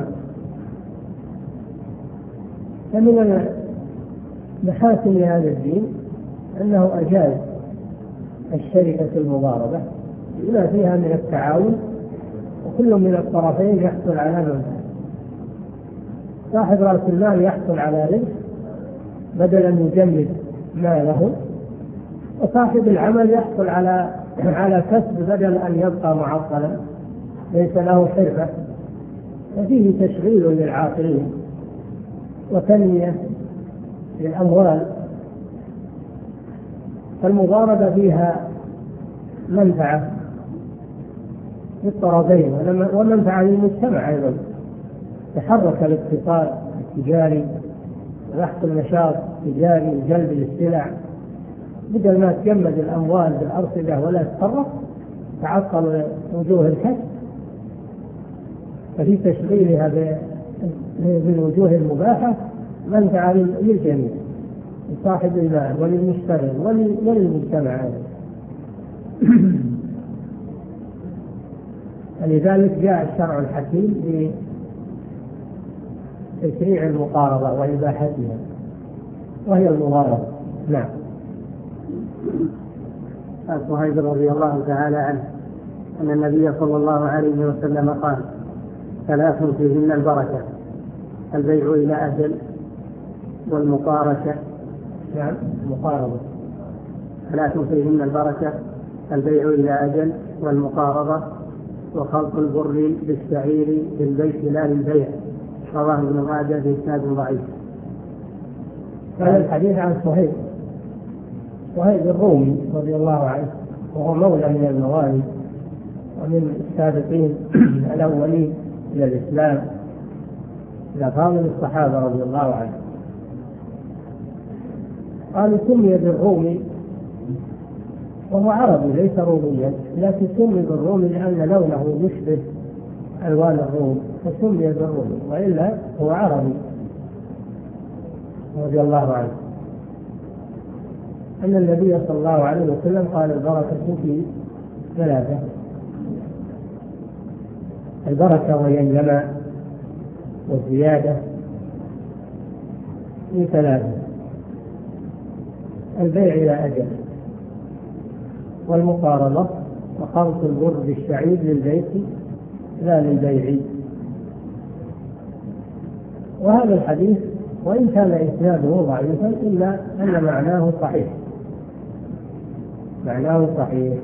Speaker 1: فمن محاسن هذا الدين أنه أجاز الشركة المضاربة بما فيها من التعاون، وكل من الطرفين يحصل على منفعة. صاحب رأس المال يحصل على ربح بدل أن يجمد ماله، وصاحب العمل يحصل على كسب بدل أن يبقى معطلا ليس له حرفة. وفيه تشغيل للعاقلين وتنمية للأموال. فالمضاربة فيها منفعة للطرفين ومنفعة للمجتمع أيضا. تحرك الاقتصاد التجاري ويحصل نشاط تجاري وجلب للسلع، بدل ما تجمد الأموال بالأرصدة ولا تتصرف تعطل وجوه الكسب. ففي تشغيلها بالوجوه المباحة منفعة للجميع، لصاحب المال وللمشتري وللمجتمع. لذلك جاء الشرع الحكيم بتشريع المقارضة وإباحتها، وهي المضاربة. نعم.
Speaker 3: عن صهيب رضي الله تعالى عنه أن النبي صلى الله عليه وسلم قال: ثلاث فيهن البركة: البيع إلى أجل، والمقارشة.
Speaker 1: نعم، المقارضة.
Speaker 3: ثلاث فيهن البركة: البيع إلى أجل، والمقارضة، وخلط البر بالشعير للبيت لا للبيع. رواه ابن ماجه بإسناد ضعيف.
Speaker 1: هذا الحديث عن صهيب الرومي رضي الله عنه، وهو مولى من الموالي ومن السابقين الأولين إلى الإسلام، إلى فاضل الصحابة رضي الله عنه. قالوا سمي بالرومي وهو عربي ليس روميا، لكن سمي بالرومي لأن لونه يشبه ألوان الروم فسمي بالرومي، وإلا هو عربي رضي الله عنه. أن النبي صلى الله عليه وسلم قال: البركة في ثلاثة. البركة وهي النماء والزيادة في ثلاثة: البيع إلى أجل، والمقارضة، وخلط البر بالشعير للبيت لا للبيع. وهذا الحديث وإن كان إسناده ضعيفا إلا أن معناه صحيح، معناه صحيح.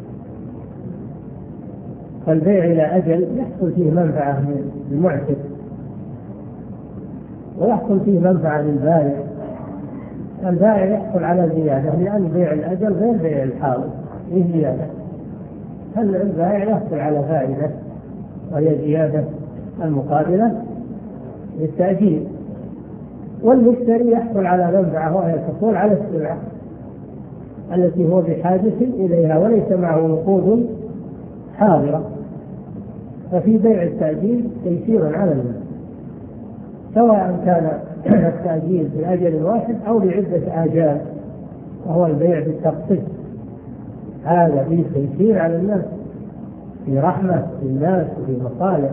Speaker 1: فالبيع إلى أجل يحصل فيه منفعة للمعتق ويحصل فيه منفعة للبائع. البائع يحصل على زيادة، لأن بيع الأجل غير بيع الحاضر فيه زيادة. البائع يحصل على فائدة وهي زيادة المقابلة للتأجيل، والمشتري يحصل على منفعة وهي الحصول على السلعة التي هو بحاجة إليها وليس معه نقود حاضرة. ففي بيع التأجيل تيسير على الناس، سواء كان التأجيل بأجل واحد أو بعدة آجال، وهو البيع بالتقسيط. هذا فيه تيسير على الناس، في رحمة للناس وفي مصالح،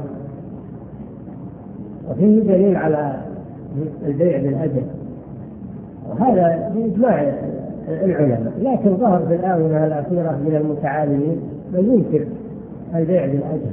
Speaker 1: وفيه دليل على البيع بالأجل، وهذا بإجماع العلماء. لكن ظهر في الآونة الأخيرة من المتعالمين من ينكر البيع بالأجل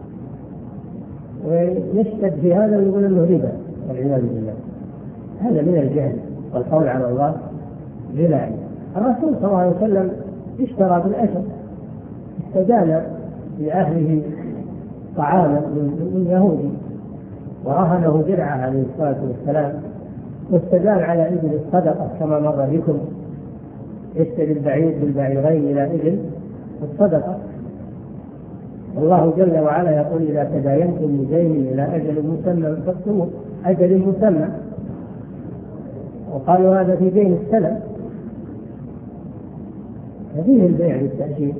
Speaker 1: ويشتد في هذا ويقول انه ربا والعياذ بالله. هذا من الجهل والقول على الله بلا علم. الرسول صلى الله عليه وسلم اشترى بالأجل، استدان لأهله طعاما من يهودي ورهنه درعه عليه الصلاة والسلام، واستدان على إبل الصدقة كما مر بكم، اشتري البعير بالبعيرين إلى إبل الصدقة. الله جل وعلا يقول: إذا تداينتم بدين إلى أجل مسمى فاكتبوه، أجل مسمى. وقالوا هذا في دين السلم، فيه البيع بالتأجيل.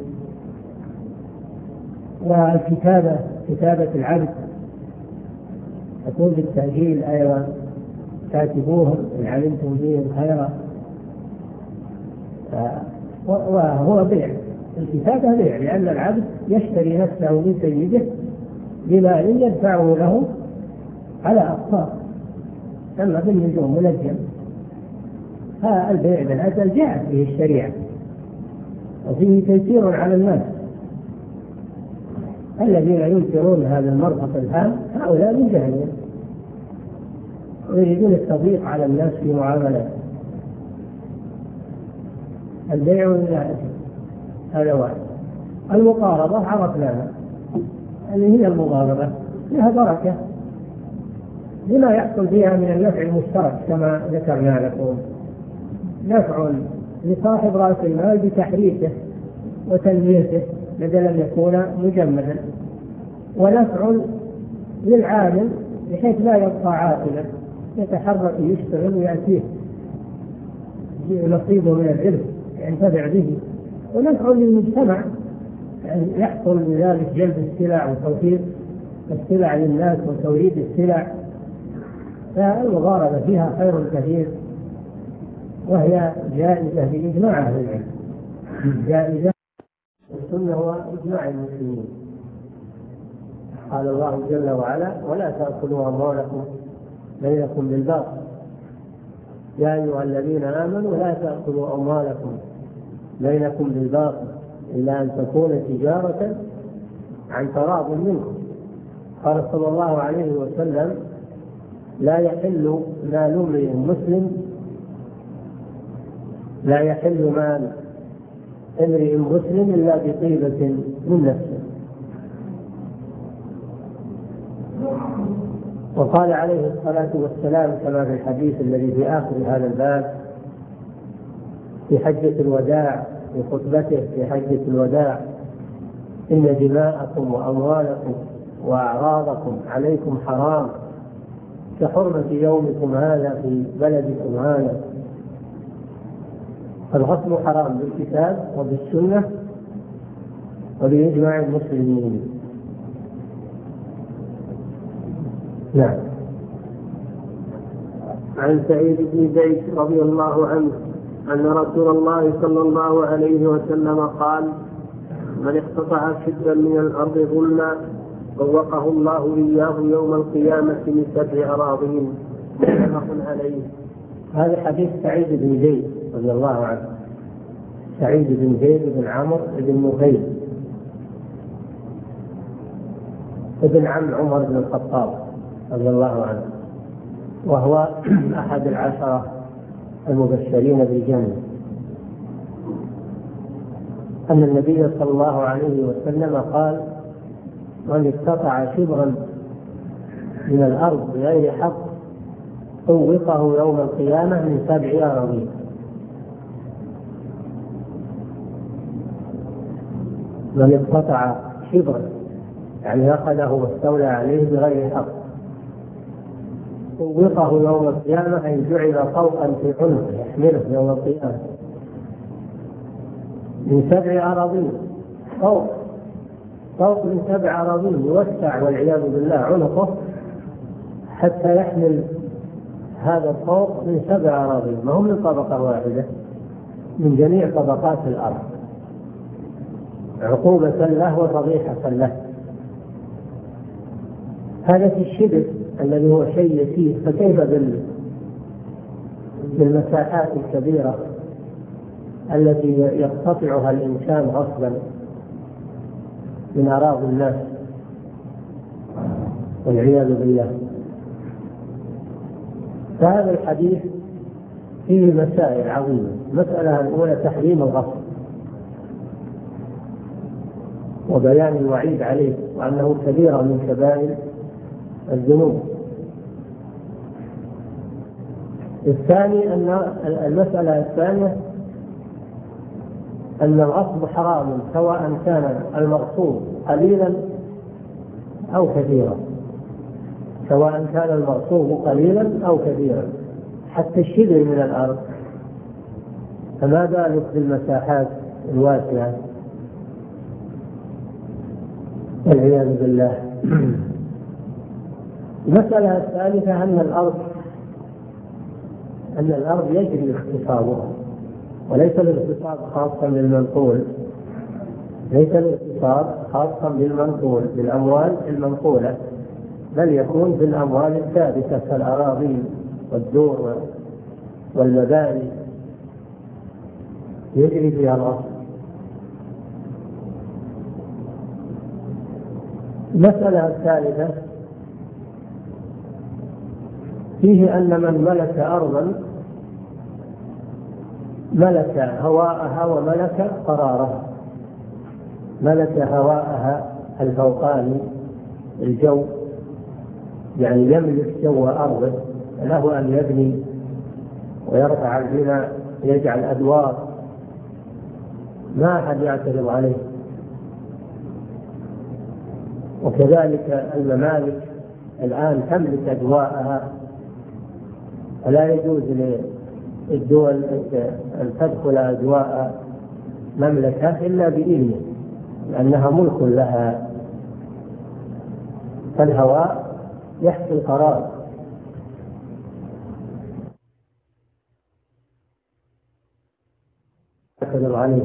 Speaker 1: والكتابة، كتابة العبد تكون بالتأجيل أيضا، كاتبوهم إن علمتم بهم خيرا. وهو بيع، الكتابة بيع، لأن العبد يشتري نفسه من سيده بمال يدفعه له على أقساط، أما بالنجوم منجم. البيع بالأجل جاءت به الشريعة وفيه تيسير على الناس. الذين ينكرون هذا المربط الهام هؤلاء من جهنم، ويريدون التضييق على الناس في معاملات. البيع بالأجل هذا واحد. المقاربة عرفناها، هي المقاربة لها بركة لما يحصل فيها من النفع المشترك كما ذكرنا لكم. نفع لصاحب رأس المال بتحريكه وتنميته بدل أن يكون مجمدا، ونفع للعامل بحيث لا يبقى عاطلا، يتحرك يشتغل ويأتيه نصيبه من العلم ينتفع به. ونفع للمجتمع، يعني يحصل بذلك جلب السلع وتوفير السلع للناس وتوريد السلع. فالمضاربة فيها خير كثير، وهي جائزة بإجماع أهل العلم، جائزة. السنة هو إجماع المسلمين. قال الله جل وعلا: ولا تأكلوا أموالكم بينكم بالباطل يا أيها الذين آمنوا لا تأكلوا أموالكم بينكم بالباطل إلا أن تكون تجارة عن تراض منكم. قال صلى الله عليه وسلم: لا يحل مال امرئ مسلم، لا يحل مال امرئ مسلم إلا بطيبة من نفسه. وقال عليه الصلاة والسلام كما في الحديث الذي في آخر هذا الباب في حجة الوداع، في خطبته في حجة الوداع: إن دماءكم وأموالكم وأعراضكم عليكم حرام كحرمة يومكم هذا في بلدكم هذا. فالغصب حرام بالكتاب وبالسنة وبإجماع المسلمين. نعم.
Speaker 2: عن سعيد بن زيد رضي الله عنه أن رسول الله صلى الله عليه وسلم قال: من اقتطع شبرا من الأرض ظلما طوقه الله إياه يوم القيامة من 7 أراضين. متفق عليه.
Speaker 1: هذا حديث سعيد بن زيد رضي الله عنه. سعيد بن زيد بن عمرو بن نفيل ابن عم عمر بن الخطاب رضي الله عنه، وهو أحد 10 المبشرين بالجنة. أن النبي صلى الله عليه وسلم قال: من اقتطع شبرا من الأرض بغير حق طوقه يوم القيامة من 7 أراضين. من اقتطع شبرا يعني أخذه واستولى عليه بغير حق طوقه يوم القيامة، أي جعل طوقا في عنقه يحمله يوم القيامة من 7 أراضين. طوق من 7 أراضين يوسع والعياذ بالله عنقه حتى يحمل هذا الطوق من 7 أراضين، ما هم من طبقة واحدة، من جميع طبقات الأرض، عقوبة له وفضيحة له. هذا في الشبر الذي هو شيء يسير، فكيف بالمساحات الكبيرة التي يقتطعها الإنسان غصبا من أراضي الناس والعياذ بالله. فهذا الحديث فيه مسائل عظيمة. المسألة الأولى تحريم الغصب وبيان الوعيد عليه وأنه كبيرة من كبائر الذنوب. الثاني أن المسألة الثانية أن الغصب حرام سواء كان المغصوب قليلا أو كثيرا، سواء كان المغصوب قليلا أو كثيرا، حتى الشبر من الأرض، فما بالك بالمساحات الواسعة والعياذ بالله. المسألة الثالثة أن الأرض يجري اغتصابها، وليس الاغتصاب خاصا بالمنقول، ليس الاغتصاب خاصا بالمنقول بالأموال المنقولة، بل يكون بالأموال الثابتة كالأراضي والدور والمباني يجري فيها الغصب. المسألة الثالثة فيه أن من ملك أرضا ملك هواءها وملك قرارها، ملك هواءها الفوقاني الجو، يعني يملك جو أرضه، له أن يبني ويرفع البناء يجعل أدوار، ما أحد يعترض عليه. وكذلك الممالك الآن تملك أدواءها، فلا يجوز للدول أن تدخل أدواء مملكة إلا بإذنه، لأنها ملك لها. فالهواء يحكي القرار. عليه.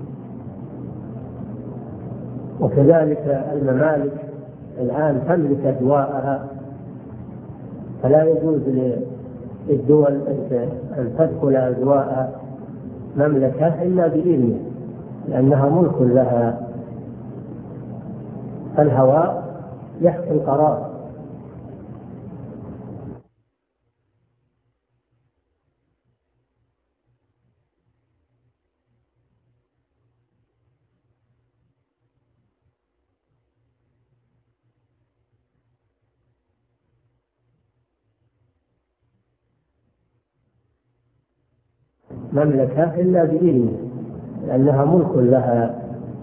Speaker 1: وكذلك الممالك الآن تملك أدواءها، فلا يجوز للدول أن تدخل أدواء مملكة إلا بإذنه، لأنها ملك لها. فالهواء يحكي القرار. مملكة إلا بإذنه، لأنها ملك لها.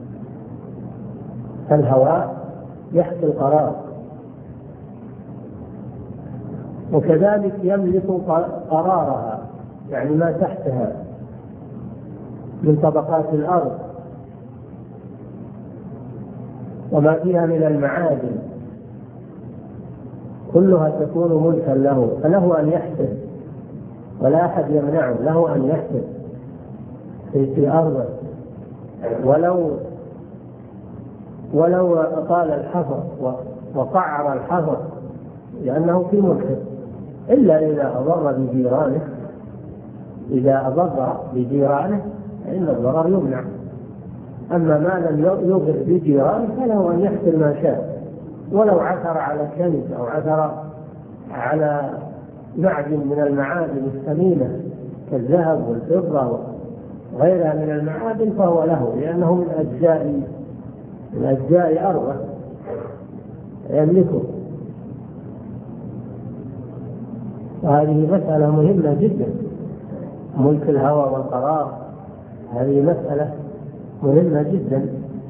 Speaker 1: فالهواء يحكي القرار. وكذلك يملك قرارها، يعني ما تحتها من طبقات الأرض وما فيها من المعادن كلها تكون ملكا له، فله أن يحفر ولا أحد يمنعه، له أن يحفر في أرضه ولو أطال الحفر وقعر الحفر لأنه في ملكه، إلا إذا أضر بجيرانه. إذا أضر بجيرانه فإن الضرر يمنع، أما ما لم يضر بجيرانه فله أن يحفر ما شاء، ولو عثر على كنز أو عثر على معدن من المعادن الثمينة كالذهب والفضة غيرها من المعادن فهو له، لأنه من أجزاء أرضه يملكه. وهذه مسألة مهمة جدا، ملك الهوى والقرار، هذه مسألة مهمة جدا.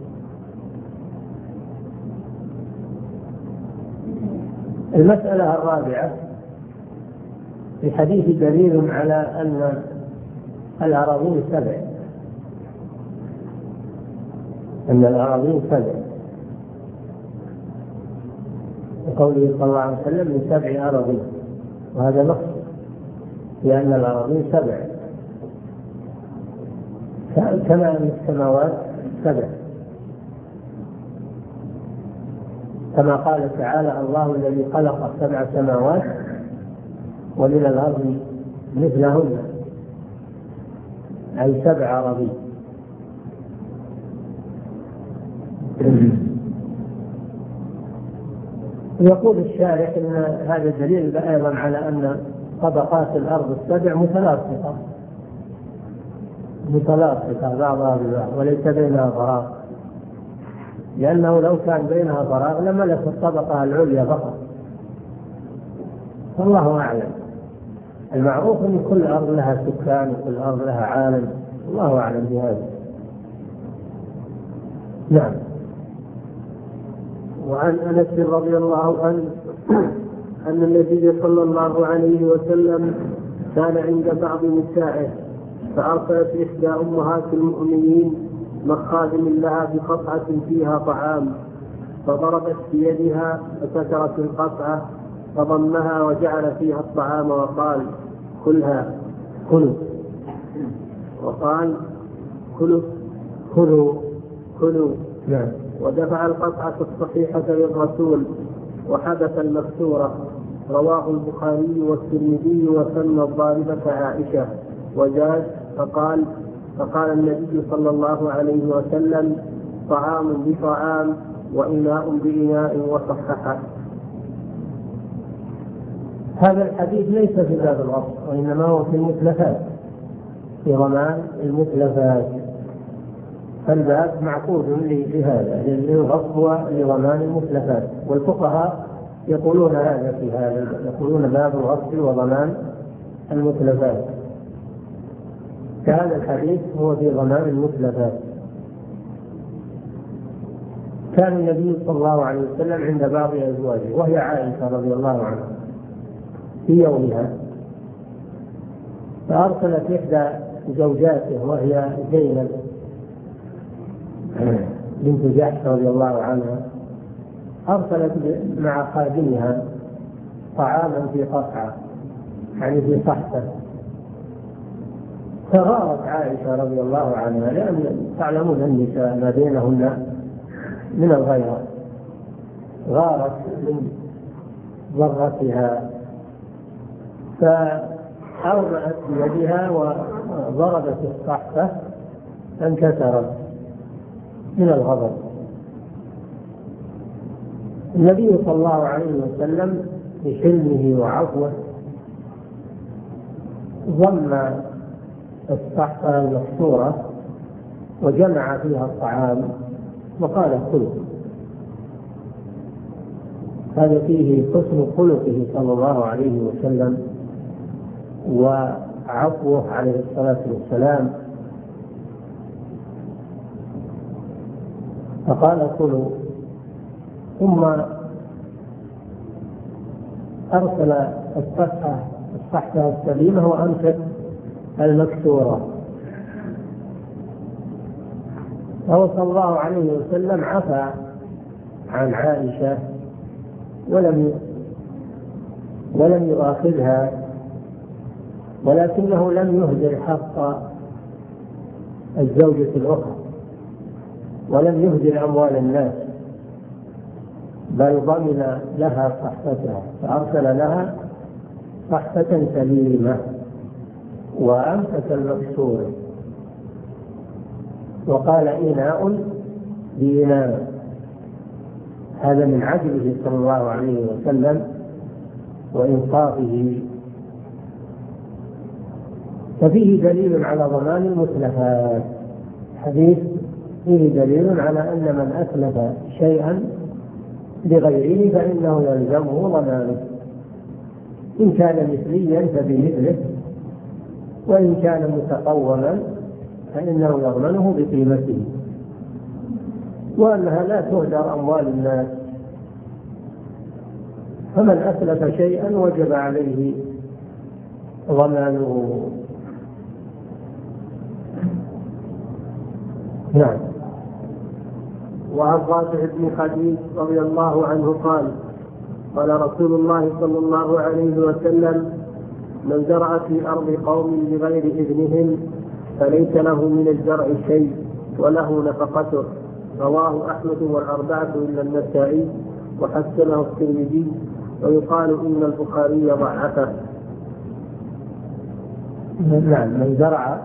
Speaker 1: المسألة الرابعة، في حديث دليل على أن الأراضين 7، أن الأراضين 7، وقوله صلى الله عليه وسلم من 7 أراضين، وهذا نص لأن الأراضين 7 كما أن السماوات 7، كما قال تعالى الله الذي خلق 7 سماوات ومن الأرض مثلهن، أي 7 أراضين. يقول الشارح إن هذا دليل أيضا على أن طبقات الأرض 7 متلاصقة بعضها ببعض وليس بينها فراغ، لأنه لو كان بينها فراغ لملك الطبقة العليا فقط. والله أعلم. المعروف أن كل أرض لها سكان وكل أرض لها عالم، الله أعلم بهذا. نعم.
Speaker 2: وعن أنس رضي الله عنه أن النبي صلى الله عليه وسلم كان عند بعض نسائه فأرسلت إحدى أمهات المؤمنين مخازن لها بقطعة فيها طعام، فضربت بيدها فكسرت القطعة، فضمها وجعل فيها الطعام وقال كلها، وقال كلوا.
Speaker 1: نعم.
Speaker 2: ودفع القطعة الصحيحة للرسول وحدث المكسورة. رواه البخاري والترمذي وسمى الضاربة عائشة وجاز. فقال النبي صلى الله عليه وسلم طعام بطعام وإناء بإناء، وصححه.
Speaker 1: هذا الحديث ليس في باب الغصب، وإنما هو في المتلفات، في ضمان المتلفات، فالباب معقود لهذا، للغصب ولضمان المتلفات، والفقهاء يقولون هذا في هذا، يقولون باب الغصب وضمان المتلفات. كان الحديث هو في ضمان المتلفات. كان النبي صلى الله عليه وسلم عند بعض أزواجه وهي عائشة رضي الله عنها في يومها، فأرسلت إحدى زوجاته وهي زينب بنت جحش رضي الله عنها، أرسلت مع خادمها طعاما في قطعة، يعني في صحفة، فغارت عائشة رضي الله عنها، لأن تعلمون النساء ما بينهن من الغيرة، غارت من ضرتها فأومأت بيدها وضربت الصحفة فانكسرت من الغضب. النبي صلى الله عليه وسلم بحلمه وعفوه ضم الصحفة المكسورة وجمع فيها الطعام وقال كلوا. هذا فيه حسن خلقه صلى الله عليه وسلم وعفوه عليه الصلاة والسلام، فقال كلوا. ثم أرسل الصحفة السليمة وأمسك المكسورة، فهو صلى الله عليه وسلم عفى عن عائشة ولم يؤاخذها، ولكنه لم يهدر حق الزوجة الأخرى ولم يهدر أموال الناس، بل ضمن لها صحفتها، فأرسل لها صحفة سليمة وأمسك المكسور وقال إناء بإناء. هذا من عدله صلى الله عليه وسلم وإنصافه ففيه دليل على ضمان المتلفات. حديث فيه دليل على أن من أتلف شيئا لغيره فإنه يلزمه ضمانه، إن كان مثليا فبمثله، وإن كان متقوما فإنه يضمنه بقيمته، وأنها لا تهدر أموال الناس. فمن أتلف شيئا وجب عليه ضمانه. نعم.
Speaker 2: وعن رافع بن خديج رضي الله عنه قال قال رسول الله صلى الله عليه وسلم: من زرع في أرض قوم بغير إذنهم فليس له من الزرع شيء وله نفقته. رواه أحمد والأربعة إلا النسائي وحسنه الترمذي، ويقال إن البخاري ضعفه.
Speaker 1: نعم. من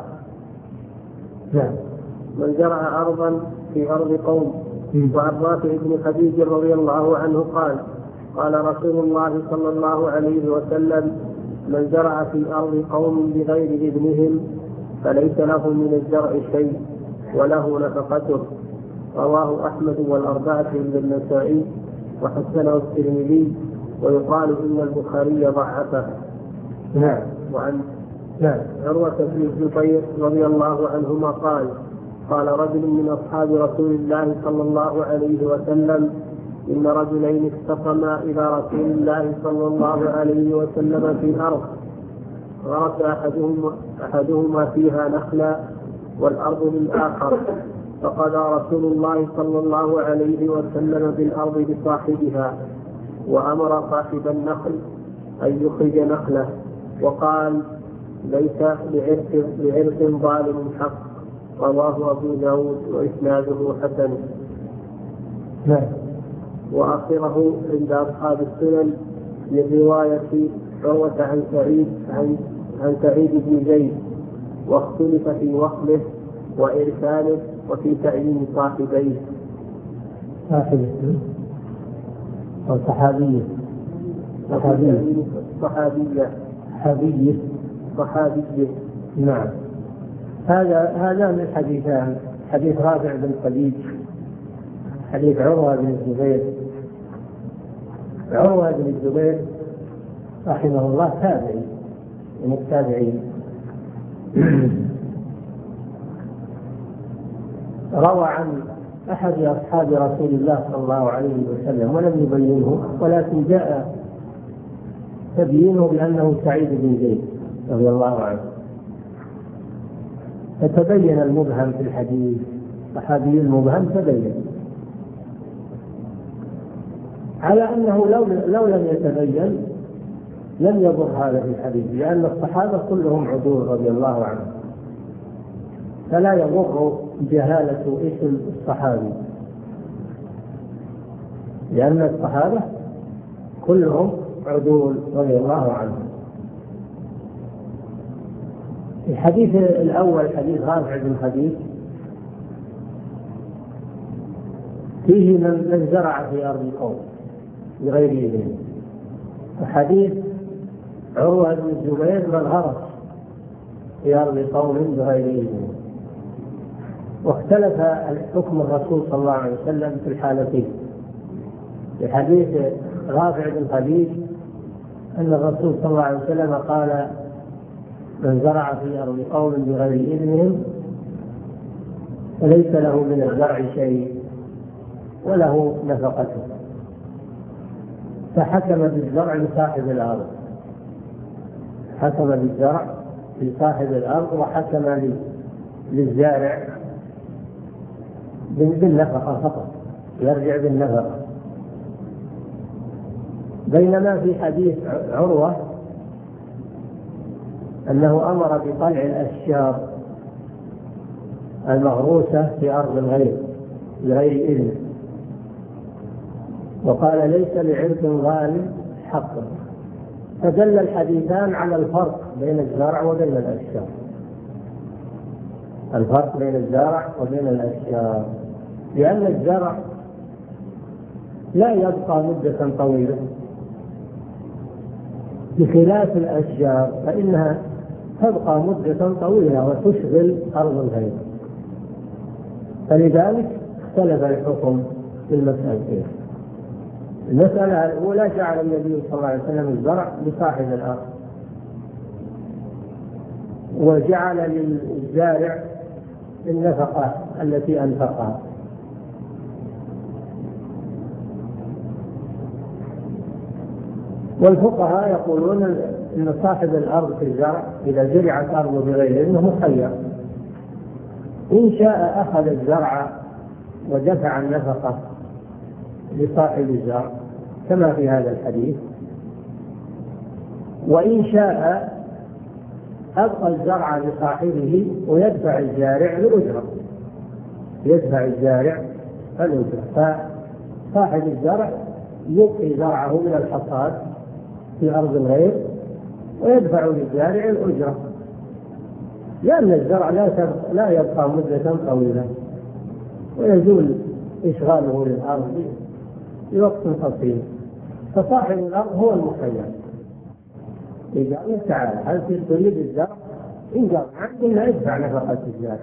Speaker 1: زرع أرضا في أرض قوم. وعن رافع بن خديج رضي الله عنه قال قال رسول الله صلى الله عليه وسلم: من زرع في أرض قوم بغير إذنهم فليس له من الزرع شيء وله نفقته. رواه أحمد والأربعة إلا النسائي وحسنه الترمذي، ويقال إن البخاري ضعفه. نعم.
Speaker 2: وعن عروة بن الزبير رضي الله عنهما قال قال رجل من أصحاب رسول الله صلى الله عليه وسلم: إن رجلين اختصما إلى رسول الله صلى الله عليه وسلم في أرض غرس أحدهما فيها نخلا والأرض للآخر، فقضى رسول الله صلى الله عليه وسلم بالأرض لصاحبها، وأمر صاحب النخل أن يخرج نخله، وقال: ليس لعرق ظالم حق. رواه أبو داود وإسناده حسن. وآخره عند أصحاب السنن من رواية عروة عن سعيد بن زيد، واختلف في وصله وإرساله وفي تعيين صاحبيه.
Speaker 1: أو صحابية. نعم. هذا من حديثان: حديث رافع بن خديج، حديث عروة بن الزبير. عروة بن الزبير رحمه الله تابعي من التابعين، روى عن أحد أصحاب رسول الله صلى الله عليه وسلم ولم يبينه، ولكن جاء تبيينه بأنه سعيد بن زيد رضي الله عنه، فتبين المبهم في الحديث. صحابي المبهم تبين، على أنه لو لم يتبين لم يضر هذا في الحديث، لأن الصحابة كلهم عدول رضي الله عنهم، فلا يضر جهالة اسم الصحابي، لأن الصحابة كلهم عدول رضي الله عنهم. الحديث الأول حديث رافع بن خديج فيه من زرع في أرض قوم بغير إذن، وحديث عروة بن الزبير من غرس في أرض قوم بغير إذن. واختلف حكم الرسول صلى الله عليه وسلم في الحالتين. في حديث رافع بن خديج أن الرسول صلى الله عليه وسلم قال: من زرع في أرض قوم بغير إذنهم فليس له من الزرع شيء وله نفقته. فحكم بالزرع لصاحب الأرض، حكم بالزرع لصاحب الأرض، وحكم للزارع بالنفقة فقط، يرجع بالنفقة. بينما في حديث عروة أنه أمر بطلع الأشجار المغروسة في أرض الغير بغير إذن، وقال: ليس لعرق ظالم حق. فدل الحديثان على الفرق بين الزرع وبين الأشجار، الفرق بين الزرع وبين الأشجار، لأن الزرع لا يبقى مدة طويلة، بخلاف الأشجار فإنها تبقى مدة طويلة وتشغل أرض الغير، فلذلك اختلف الحكم في المسألتين. المسألة الأولى جعل النبي صلى الله عليه وسلم الزرع لصاحب الأرض، وجعل للزارع النفقة التي أنفقها. والفقهاء يقولون أن صاحب الأرض في الزرع إذا زرعت أرضه بغيره إنه مخير، إن شاء أخذ الزرع ودفع النفقة لصاحب الزرع كما في هذا الحديث، وإن شاء أبقى الزرع لصاحبه ويدفع الزارع الأجرة، يدفع الزارع الأجرة. فصاحب الزرع يبقي زرعه من الحصاد في أرض الغير ويدفع للزارع الأجرة، لأن الزرع لا يبقى مدة طويلة ويزول إشغاله للأرض لوقت قصير. فصاحب الأرض هو المخير، إذا قال تعالى هل تريد الزرع؟ إن قال نعم إلا ادفع نفقة الزرع،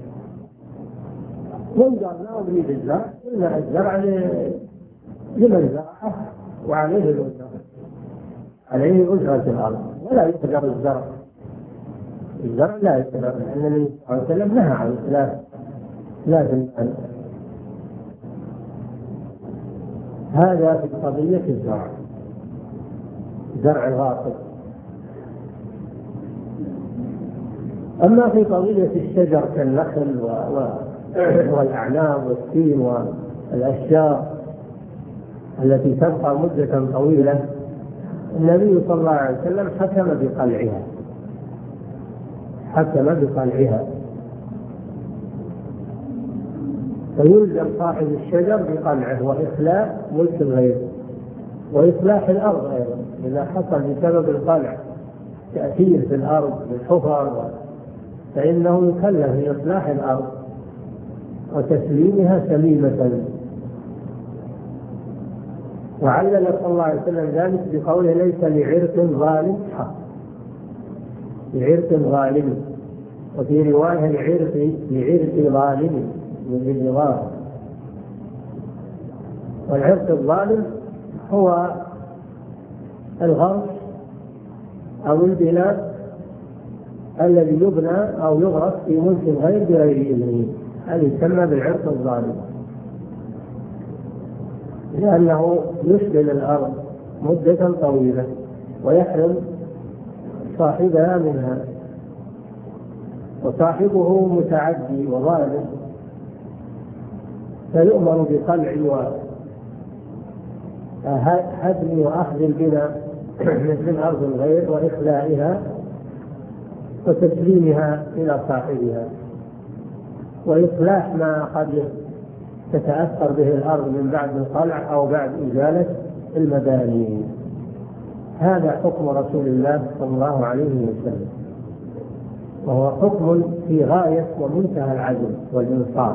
Speaker 1: وإن قال لا أريد الزرع إلا الزرع لمن زرعه وعليه الأجرة، عليه أجرة الأرض، ولا يقدر الزرع لا يقدر، لأن النبي صلى الله عليه وسلم نهى عن ثلاث المال. هذا في قضية الزرع، زرع الغاصب. أما في قضية الشجر كالنخل والأعناب والتين والأشجار التي تبقى مدة طويلة، النبي صلى الله عليه وسلم حكم بقلعها، فيلزم صاحب الشجر بقلعه وإخلاء ملك الغير وإصلاح الأرض أيضا، إذا حصل بسبب القلع تأثير في الأرض بالحفر فإنه يكلف بإصلاح الأرض وتسليمها سليمة. وعلل صلى الله عليه وسلم ذلك بقوله ليس لعرق ظالم حق، لعرق ظالم، وفي رواية لعرق ظالم بالإضافة. والعرق الظالم هو الغرس أو البناء الذي يبنى أو يغرس في ملك الغير بغير إذنه، هذا يسمى بالعرق الظالم، لأنه يشغل الأرض مدة طويلة ويحرم صاحبها منها، وصاحبه متعدي وظالم فيؤمر بقلع وهدم وأخذ البناء من أرض الغير وإخلائها وتسليمها إلى صاحبها، وإصلاح ما قد تتأثر به الأرض من بعد القلع أو بعد إزالة المباني. هذا حكم رسول الله صلى الله عليه وسلم، وهو حكم في غاية ومنتهى العدل والإنصاف.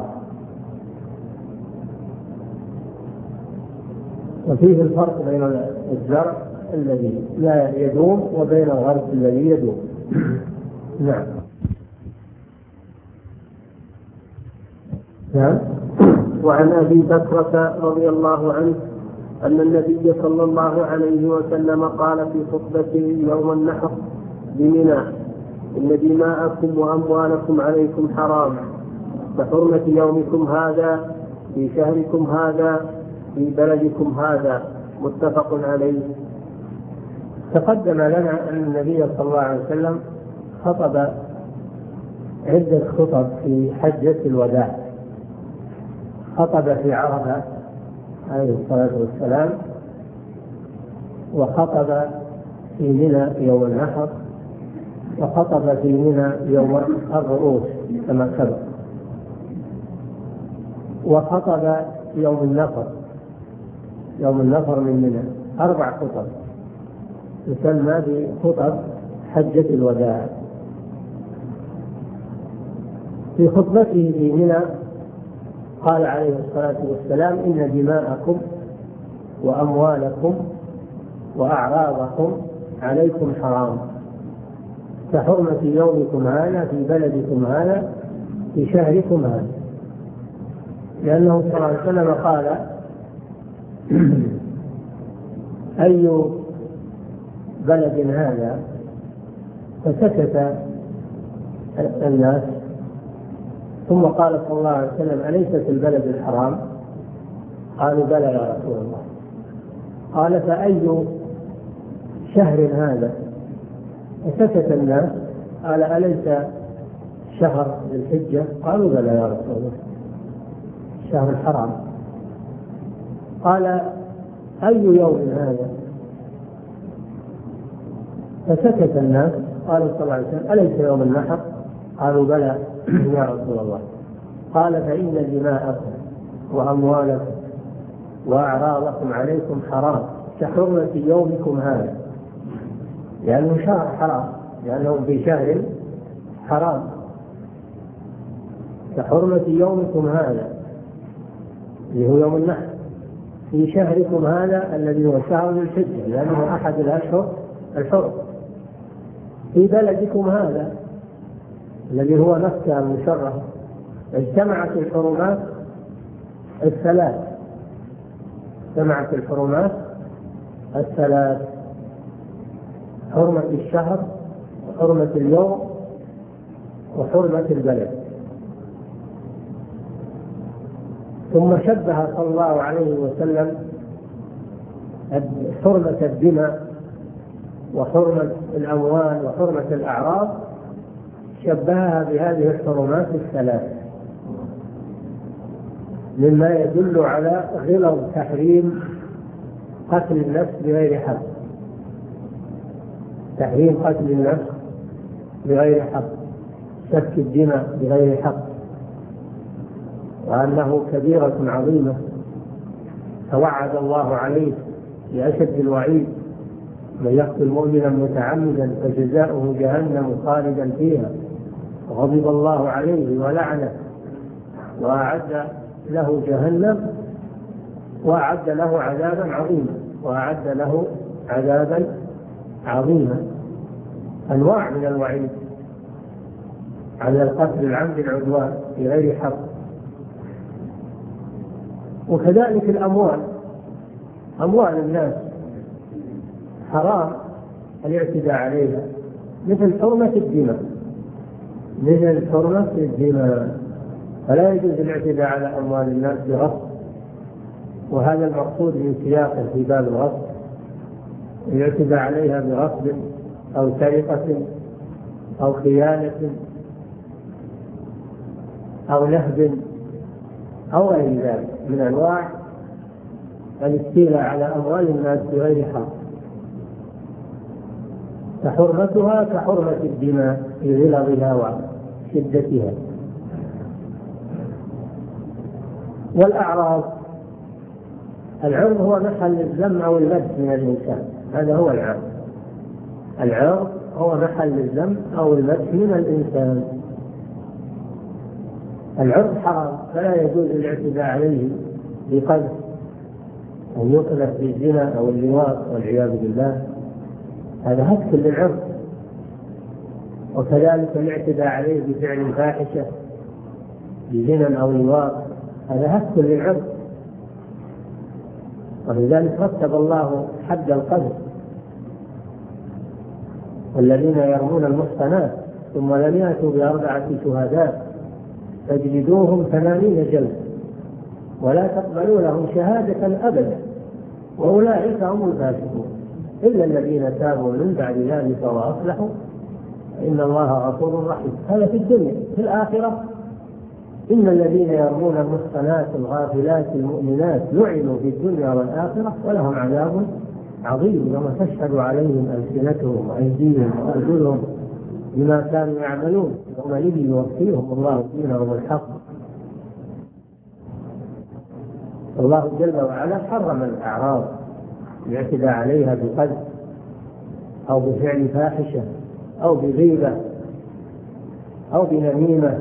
Speaker 1: وفيه الفرق بين الزرع الذي لا يدوم وبين الغرس الذي يدوم. نعم.
Speaker 2: وعن أبي بكرة رضي الله عنه أن النبي صلى الله عليه وسلم قال في خطبته يوم النحر بمنى إن دماءكم وأموالكم عليكم حرام كحرمة يومكم هذا في شهركم هذا في بلدكم هذا، متفق عليه.
Speaker 1: تقدم لنا أن النبي صلى الله عليه وسلم خطب عدة خطب في حجة الوداع. خطب في عرفة عليه الصلاة والسلام، وخطب في منى يوم النحر، وخطب في منى يوم الرؤوس كما سبق، وخطب يوم النفر من منى. 4 خطب يسمى بخطب حجة الوداع. في خطبته في منى قال عليه الصلاة والسلام إن دماءكم وأموالكم وأعراضكم عليكم حرام كحرمة يومكم هذا في بلدكم هذا في شهركم هذا، لأنه صلى الله عليه وسلم قال أي بلد هذا؟ فسكت الناس، ثم قال صلى الله عليه وسلم أليست البلد الحرام؟ قالوا بلى يا رسول الله. قال فأي شهر هذا؟ فسكت الناس، قال أليس شهر ذي الحجة؟ قالوا بلى يا رسول الله الشهر الحرام. قال أي يوم هذا؟ فسكت الناس، قالوا صلى الله عليه وسلم أليس يوم النحر؟ قالوا بلى يا رسول الله. قال فإن دماءكم وأموالكم وأعراضكم عليكم حرام كحرمة يومكم هذا، لأنه شهر حرام، لأنه في شهر حرام، كحرمة يومكم هذا اللي هو يوم النحر في شهركم هذا الذي هو شهر ذي الحجة، لأنه أحد الأشهر الحرم، في بلدكم هذا الذي هو مكة المشرفة. اجتمعت الحرمات الثلاث، اجتمعت الحرمات الثلاث: حرمة الشهر وحرمة اليوم وحرمة البلد. ثم شبه صلى الله عليه وسلم حرمة الدماء وحرمة الأموال وحرمة الأعراض، شبهها بهذه الحرمات الثلاث، مما يدل على غلظ تحريم قتل النفس بغير حق، تحريم قتل النفس بغير حق، سفك الدماء بغير حق، وأنه كبيرة عظيمة توعد الله عليه بأشد الوعيد: من يقتل مؤمنا متعمدا فجزاؤه جهنم خالدا فيها وغضب الله عليه ولعنه وأعد له جهنم وأعد له عذابا عظيما. أنواع من الوعيد على القتل العمد العدوان بغير حق. وكذلك الأموال، أموال الناس حرام الاعتداء عليها، مثل حرمة الدماء، فلا يجوز الاعتداء على أموال الناس بغصب، وهذا المقصود من سياق في باب الغصب: الاعتداء عليها بغصب أو سرقة أو خيانة أو نهب أو غير ذلك من أنواع الاستيلاء على أموال الناس بغير حق، فحرمتها كحرمة الدماء في غلظها وشدتها. والأعراض، العرض هو محل الذم أو المدح من الإنسان، هذا هو العرض. العرض هو محل الذم أو المدح من الإنسان. العرض حرام، فلا يجوز الاعتداء عليه بقذف أو يقذف بالزنا أو اللواط والعياذ بالله، هذا هتك للعرض. وكذلك الاعتداء عليه بفعل فاحشة بزنا أو لواط، هذا هتك للعرض. ولذلك رتب الله حد القذف: والذين يرمون المحصنات ثم لم يأتوا بأربعة شهداء فاجلدوهم 80 جلدة ولا تقبلوا لهم شهادة أبدا وأولئك هم الفاسقون إلا الذين تابوا من بعد ذلك وأصلحوا إن الله غفور رحيم. هذا في الدنيا. في الآخرة: إن الذين يرمون المحصنات الغافلات المؤمنات لعنوا في الدنيا والآخرة ولهم عذاب عظيم يوم تشهد عليهم ألسنتهم وأيديهم وأرجلهم بما كانوا يعملون يومئذ يوفيهم الله دينهم الحق. الله جل وعلا حرم الأعراض الاعتداء عليها بقذف أو بفعل فاحشة أو بغيبة أو بنميمة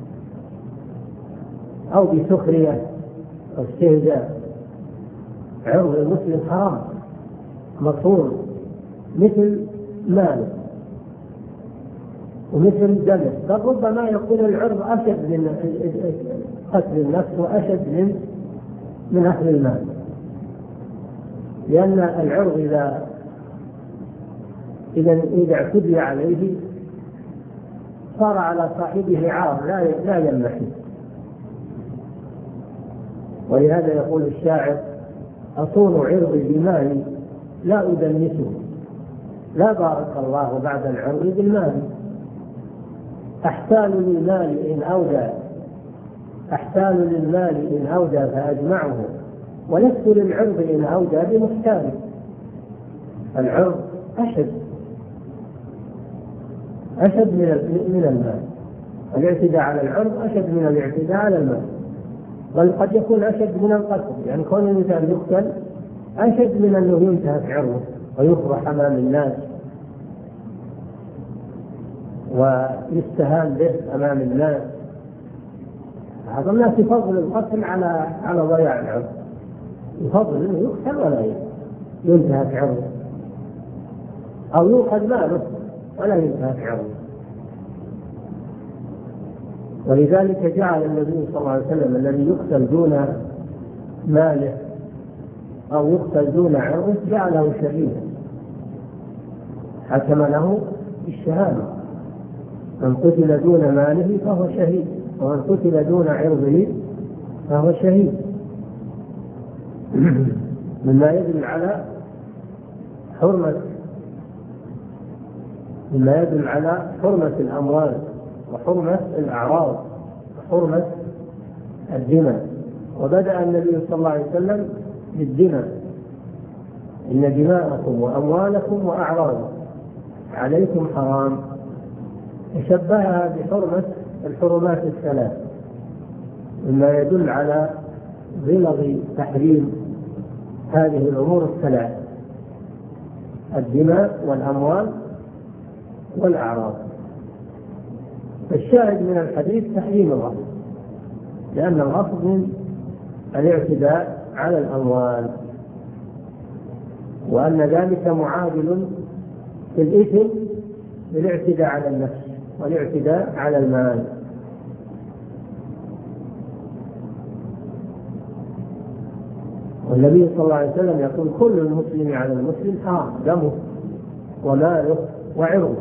Speaker 1: أو بسخرية أو استهزاء. عرض المسلم حرام مصون مثل ماله، ومثل دمه، بل ربما يكون العرض أشد من قتل النفس وأشد من أكل المال، لأن العرض إذا اعتدي عليه صار على صاحبه عار لا يمنحه. ولهذا يقول الشاعر: أصون عرضي بمالي لا أدنسه، لا بارك الله بعد العرض بالمال. أحتال للمال إن أودى فأجمعه، ولست للعرض إن أودى بمحتال. العرض أشد من المال، الاعتداء على العرض أشد من الاعتداء على المال، بل قد يكون أشد من القتل. يعني كون الإنسان يقتل أشد من أنه ينتهك عرضه ويفضح أمام الناس ويستهان به أمام الناس. بعض الناس يفضل القتل على ضياع العرض، يفضل أنه يقتل ولا ينتهك عرضه، أو يؤخذ ماله ولا ينتهك عرضه. ولذلك جعل النبي صلى الله عليه وسلم الذي يقتل دون ماله أو يقتل دون عرضه جعله شهيدا، حكم له بالشهادة: من قتل دون ماله فهو شهيد، ومن قتل دون عرضه فهو شهيد. مما يدل على حرمة الأموال وحرمة الأعراض وحرمة الدماء. وبدأ النبي صلى الله عليه وسلم بالدماء: إن دماءكم وأموالكم وأعراضكم عليكم حرام. وشبهها بحرمة الحرمات الثلاث، مما يدل على غلظ تحريم هذه الأمور الثلاث: الدماء والأموال والأعراض. الشاهد من الحديث تحريم الغصب، لأن الغصب من الاعتداء على الأموال، وأن ذلك معادل في الإثم بالاعتداء على النفس والاعتداء على المال. والنبي صلى الله عليه وسلم يقول: كل المسلم على المسلم حرام، دمه وماله وعرضه،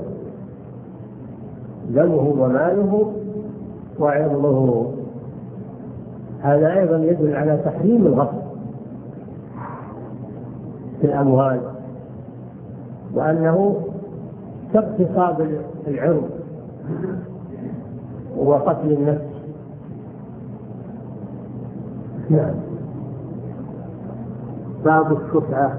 Speaker 1: دمه وماله وعرضه. هذا أيضا يدل على تحريم الغصب في الأموال، وأنه كاغتصاب العرض وقتل النفس. نعم.
Speaker 2: باب الشفعة.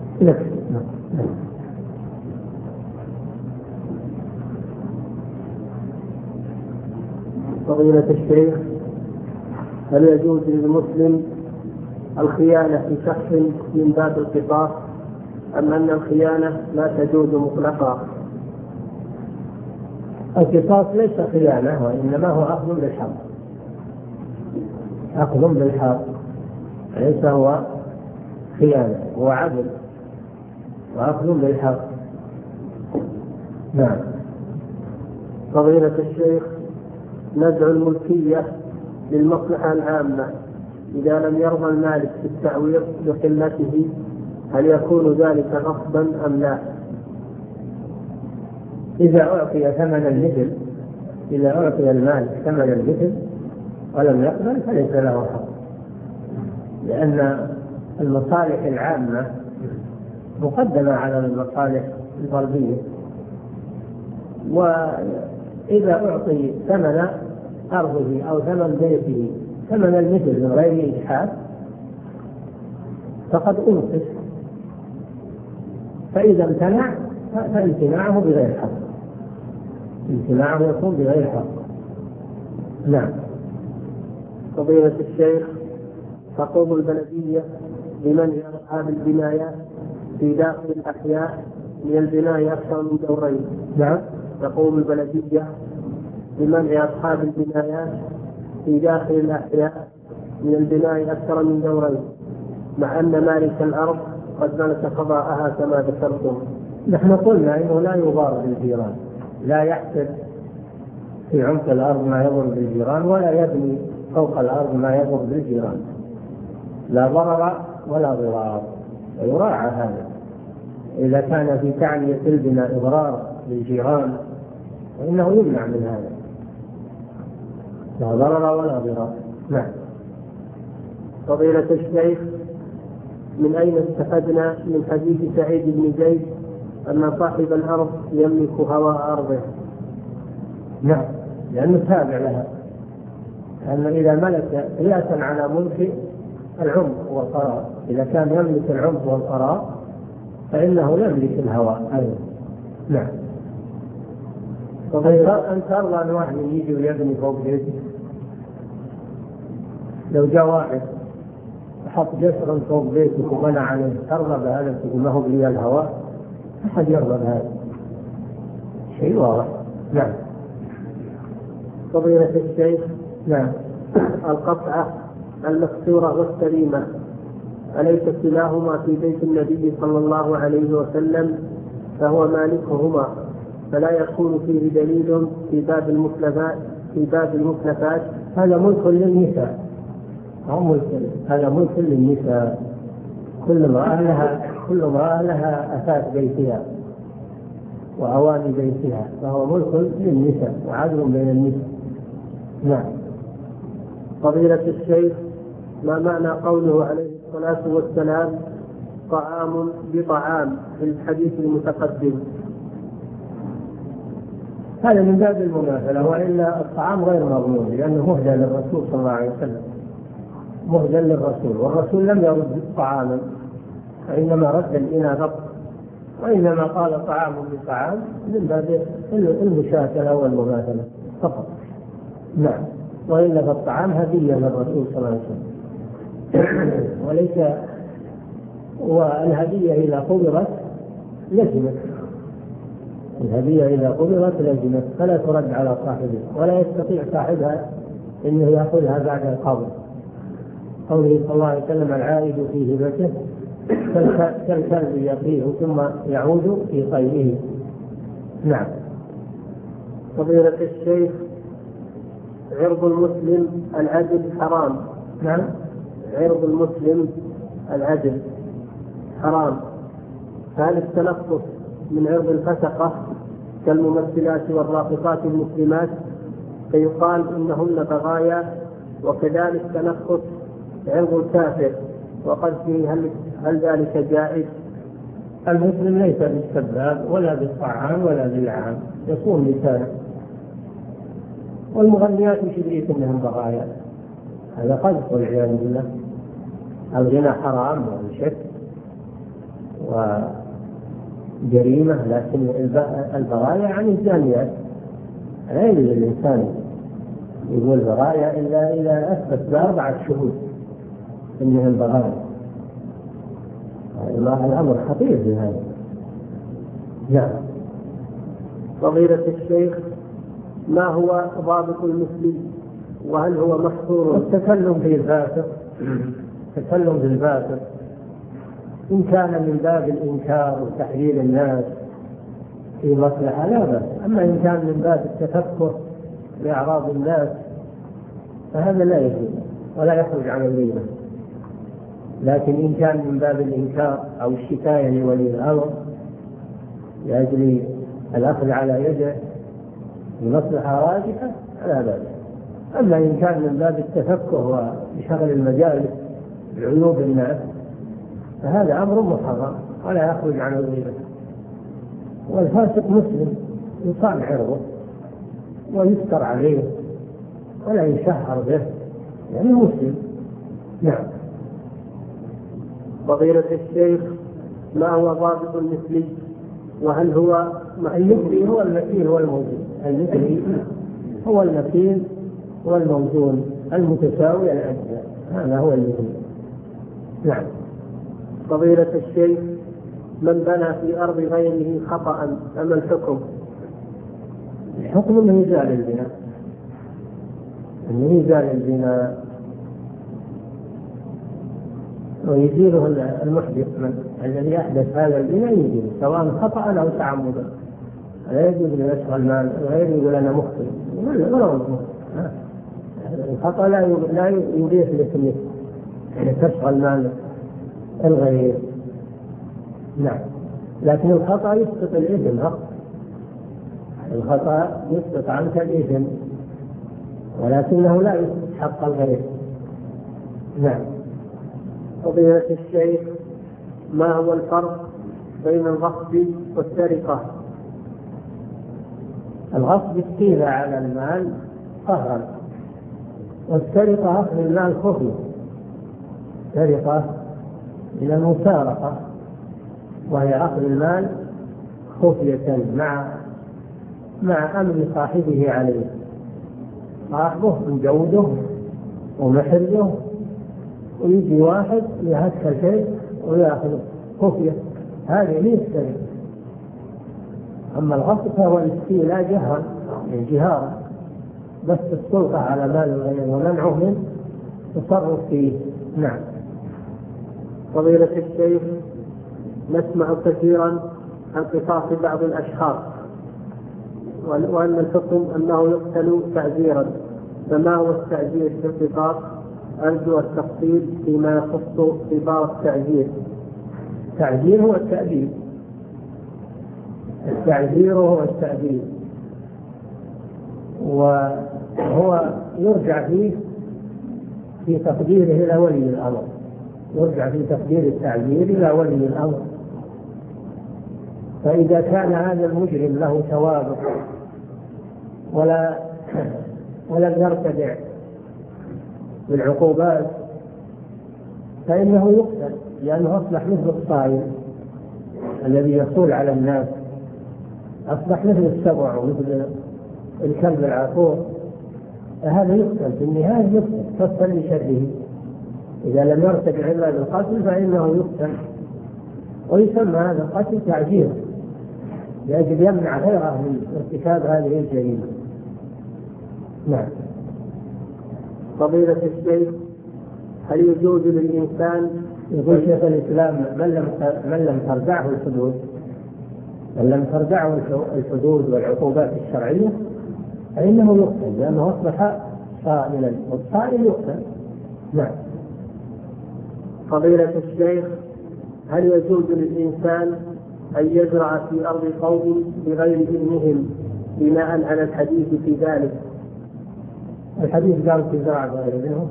Speaker 2: فضيلة الشيخ: هل يجوز للمسلم الخيانة في شخص من باب القصاص، أم أن الخيانة لا تجوز مطلقا؟
Speaker 1: القصاص ليس خيانة، وإنما هو أخذ بالحق، أخذ بالحق، ليس هو خيانة، هو عدل وأخذ بالحق. نعم.
Speaker 2: فضيلة الشيخ: نزع الملكية للمصلحة العامة إذا لم يرضى المالك بالتعويض لقلته، هل يكون ذلك غصبا أم لا؟
Speaker 1: إذا أعطي ثمن المثل، إذا أعطي المالك ثمن المثل ولم يقبل فليس له حق، لأن المصالح العامة مقدمة على المصالح الفردية. وإذا أعطي ثمن أرضه أو ثمن بيته ثمن المثل من غير إجحاف فقد أنقذ، فإذا امتنع فامتناعه بغير حق، امتناعه يكون بغير حق. نعم.
Speaker 2: فضيلة الشيخ: تقوم البلدية بمنع أصحاب البنايات في داخل الأحياء من البناء أكثر من دورين.
Speaker 1: نعم.
Speaker 2: تقوم البلدية بمنع أصحاب البنايات في داخل الأحياء من البناء أكثر من دورين، مع أن مالك الأرض قد ملك قضاءها كما ذكرتم.
Speaker 1: نحن قلنا إنه لا يضار بالجيران، لا يحسب في عمق الأرض ما يضر بالجيران، ولا يبني فوق الأرض ما يضر بالجيران، لا ضرر ولا ضرار. ويراعى هذا إذا كان في تعنية البناء إضرار للجيران فإنه يمنع من هذا، لا ضرر ولا ضرار. نعم.
Speaker 2: فضيلة الشيخ، من أين استفدنا من حديث سعيد بن زيد أن صاحب الأرض يملك هواء أرضه؟
Speaker 1: نعم، لأنه تابع لها، أن إذا ملك قياسا على ملك العمق والقرار، إذا كان يملك العمق والقرار فإنه يملك الهواء أيضا. نعم. أنت ترضى أن واحد يجي ويبني فوق بيتك؟ لو جاء واحد حط جسرا فوق بيتك وبنى عليه، ترضى بهذا؟ ما هو لي الهواء؟ أحد يرضى بهذا؟ شيء واضح. نعم.
Speaker 2: فضيلة الشيخ،
Speaker 1: نعم.
Speaker 2: القطعة المكسورة والسليمة أليس كلاهما في بيت النبي صلى الله عليه وسلم فهو مالكهما، فلا يكون فيه دليل في باب المتلفات؟
Speaker 1: هذا ملك للنساء، هذا ملك للنساء. كل امرأة لها أثاث بيتها وأواني بيتها، فهو ملك للنساء وعدل بين النساء. نعم.
Speaker 2: فضيلة الشيخ، ما معنى قوله عليه الصلاة والسلام طعام بطعام في الحديث المتقدم؟
Speaker 1: هذا من باب المماثلة، وإلا الطعام غير مضمون لأنه مهدى للرسول صلى الله عليه وسلم، مهدى للرسول، والرسول لم يرد طعاما وإنما رد الإناء فقط، وإنما قال طعام بطعام من باب المشاكلة والمماثلة فقط. نعم. وإلا فالطعام هدية للرسول صلى الله عليه وسلم وليس، والهدية إذا قبضت لزمت، الهدية إذا قبضت لزمت فلا ترد على صاحبها، ولا يستطيع صاحبها أنه يأخذها بعد القبض. قوله صلى الله عليه وسلم العائد في هبته كالكلب يقيه ثم يعود في قيئه. نعم.
Speaker 2: فضيلة الشيخ، عرض المسلم العدل حرام.
Speaker 1: نعم.
Speaker 2: عرض المسلم العدل حرام، فهل التلفظ من عرض الفسقة كالممثلات والراقصات المسلمات فيقال إنهن بغايا، وكذلك تلفظ عرض الكافر وقذفه، هل ذلك جائز؟
Speaker 1: المسلم ليس بالسباب ولا بالطعام ولا باللعان، يصون لسانه، والمغنيات يشبهك انهم بغايا، هذا قذف والعياذ بالله. الغنى حرام وشك وجريمة، لكن البغايا عن الزانيات لا يجوز الإنسان يقول بغايا إلا إذا أثبت ب4 شهود إنهم بغايا. الأمر خطير في هذا. نعم.
Speaker 2: فضيلة الشيخ، ما هو ضابط المسلم وهل هو محصور؟
Speaker 1: التكلم في الفاسق، التكلم في الفاسق إن كان من باب الإنكار وتحذير الناس في مصلحة لا بأس، أما إن كان من باب التفكر بأعراض الناس فهذا لا يجوز ولا يخرج عن الغيبة. لكن إن كان من باب الإنكار أو الشكاية لولي الأمر لأجل الأخذ على يده بمصلحة راجحة لا بأس. أما إن كان من باب التفكه وشغل المجالس بعيوب الناس فهذا أمر محرم ولا يخرج عن الغيبة. والفاسق مسلم يصان عرضه ويذكر عليه ولا يشهر به، يعني مسلم. نعم.
Speaker 2: فضيلة الشيخ، ما هو ضابط المثلي وهل هو
Speaker 1: المثلي؟ هو المثيل والموزون. المثلي هو المثيل والموزون المتساوي الأجزاء، هذا هو المثلي. نعم.
Speaker 2: فضيلة الشيخ، من بنى في أرض غيره خطأ فما الحكم؟
Speaker 1: الحكم أنه يزال البناء، أنه يزال البناء ويزيله المحدث الذي أحدث هذا البناء، يزيله سواء خطأ أو تعمدا. لا يجوز أن يشغل مال غير يقول أنا مخطئ، ولا هو مخطئ. الخطأ لا يضيف لك يعني تشغل مال الغير. نعم، لكن الخطأ يسقط الإثم، الخطأ يسقط عنك الإثم ولكنه لا يسقط حق الغير. نعم.
Speaker 2: فضيلة الشيخ، ما هو الفرق بين الغصب والسرقة؟
Speaker 1: الغصب استيلاء على المال قهرا، والسرقة أخذ المال خفية. سرقة من المسارقة، وهي أخذ المال خفية مع أمر صاحبه عليه، صاحبه مجوده ومحله، ويجي واحد يهتك الشيء ويأخذ خفية، هذه ليس سرقة. أما الغصب فهو الاستيلاء جهرا، يعني جهارا، بس السلطة على مال الغير ومنعه من تصرف فيه. نعم.
Speaker 2: فضيلة الشيخ، نسمع كثيرا عن قصاص بعض الأشخاص، وأن الحكم أنه يقتل تعزيرا، فما هو التعزير في القصاص؟ أرجو التفصيل فيما يخص قصاص التعزير.
Speaker 1: التعزير هو التأديب، التعزير هو التأديب، وهو يرجع فيه في تقديره إلى ولي الأمر، يرجع في تقدير التعزير إلى ولي الأمر. فإذا كان هذا المجرم له توابع ولم يرتدع بالعقوبات فإنه يقتل، لأنه أصبح مثل الصائم الذي يصول على الناس، أصبح مثل السبع ومثل الكلب العقور، هذا يقتل في النهاية، يقتل تصل لشره. إذا لم يرتدع إلا بالقتل فإنه يقتل، ويسمى هذا القتل تعزير لأجل يمنع غيره من ارتكاب هذه الجريمة. نعم.
Speaker 2: فضيلة الشيخ، هل يجوز للإنسان،
Speaker 1: يقول شيخ الإسلام، من لم تردعه الحدود، من لم تردعه الحدود والعقوبات الشرعية فإنه يقتل، لأنه أصبح صائلا، والصائل يقتل. نعم.
Speaker 2: فضيلة الشيخ، هل يجوز للإنسان أن يزرع في أرض قوم بغير إذنهم بناء على الحديث في ذلك؟
Speaker 1: الحديث قال في زرع بغير إذنهم،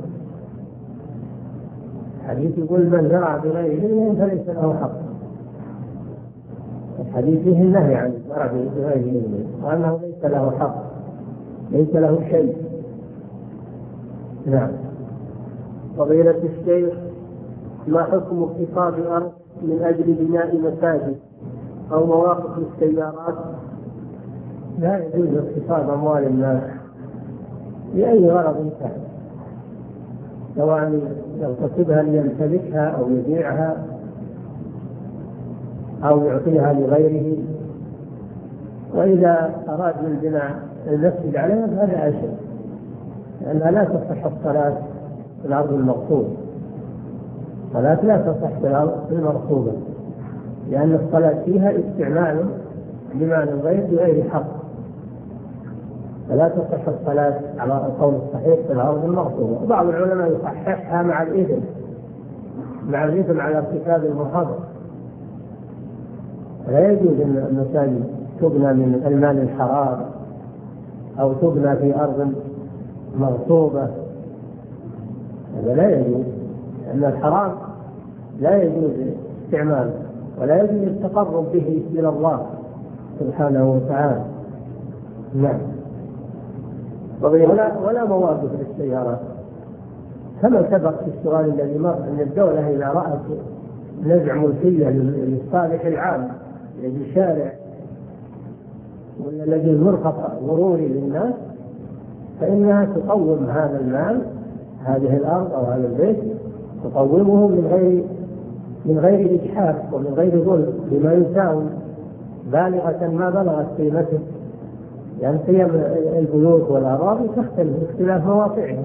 Speaker 1: الحديث يقول من زرع بغير إذنهم فليس له حق. الحديث فيه النهي عن الزرع بغير إذنهم، وأنه ليس له حق، ليس له شيء. نعم.
Speaker 2: فضيلة الشيخ، ما حكم اقتصاد الأرض من أجل بناء مساجد أو مواقف للسيارات؟
Speaker 1: لا يجوز اقتصاد أموال الناس لأي غرض كان، سواء يغتصبها ليمتلكها أو يبيعها أو يعطيها لغيره. وإذا أراد من بناء المسجد عليها فهذا أشد، لأنها لا تصح الصلاة في الأرض المغصوبة، الصلاة لا تصح في الأرض المغصوبة، لأن الصلاة فيها استعمال لمال الغير بغير حق، فلا تصح الصلاة على القول الصحيح في الأرض المغصوبة. وبعض العلماء يصححها مع الإثم على ارتكاب المحرم. لا يجوز أن المساجد تبنى من المال الحرام أو تبنى في أرض مغصوبة، هذا لا يجوز، لأن الحرام لا يجوز استعماله ولا يجوز التقرب به إلى الله سبحانه وتعالى. نعم. ولا مواقف للسيارات، كما سبق في السؤال الذي مر أن الدولة إذا رأت نزع ملكية للصالح العام للشارع والذي المرفق ضروري للناس فإنها تقوم هذا المال، هذه الأرض أو هذا البيت، تقومه من غير إجحاف ومن غير ظلم، بما يساوي بالغة ما بلغت قيمته، لأن قيم البيوت والأراضي تختلف باختلاف مواقعها،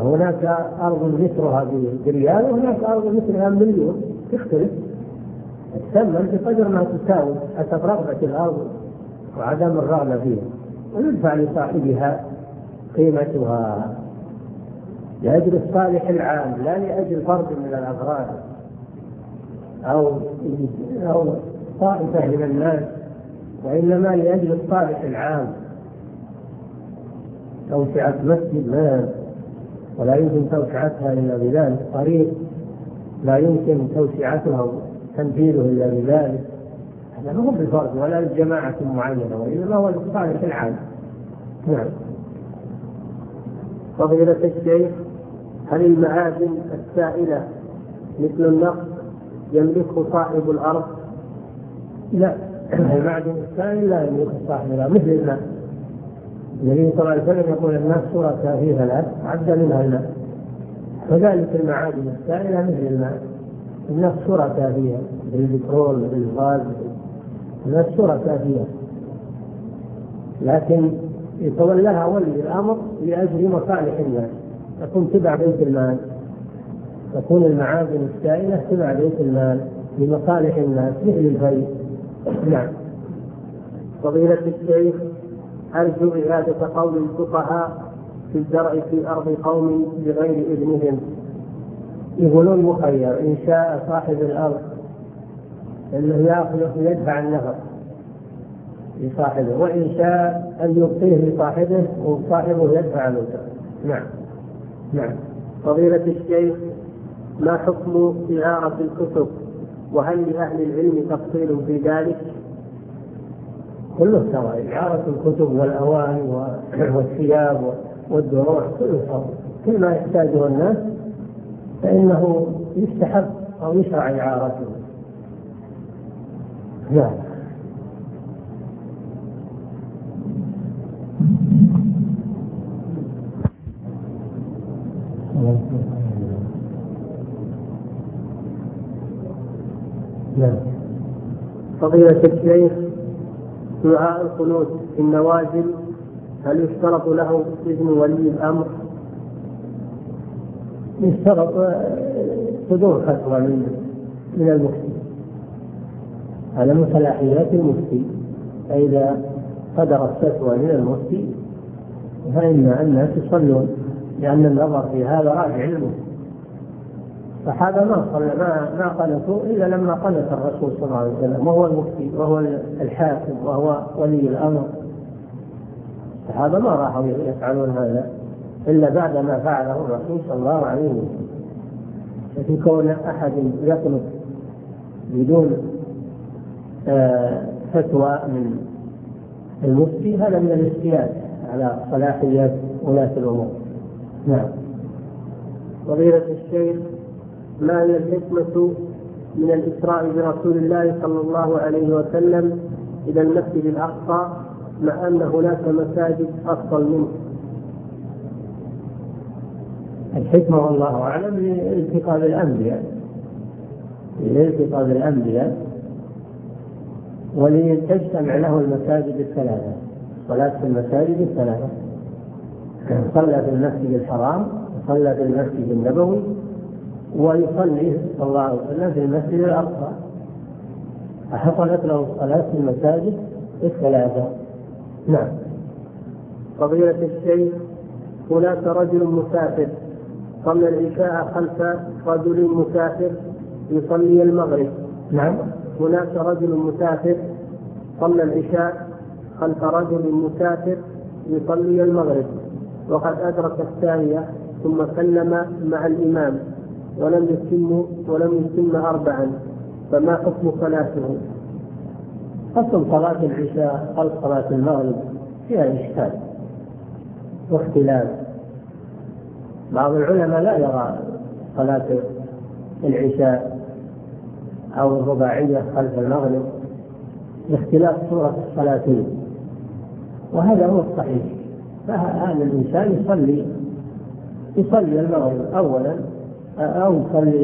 Speaker 1: فهناك أرض مثلها بريال وهناك أرض مثلها بمليون، تختلف. تثمن بقدر ما تساوي حسب رغبة الأرض وعدم الرغبة فيها، ويدفع لصاحبها قيمتها لأجل الصالح العام لا لأجل فرد من الأفراد أو طائفة من الناس، وإنما لأجل الصالح العام. توسعة مسجد ما ولا يمكن توسعتها إلا بذلك، طريق لا يمكن توسعتها وتنفيذه إلا بذلك، هذا مو بالفرد ولا لجماعة معينة، وإنما هو للصالح العام. نعم.
Speaker 2: فضيلة الشيخ، هل المعادن السائلة مثل النفط يملكه صاحب الأرض؟
Speaker 1: لا، المعدن السائل لا يملك صاحب الأرض، مثل الماء. النبي صلى الله عليه وسلم يقول الناس شركاء في ثلاث عد منها الماء، وذلك المعادن السائلة مثل الماء، الناس شركاء فيها بالبترول بالغاز، الناس شركاء فيها، لكن يتولاها ولي الأمر لأجل مصالح الناس، تكون تبع بيت المال، تكون المعادن السائلة تبع بيت المال لمصالح الناس مثل الفيء. نعم.
Speaker 2: فضيلة الشيخ، أرجو إعادة قول الفقهاء في الزرع في أرض قوم بغير إذنهم.
Speaker 1: يقولون مخير، إن شاء صاحب الأرض أنه يأخذه يدفع النفق لصاحبه، وإن شاء أن يبقيه لصاحبه وصاحبه يدفع النفق. نعم. نعم.
Speaker 2: فضيلة الشيخ، ما حكم إعارة الكتب، وهل لأهل العلم تفصيل في ذلك؟
Speaker 1: كله سواء، إعارة الكتب والأواني والثياب والدروع كله سواء، كل ما يحتاجه الناس فإنه يستحب أو يشرع إعارته. نعم.
Speaker 2: فضيلة الشيخ، دعاء القنوت في النوازل هل يشترط له إذن ولي الأمر؟
Speaker 1: يشترط صدور فتوى من المفتي، على من صلاحيات المفتي، فإذا صدرت فتوى من المفتي فإن الناس يصلون، لأن النظر في هذا راجع المفتي. فهذا ما قنطوا إلا لما قنط الرسول صلى الله عليه وسلم، وهو المفتي وهو الحاكم وهو ولي الأمر. فهذا ما راحوا يفعلون هذا إلا بعد ما فعله الرسول صلى الله عليه وسلم. ففي كون أحد يقنط بدون فتوى من المفتي هذا من الاستيلاء على صلاحيات ولاة الأمور. نعم.
Speaker 2: فضيلة الشيخ، ما هي الحكمة من الإسراء برسول الله صلى الله عليه وسلم إلى المسجد الأقصى مع أن هناك مساجد أفضل منه؟
Speaker 1: الحكمة والله أعلم لالتقاء بالأنبياء ولتجتمع له المساجد الثلاثة، صلاة في المساجد الثلاثة، صلى في المسجد الحرام وصلى في المسجد النبوي ويصلي صلى الله عليه وسلم في المسجد الأقصى، فحصلت له الصلاة في المساجد الثلاثة. نعم.
Speaker 2: فضيلة الشيخ، هناك رجل مسافر صلى العشاء خلف رجل مسافر يصلي المغرب.
Speaker 1: نعم.
Speaker 2: هناك رجل مسافر صلى العشاء خلف رجل مسافر يصلي المغرب، وقد أدرك الثانية ثم سلم مع الإمام ولم يتم أربعا، فما حكم صلاته؟
Speaker 1: أصل صلاة العشاء خلف صلاة المغرب فيها إشكال واختلاف. بعض العلماء لا يرى صلاة العشاء أو الرباعية خلف المغرب لاختلاف صورة الصلاتين، وهذا هو الصحيح. فهذا الإنسان يصلي المغرب أولا أو يصلي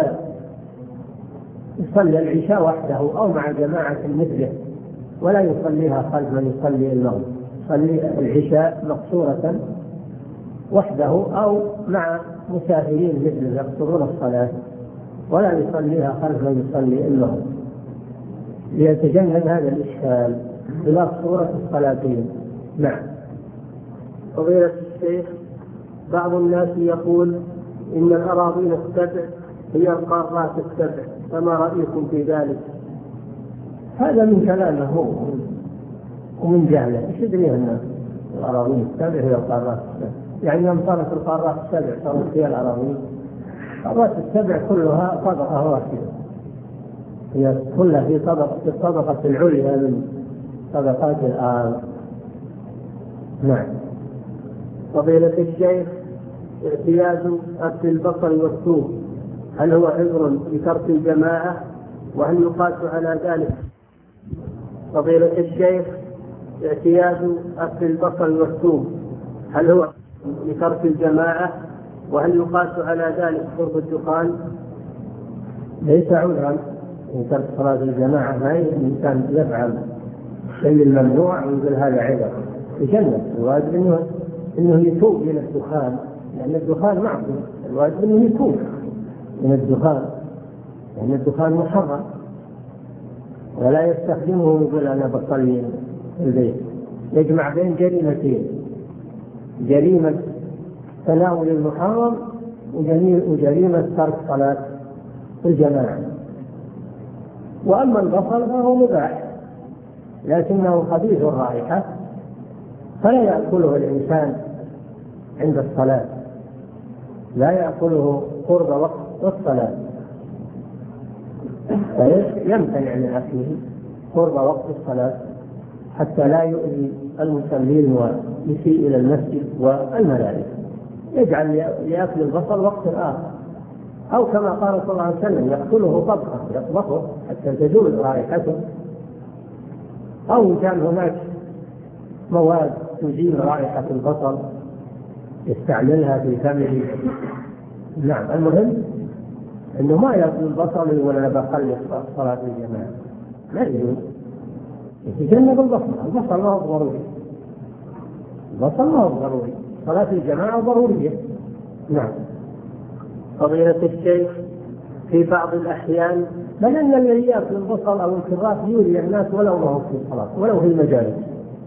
Speaker 1: العشاء وحده أو مع جماعة مثله، ولا يصليها خلف من يصلي المغرب. يصلي العشاء مقصورة وحده أو مع مسافرين مثله يقصرون الصلاة، ولا يصليها خلف من يصلي المغرب. ليتجنب هذا الإشكال خلاف صورة الصلاتين. نعم.
Speaker 2: فضيلة الشيخ، بعض الناس يقول إن الأراضين السبع هي القارات السبع، فما رأيكم في ذلك؟
Speaker 1: هذا من كلامه هو ومن جهله. ايش يدري الناس الأراضين السبع هي القارات السبع؟ يعني يوم صارت القارات السبع صارت هي الأراضين. القارات السبع كلها طبقة واحدة، هي كلها في الطبقة العليا من طبقات الأرض. نعم.
Speaker 2: فضيلة الشيخ، اعتياد أكل البصل والثوم هل هو عذر لترك الجماعة وهل يقاس على ذلك؟ فضيلة الشيخ، اعتياد أكل البصل والثوم هل هو لترك الجماعة وهل يقاس على ذلك شرب الدخان؟
Speaker 1: ليس عذرا لترك صلاة الجماعة. ما الإنسان يفعل الشيء الممنوع ويقول هذا عذر يجنب. الواجب إنه يتوب من الدخان، لأن الدخان معصية. الواجب إنه يتوب من الدخان، لأن الدخان محرم، ولا يستخدمه ويقول أنا بصلي في البيت. يجمع بين جريمتين: جريمة تناول المحرم وجريمة ترك صلاة الجماعة. وأما البصل فهو مباح لكنه خبيث الرائحة، فلا يأكله الإنسان عند الصلاة، لا يأكله قرب وقت الصلاة، يمتنع من أكله قرب وقت الصلاة حتى لا يؤذي المصلين ويسيء إلى المسجد والملائكة. يجعل لأكل البصل وقت آخر، أو كما قال صلى الله عليه وسلم يأكله طبخة يطبخه حتى تزول رائحته، أو كان هناك مواد تزيل رائحة البصل يستعملها في فمه. نعم. المهم أنه ما يأكل البصل ولا بخلي صلاة الجماعة، لا يجوز. يتجنب البصل ما هو ضروري، البصل ما هو ضروري، صلاة الجماعة ضرورية. نعم.
Speaker 2: فضيلة الشيخ، في بعض الأحيان
Speaker 1: بل أن الذي يأكل البصل أو الكراث يؤذي الناس ولو ما هو في الصلاة، ولو في المجالس،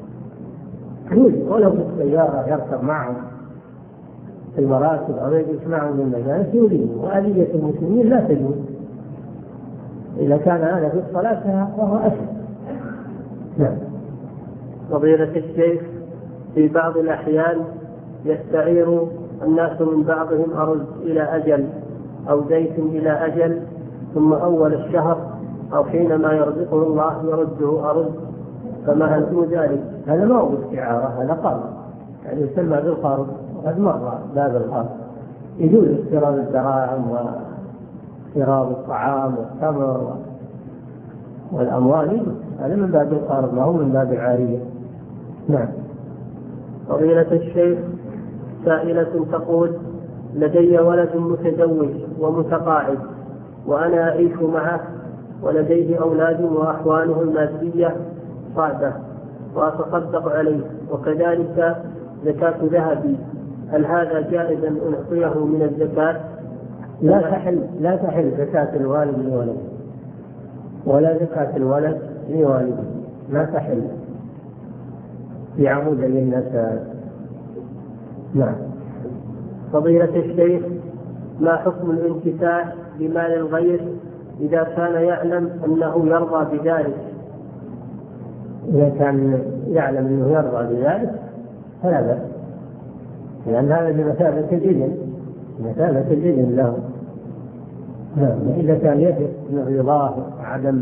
Speaker 1: ولو في السيارة يركب معهم في المراكب أو يجلس معهم في المجالس يؤذيه، وأذية المسلمين لا تجوز. إذا كان هذا في الصلاة فهو أشد. نعم.
Speaker 2: فضيلة الشيخ، في بعض الأحيان يستعير الناس من بعضهم أرز إلى أجل أو زيت إلى أجل، ثم أول الشهر أو حينما يرزقه الله يرده أرز، فما هل ذلك؟
Speaker 1: هذا ما هو استعارة، هذا قرض، يعني يسمى بالقرض. وقد مر باب القرض، يجوز استيراد الدراهم واستيراد الطعام والتمر والأموال، هذا من باب القرض ما هو من باب العارية. نعم.
Speaker 2: فضيلة الشيخ، سائلة تقول: لدي ولد متزوج ومتقاعد وأنا أعيش معه ولديه أولاد وأحواله المادية صعبة وأتصدق عليه وكذلك زكاة ذهبي، هل هذا جائز أن أعطيه من الزكاة؟
Speaker 1: لا تحل زكاة الوالد لولده ولا زكاة الولد لوالده، ما تحل في عمود للنساء. نعم.
Speaker 2: فضيلة الشيخ، ما حكم الانتفاع بمال الغير إذا كان يعلم أنه يرضى بذلك؟
Speaker 1: إذا كان يعلم أنه يرضى بذلك فلا بأس، لأن هذا بمثابة الإذن له. نعم. إذا كان يثق من رضاه وعدم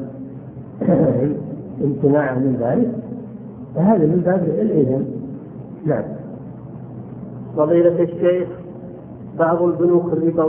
Speaker 1: امتناعه من ذلك فهذا من باب الإذن. نعم.
Speaker 2: فضيلة الشيخ، بعض البنوك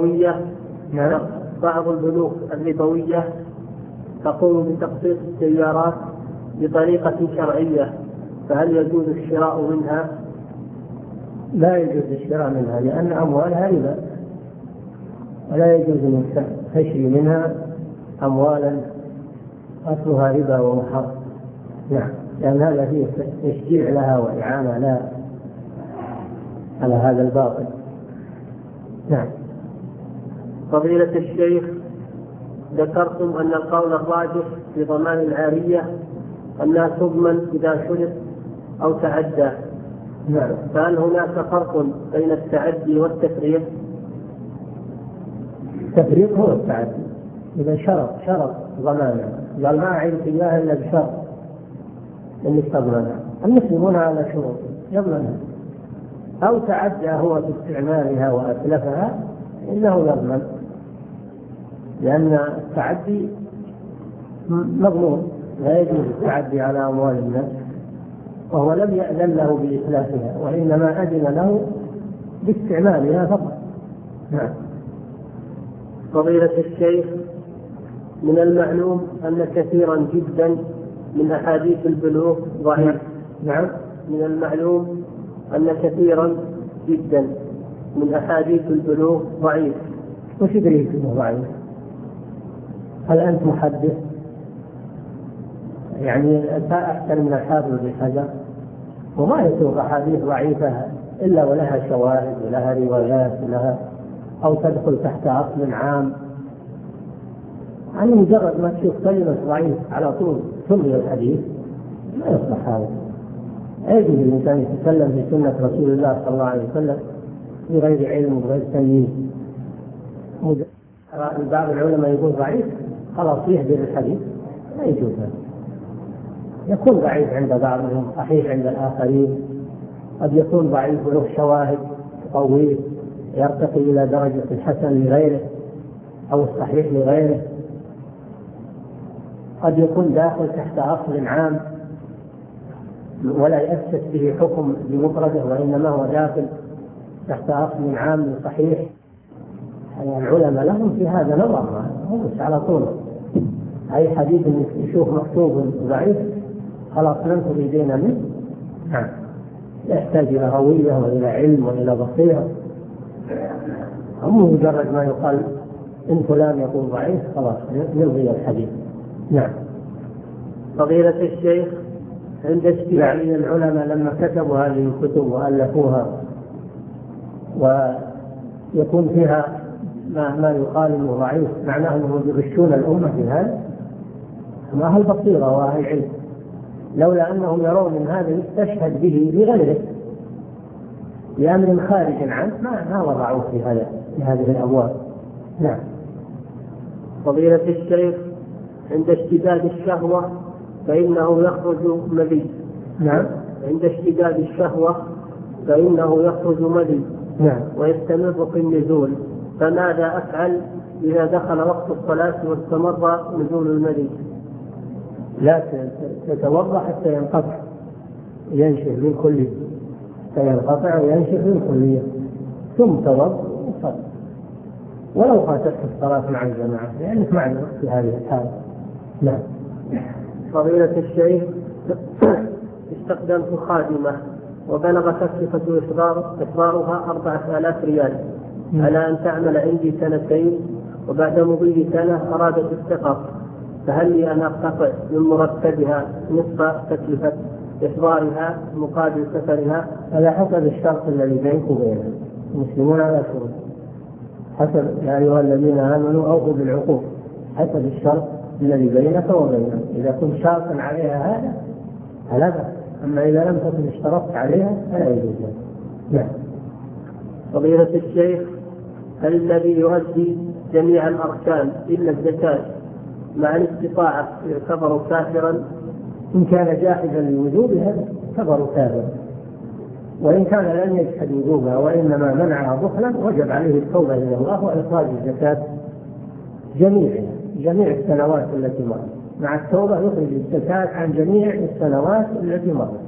Speaker 2: الربوية تقوم بتقسيط السيارات بطريقة شرعية، فهل يجوز الشراء منها؟
Speaker 1: لا يجوز الشراء منها، لأن أموالها ربا، ولا يجوز أن تشري منها أموالا أصلها ربا ومحرم. نعم. لأن هذا فيه تشجيع لها وإعانة لها على هذا الباطل. نعم.
Speaker 2: فضيلة الشيخ، ذكرتم أن القول الراجح في ضمان العارية أنها تضمن إذا شرط أو تعدى.
Speaker 1: نعم.
Speaker 2: فهل هناك فرق بين التعدي والتفريط؟
Speaker 1: التفريط هو التعدي، إذا شرط ضمانه قال ما أعيد إياها إلا بشرط إنك تضمنها، المسلمون على شروط يضمنها، أو تعدى هو في استعمالها وأتلفها إنه يضمن، لأن التعدي مضمون، لا يجوز التعدي على أموال الناس، وهو لم يأذن له بإتلافها وإنما أذن له باستعمالها فقط. نعم.
Speaker 2: فضيلة الشيخ، من المعلوم أن كثيرا جدا من أحاديث البلوغ ضعيف.
Speaker 1: نعم.
Speaker 2: من المعلوم أن كثيرا جدا من أحاديث البلوغ ضعيف.
Speaker 1: وش يدريك انه ضعيف؟ هل أنت محدث؟ يعني أنت أحسن من الحافظ بن حجر، وما يسوق أحاديث ضعيفة إلا ولها شواهد ولها روايات ولها، أو تدخل تحت أصل عام. يعني مجرد ما تشوف كلمة ضعيف على طول تلغي الحديث، ما يصلح هذا. يجب الإنسان يتكلم في سنة رسول الله صلى الله عليه وسلم بغير علم وغير تمييز. بعض العلماء يقول ضعيف خلاص يهدر الحديث، لا يجوز هذا. يكون ضعيف عند بعضهم، صحيح عند الآخرين، قد يكون ضعيف له شواهد تقويه يرتقي إلى درجة الحسن لغيره أو الصحيح لغيره، قد يكون داخل تحت أصل عام ولا يأسس به حكم بمفرده، وإنما هو داخل تحت أصل عام صحيح. العلماء لهم في هذا نظر، هم على طول أي حديث يشوف مكتوب ضعيف خلاص ننفذ يدينا منه. يحتاج إلى هوية وإلى علم وإلى بصيرة، أما مجرد ما يقال إن فلان يقول ضعيف خلاص نلغي الحديث. نعم.
Speaker 2: فضيلة الشيخ، عند
Speaker 1: يعني العلماء لما كتبوا هذه الكتب وألفوها ويكون فيها ما يقال انه ضعيف، معناه انهم يغشون الامه في هذا، هم اهل بصيره واهل علم، لولا انهم يرون من هذا يستشهد به لغيره بامر خارج عنه ما وضعوه في هذه الابواب. نعم.
Speaker 2: فضيلة الشيخ، عند اشتداد الشهوة فإنه يخرج مذي.
Speaker 1: نعم.
Speaker 2: عند اشتداد الشهوة فإنه يخرج مذي.
Speaker 1: نعم.
Speaker 2: ويستمر في النزول، فماذا أفعل إذا دخل وقت الصلاة واستمر نزول المذي؟
Speaker 1: لا تتوضأ حتى ينقطع، ينشف من كلية، فينقطع وينشف من كلية، ثم توضأ وصل، ولو فاتتك الصلاة مع الجماعة لأنك معنا في هذه الحالة. نعم.
Speaker 2: فضيلة الشيخ، استخدمت خادمة وبلغ تكلفة إصرارها 4000 ريال على أن تعمل عندي 2 سنين، وبعد مضي سنة أرادت السقط، فهل لي أن أقتطع من مرتبها نصف تكلفة إحضارها مقابل سفرها؟
Speaker 1: هذا حسب الشرط الذي بينك وبينها، المسلمون على شروط، حسب يا أيها الذين آمنوا أوفوا بالعقود، حسب الشرط الذي بينك وبينها. إذا كنت شرطا عليها هذا فلا بأس، أما إذا لم تكن اشترطت عليها فلا يجوز. نعم.
Speaker 2: فضيلة الشيخ، هل الذي يؤدي جميع الأركان إلا الزكاة مع الاستطاعة يعتبر كافرا؟
Speaker 1: إن كان جاحدا لوجوبها يعتبر كافرا، وإن كان لم يجحد وجوبها وإنما منعها بخلا وجب عليه التوبة إلى الله وإخراج الزكاة جميع السنوات التي مرت، مع التوبة يخرج الزكاة عن جميع السنوات التي مرت،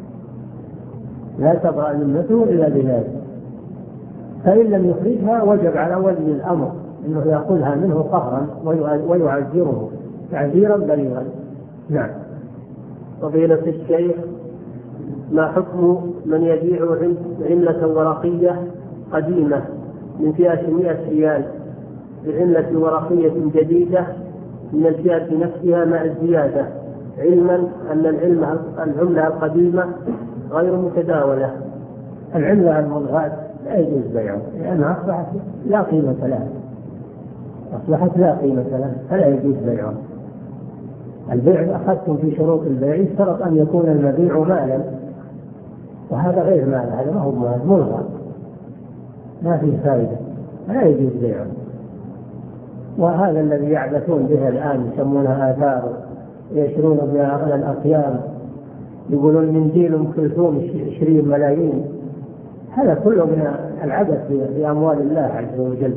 Speaker 1: لا تبرأ ذمته إلا بذلك. فإن لم يخرجها وجب على ولي الأمر أنه يأخذها منه قهرا ويعزره تعزيرا بليغا. نعم.
Speaker 2: فضيلة الشيخ، ما حكم من يبيع عملة ورقية قديمة من فئة 100 ريال بعملة ورقية جديدة من الفئة نفسها مع الزيادة، علما أن العملة القديمة غير متداولة؟
Speaker 1: العملة الملغاة لا يجوز بيعها لأنها أصبحت لا قيمة لها، أصبحت لا قيمة لها فلا يجوز بيعها. البيع أخذتم في شروط البيع اشترط أن يكون المبيع مالا، وهذا غير مال، هذا ما هو مال، ملغى ما فيه فائدة، لا يجوز بيعه. وهذا الذي يعبثون به الآن يسمونها آثار، يشترون بها أغلى الأطيان، يقولون منديل أم كلثوم 20 ملايين، هذا كله من العبث بأموال الله عز وجل.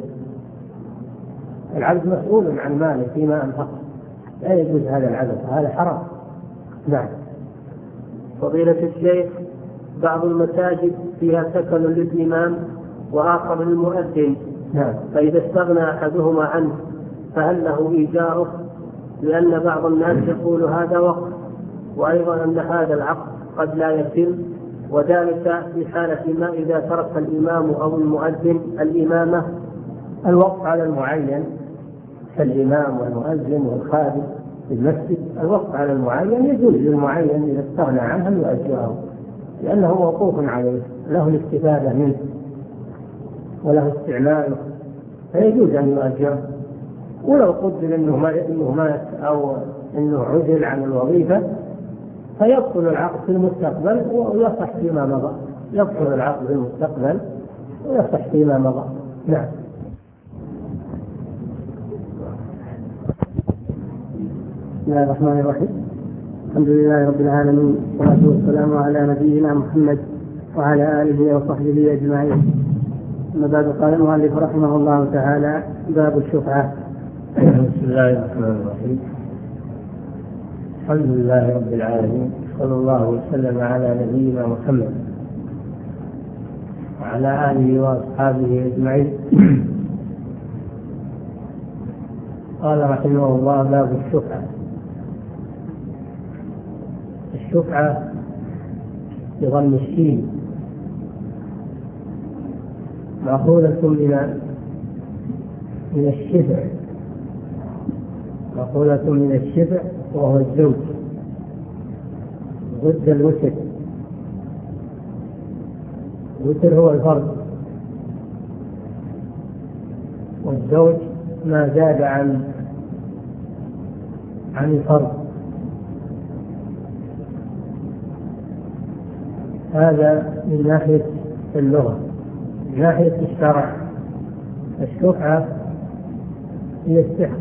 Speaker 1: العبد مسؤول عن ماله فيما أنفق، لا يجوز هذا العبث، هذا حرام. نعم.
Speaker 2: فضيلة الشيخ، بعض المساجد فيها سكن للإمام وآخر للمؤذن،
Speaker 1: نعم.
Speaker 2: فإذا استغنى أحدهما عنه فهل له إيجاره؟ لأن بعض الناس يقول هذا وقف، وأيضا أن هذا العقد قد لا يتم، وذلك في حالة ما إذا ترك الإمام أو المؤذن الإمامة.
Speaker 1: الوقف على المعين كالإمام والمؤذن والخادم في المسجد، الوقف على المعين يجوز للمعين إذا استغنى عنه أن يؤجره، لأنه موقوف عليه، له الاستفادة منه وله استعماله، فيجوز أن يؤجره. ولو قدر أنه مات أو أنه عزل عن الوظيفة فيبطل العقد في المستقبل ويصح فيما مضى، يبطل العقد في المستقبل ويصح فيما مضى. نعم.
Speaker 3: بسم الله الرحمن الرحيم. الحمد لله رب العالمين، والصلاة والسلام على نبينا محمد وعلى آله وصحبه أجمعين. أما بعد، قال المؤلف رحمه الله تعالى: باب الشفعة.
Speaker 1: بسم الله الرحمن الرحيم. الحمد لله رب العالمين، صلى الله وسلم على نبينا محمد وعلى آله وأصحابه أجمعين. قال رحمه الله: باب الشفعة. الشفعة بضم الشين مأخوذة من الشفع، مأخوذة من الشفع وهو الزوج ضد الوتر. الوتر هو الفرد، والزوج ما زاد عن الفرد. هذا من ناحية اللغة. من ناحية الشرع، الشفعة هي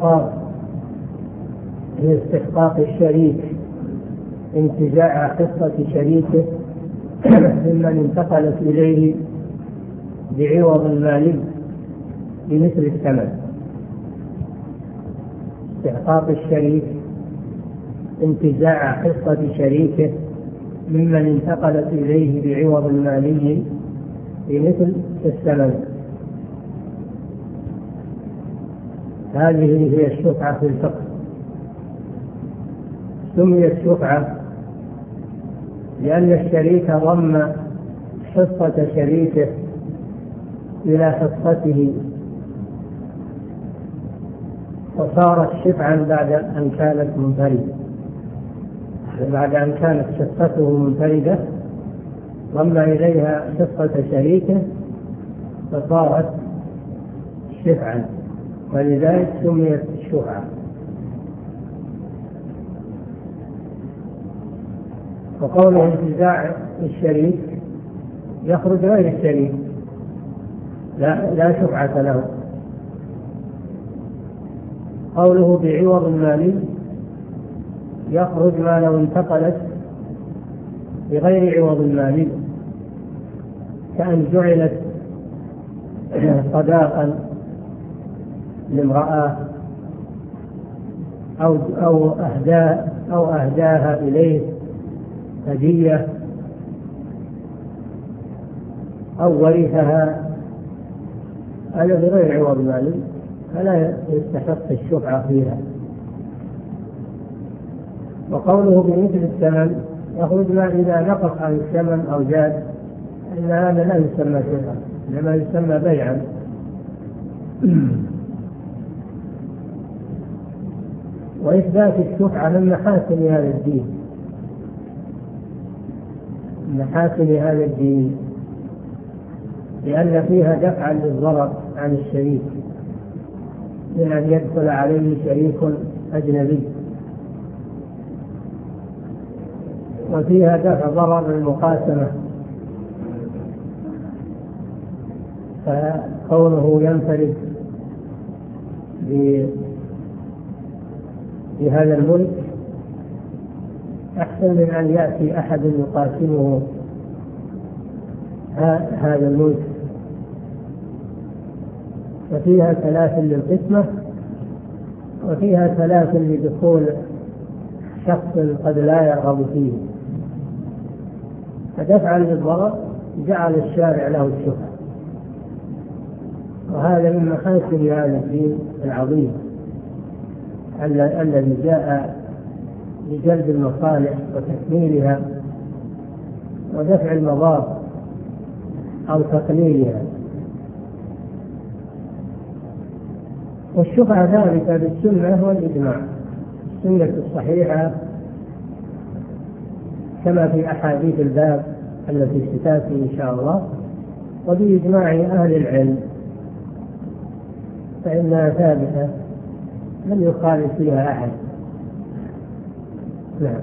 Speaker 1: استحقاق الشريك، انتزاع حصة شريكه ممن انتقلت إليه بعوض مالي بمثل الثمن. استحقاق الشريك انتزاع حصة شريكه ممن انتقلت إليه بعوض مالي بمثل الثمن. هذه هي الشفعة في الفقه. سميت شفعة لأن الشريك ضم حصة شريكه إلى حصته، وصارت شفعا بعد أن كانت منفردة. بعد أن كانت حصته منفردة ضم إليها حصة شريكه فصارت شفعا، ولذلك سميت الشفعة. وقوله انتزاع الشريك يخرج غير الشريك، لا شفعة له. قوله بعوض مالي يخرج ما لو انتقلت بغير عوض مالي، كأن جعلت صداقا لامرأة أو أهداها إليه هدية أو ورثها، هذا بغير عوض مالي فلا يستحق الشفعة فيها. وقوله بمثل الثمن يخرج ما إذا نقص عن الثمن أو زاد، إن هذا لا يسمى شفعة، إنما يسمى بيعا. وإثبات الشفعة من محاسن هذا الدين، محاسن هذا الدين، لأن فيها دفعا للضرر عن الشريك، من أن يدخل عليه شريك أجنبي، وفيها دفع ضرر المقاسمة، فكونه ينفرد بهذا الملك أحسن من أن يأتي أحد يقاسمه هذا الملك. وفيها ثلاث للقسمة، وفيها ثلاث لدخول شخص قد لا يرغب فيه، فدفعا للضرر جعل الشارع له الشفعة، وهذا من محاسن هذا الدين العظيم الذي جاء لجلب المصالح وتكميلها ودفع المضار أو تقليلها. والشفعة ثابتة بالسنة والإجماع، السنة الصحيحة كما في أحاديث الباب التي ستأتي إن شاء الله، وبإجماع أهل العلم فإنها ثابتة لم يخالف فيها أحد. نعم.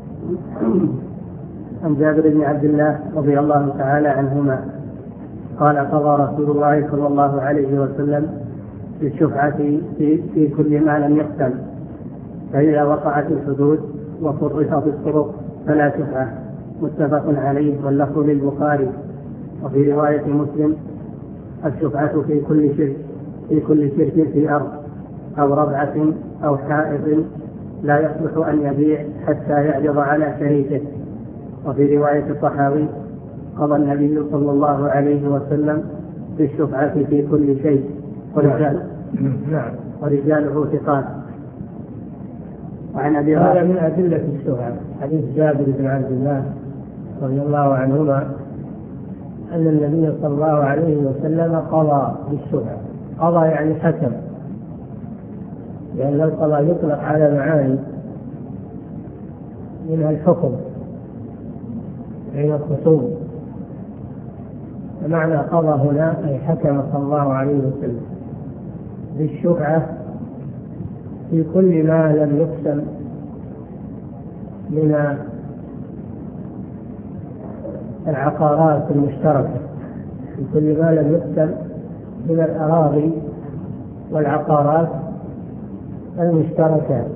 Speaker 3: عن جابر بن عبد الله رضي الله تعالى عنهما قال قضى رسول الله صلى الله عليه وسلم بالشفعة في كل ما لم يقتل، فإذا وقعت الحدود وفرقت الطرق فلا شفعة. متفق عليه واللفظ للبخاري. وفي رواية مسلم الشفعة في كل شرك في أرض أو ربعة أو حائط لا يصلح أن يبيع حتى يعرض على شريكه. وفي رواية الطحاوي قضى النبي صلى الله عليه وسلم بالشفعة في كل شيء ورجاله ثقات. وعن أبي
Speaker 1: هذا من أدلة الشفعة حديث جابر بن عبد الله رضي الله عنهما أن النبي صلى الله عليه وسلم قضى بالشفعة. قضى يعني حكم، لأن القضاء يطلق على معاني منها الحكم بين الخصوم، فمعنى قضى هنا أي حكم صلى الله عليه وسلم بالشفعة في كل ما لم يقسم من العقارات المشتركة، في كل ما لم يقسم من الأراضي والعقارات المشتركة،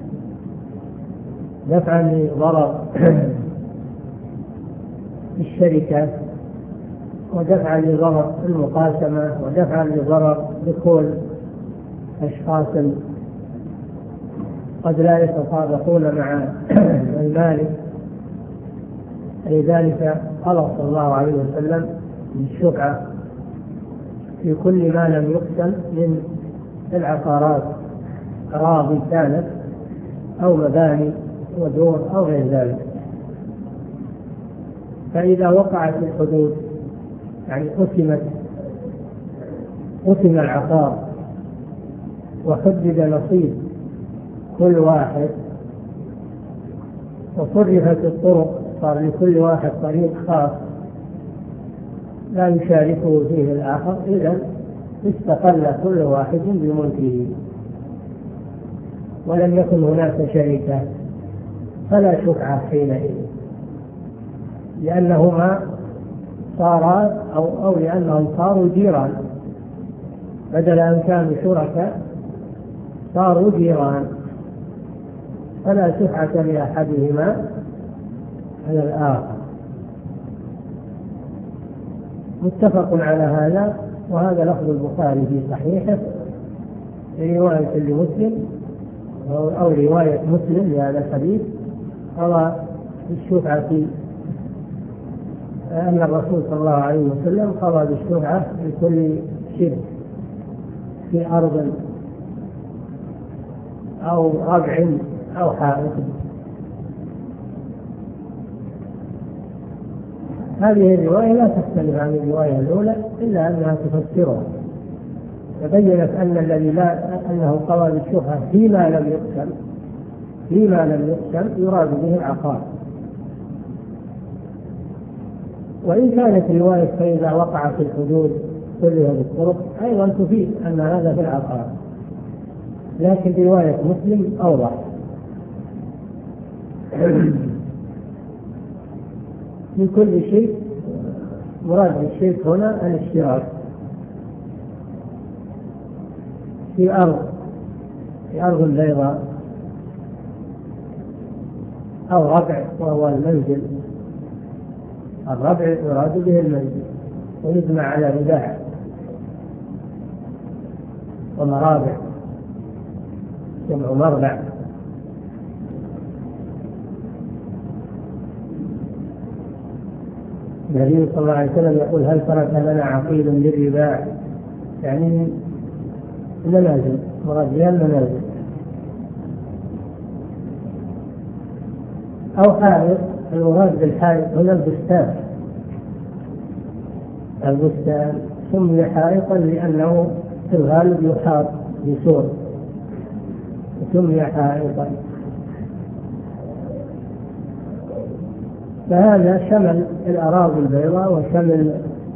Speaker 1: دفعا لضرر الشركة، ودفعا لضرر المقاسمة، ودفعا لضرر دخول أشخاص قد لا يتطابقون مع المالك. لذلك قال صلى الله عليه وسلم بالشفعة في كل ما لم يقسم من العقارات، أراضي كانت أو مباني ودور أو غير ذلك. فإذا وقعت الحدود يعني قسم العقار وحدد نصيب كل واحد وصرفت الطرق، صار لكل واحد طريق خاص لا يشاركه فيه الآخر، إذن استقل كل واحد بملكه ولم يكن هناك شركة، فلا شفعة حينئذ، لأنهما صارا أو لأنهم صاروا جيران، بدل أن كانوا شركاء صاروا جيران، فلا شفعة لأحدهما على الآخر. متفق على هذا، وهذا لفظ البخاري في صحيحه في رواية لمسلم أو رواية مسلم لهذا الحديث، قال بالشفعة أن الرسول صلى الله عليه وسلم قضى بالشفعة لكل شرك في أرض أو ربع أو حائط. هذه الرواية لا تختلف عن الرواية الأولى إلا أنها تفسرها، فبينت أن الذي أنه قضى بالشفعة فيما لم يقسم يراد به العقار. وإن كانت رواية فإذا وقعت الحدود كلها بالطرق أيضا تفيد أن هذا في العقار، لكن رواية مسلم أوضح. من كل شيء مراد بالشرك هنا الاشتراك في أرض بيضاء أو ربع، وهو المنزل. الربع يراد به المنزل، ويجمع على رباع ومرابع، جمع مربع. النبي صلى الله عليه وسلم يقول: هل ترك لنا عقيل للرباع؟ يعني المنازل، مراد بها المنازل. أو حائط، المراد بالحائط هنا البستان سمي حائطا لأنه في الغالب يحاط بسور، سمي حائطا. فهذا شمل الأراضي البيضاء وشمل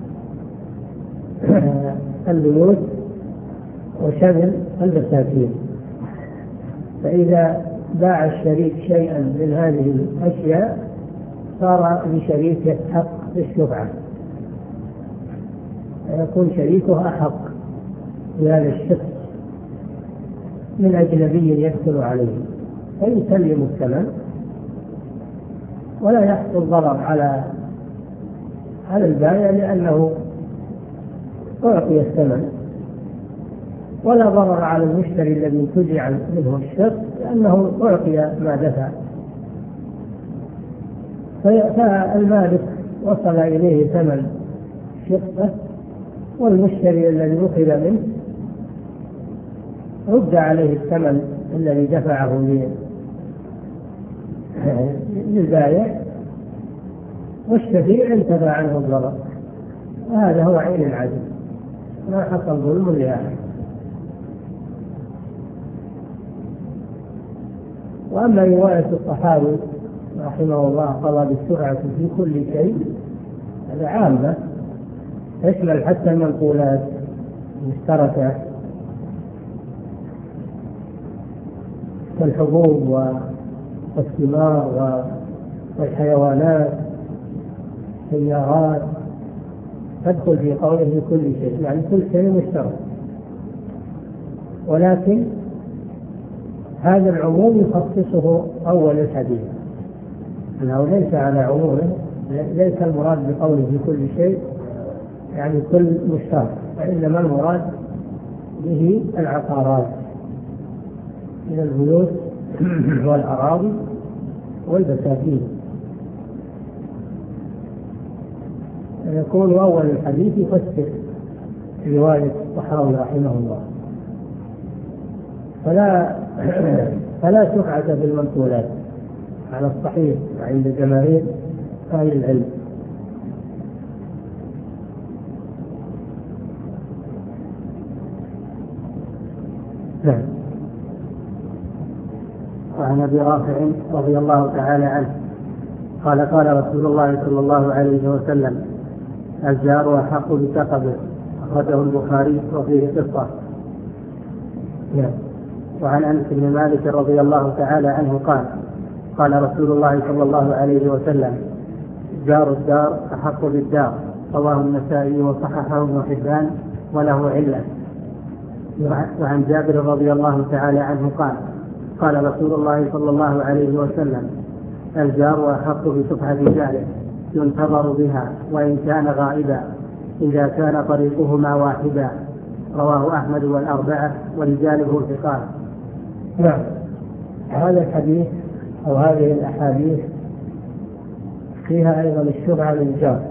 Speaker 1: البيوت وشمل البساتين. فإذا باع الشريك شيئا من هذه الأشياء صار لشريكه حق في الشفعة، يكون شريكه أحق بهذا الشخص من أجنبي يدخل عليه، فيسلم الثمن ولا يحصل ضرر على البائع لأنه أعطي الثمن، ولا ضرر على المشتري الذي انتزع منه الشخص لأنه أعطي ما دفع. فالمالك وصل إليه ثمن شقة، والمشتري الذي أخذ منه رد عليه الثمن الذي دفعه للبائع، والشفيع انتفى عنه الضرر. وهذا هو عين العدل، ما حصل ظلم لأحد. وأما رواية الصحابي رحمه الله قضى بالسرعة في كل شيء، هذا عامة تشمل حتى المنقولات المشتركة كالحبوب والثمار والحيوانات والسيارات، تدخل في قوله في كل شيء، يعني كل شيء مشترك. ولكن هذا العموم يخصصه أول الحديث، أنه ليس على عمومه، ليس المراد بقوله في كل شيء يعني كل مشترك، وإنما المراد به العقارات من البيوت والأراضي والبساتين. يكون أول الحديث يفسر رواية الصحابي رحمه الله. فلا شفعة بالمنقولات على الصحيح عند جماهير أهل العلم. نعم.
Speaker 3: وعن ابي رافع رضي الله تعالى عنه قال: قال رسول الله صلى الله عليه وسلم: الجار احق بثقبه، اخرجه البخاري وفيه قصه.
Speaker 1: نعم.
Speaker 3: وعن انس بن مالك رضي الله تعالى عنه قال: قال رسول الله صلى الله عليه وسلم: جار الدار احق بالدار، رواه النسائي وصححه ابن حبان وله عله. وعن جابر رضي الله تعالى عنه قال: قال رسول الله صلى الله عليه وسلم: الجار أحق بشفعة جاره، ينتظر بها وإن كان غائبا، إذا كان طريقهما واحدا، رواه أحمد والأربعة ورجاله ثقات.
Speaker 1: نعم. هذا الحديث أو هذه الأحاديث فيها أيضا الشفعة للجار،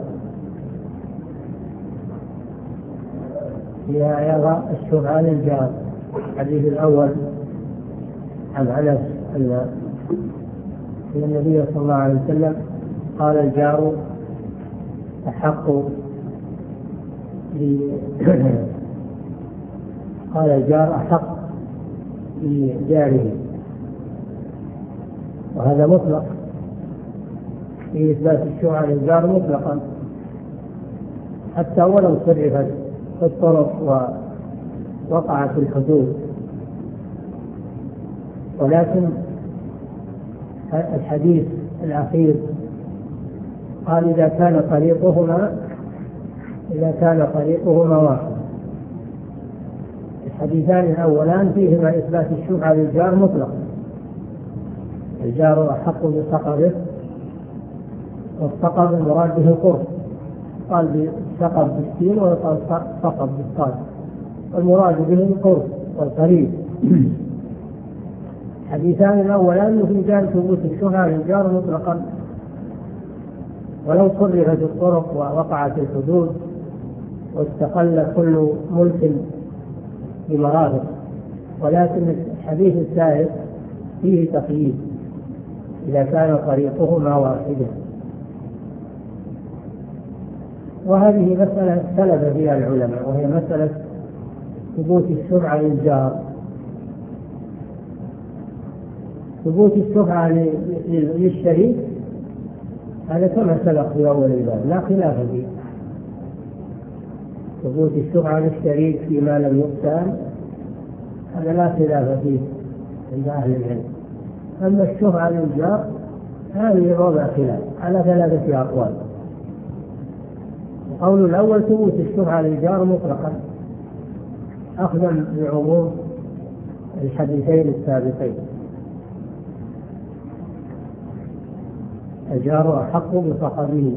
Speaker 1: فيها أيضا الشفعة للجار. الحديث الأول عن أنس أن النبي صلى الله عليه وسلم قال: الجار أحق قال: الجار أحق بجاره، وهذا مطلق في إثبات الشفعة للجار مطلقا، حتى ولو صرفت في الطرق ووقعت الحدود ولكن الحديث الأخير قال إذا كان طريقهما واحد. الحديثان الأولان فيهما إثبات الشفعة للجار مطلقا، الجار أحق بصقبه، والصقب المراد به القرب، قال بالصقب بالسين وقال صقب بالصاد، والمراد به القرب والقريب. الحديثان الأولان يفيدان ثبوت الشفعة للجار مطلقا، ولو صرفت الطرق ووقعت الحدود واستقل كل ملك بمرافق. ولكن الحديث الثالث فيه تقييد إذا كان طريقهما واحدا، وهذه مسألة اختلف فيها العلماء، وهي مسألة ثبوت الشفعة للجار. ثبوت الشفعة للشريك هذا كما سبق في أول الباب لا خلاف فيه، ثبوت الشفعة للشريك فيما لم يقسم هذا لا خلاف فيه عند أهل العلم. أما الشفعة للجار هذه موضع خلاف على 3 أقوال. القول الأول ثبوت الشفعة للجار مطلقا أخذا بعموم الحديثين السابقين، الجار أحق بصقبه.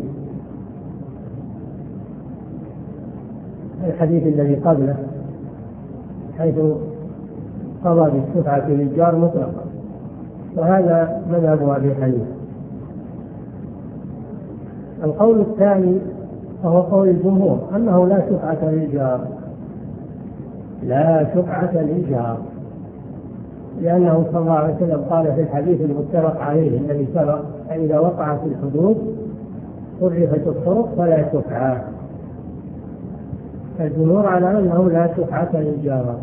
Speaker 1: الحديث الذي قبله حيث قضى بالشفعة للجار مطلقا، وهذا مذهب أبي حنيفة. القول الثاني فهو قول الجمهور أنه لا شفعة للجار، لا شفعة للجار، لأنه صلى الله عليه وسلم قال في الحديث المتفق عليه الذي سبق: إذا وقعت الحدود صرفت الطرق فلا شفعة. الجمهور على أنه لا شفعة للجار،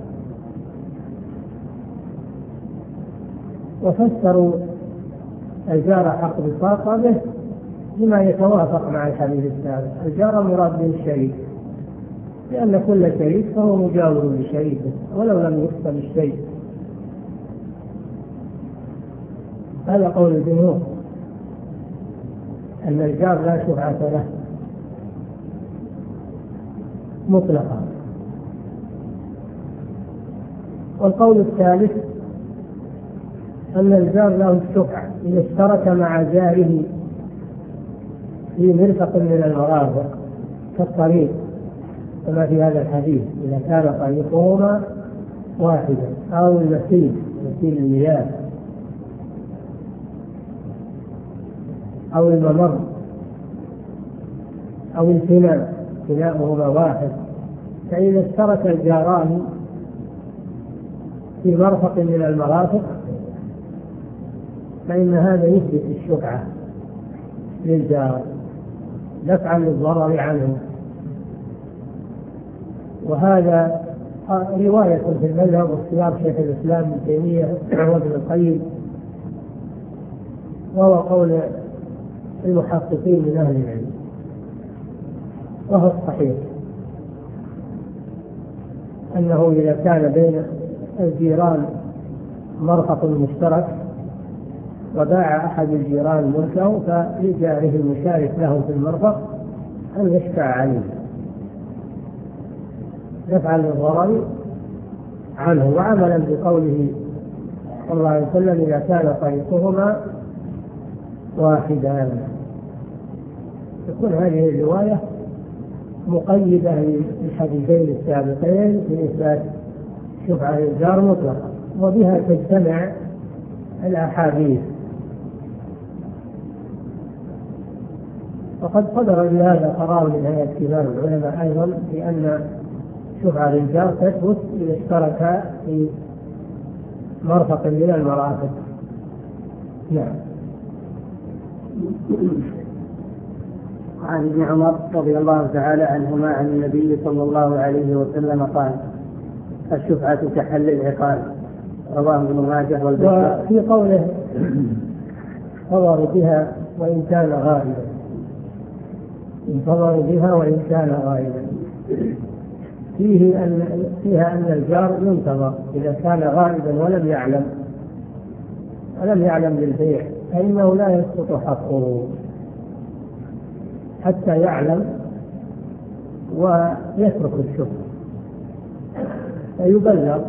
Speaker 1: وفسروا الجار حق بصاقبه بما يتوافق مع الحديث السابق. الجار مراد به الشريك، لأن كل شريك فهو مجاور لشريكه ولو لم يقسم الشيء. هذا قول الجمهور أن الجار لا شفعة له مطلقا. والقول الثالث أن الجار له الشفعة إذا اشترك مع جاره في مرفق من المرافق كالطريق، كما في هذا الحديث: إذا كان طريقهما واحدا، أو المسيل المياه، أو الممر، أو الفناء فناؤهما واحد. فإذا اشترك الجاران في مرفق من المرافق فإن هذا يثبت الشفعة للجار دفعا للضرر عنه. وهذا رواية في المذهب واختيار شيخ الإسلام ابن تيمية وابن القيم، وهو قول المحققين من أهل العلم، وهو الصحيح أنه إذا كان بين الجيران مرفق مشترك وباع أحد الجيران ملكه فلجاره المشارك له في المرفق أن يشفع عليه دفعا للضرر عنه، وعملا بقوله صلى الله عليه وسلم: إذا كان طريقهما واحدا. تكون هذه الرواية مقيدة للحديثين السابقين في إثبات شفعة للجار مطلقا، وبها تجتمع الأحاديث. وقد صدر بهذا قرار من هيئة كبار العلماء أيضا بأن شفعة للجار تثبت إذا اشترك في مرفق من المرافق. نعم.
Speaker 3: عن ابن عمر رضي الله تعالى عنهما عن النبي صلى الله عليه وسلم قال: الشفعة كحل العقال، رواه ابن ماجه والبخاري.
Speaker 1: وفي قوله: انتظروا بها وإن كان غائبا، انتظروا بها وإن كان غائبا، فيها أن الجار ينتظر إذا كان غائبا ولم يعلم ولم يعلم بالبيع فإنه لا يسقط حقه حتى يعلم ويترك الشبهة، فيبلغ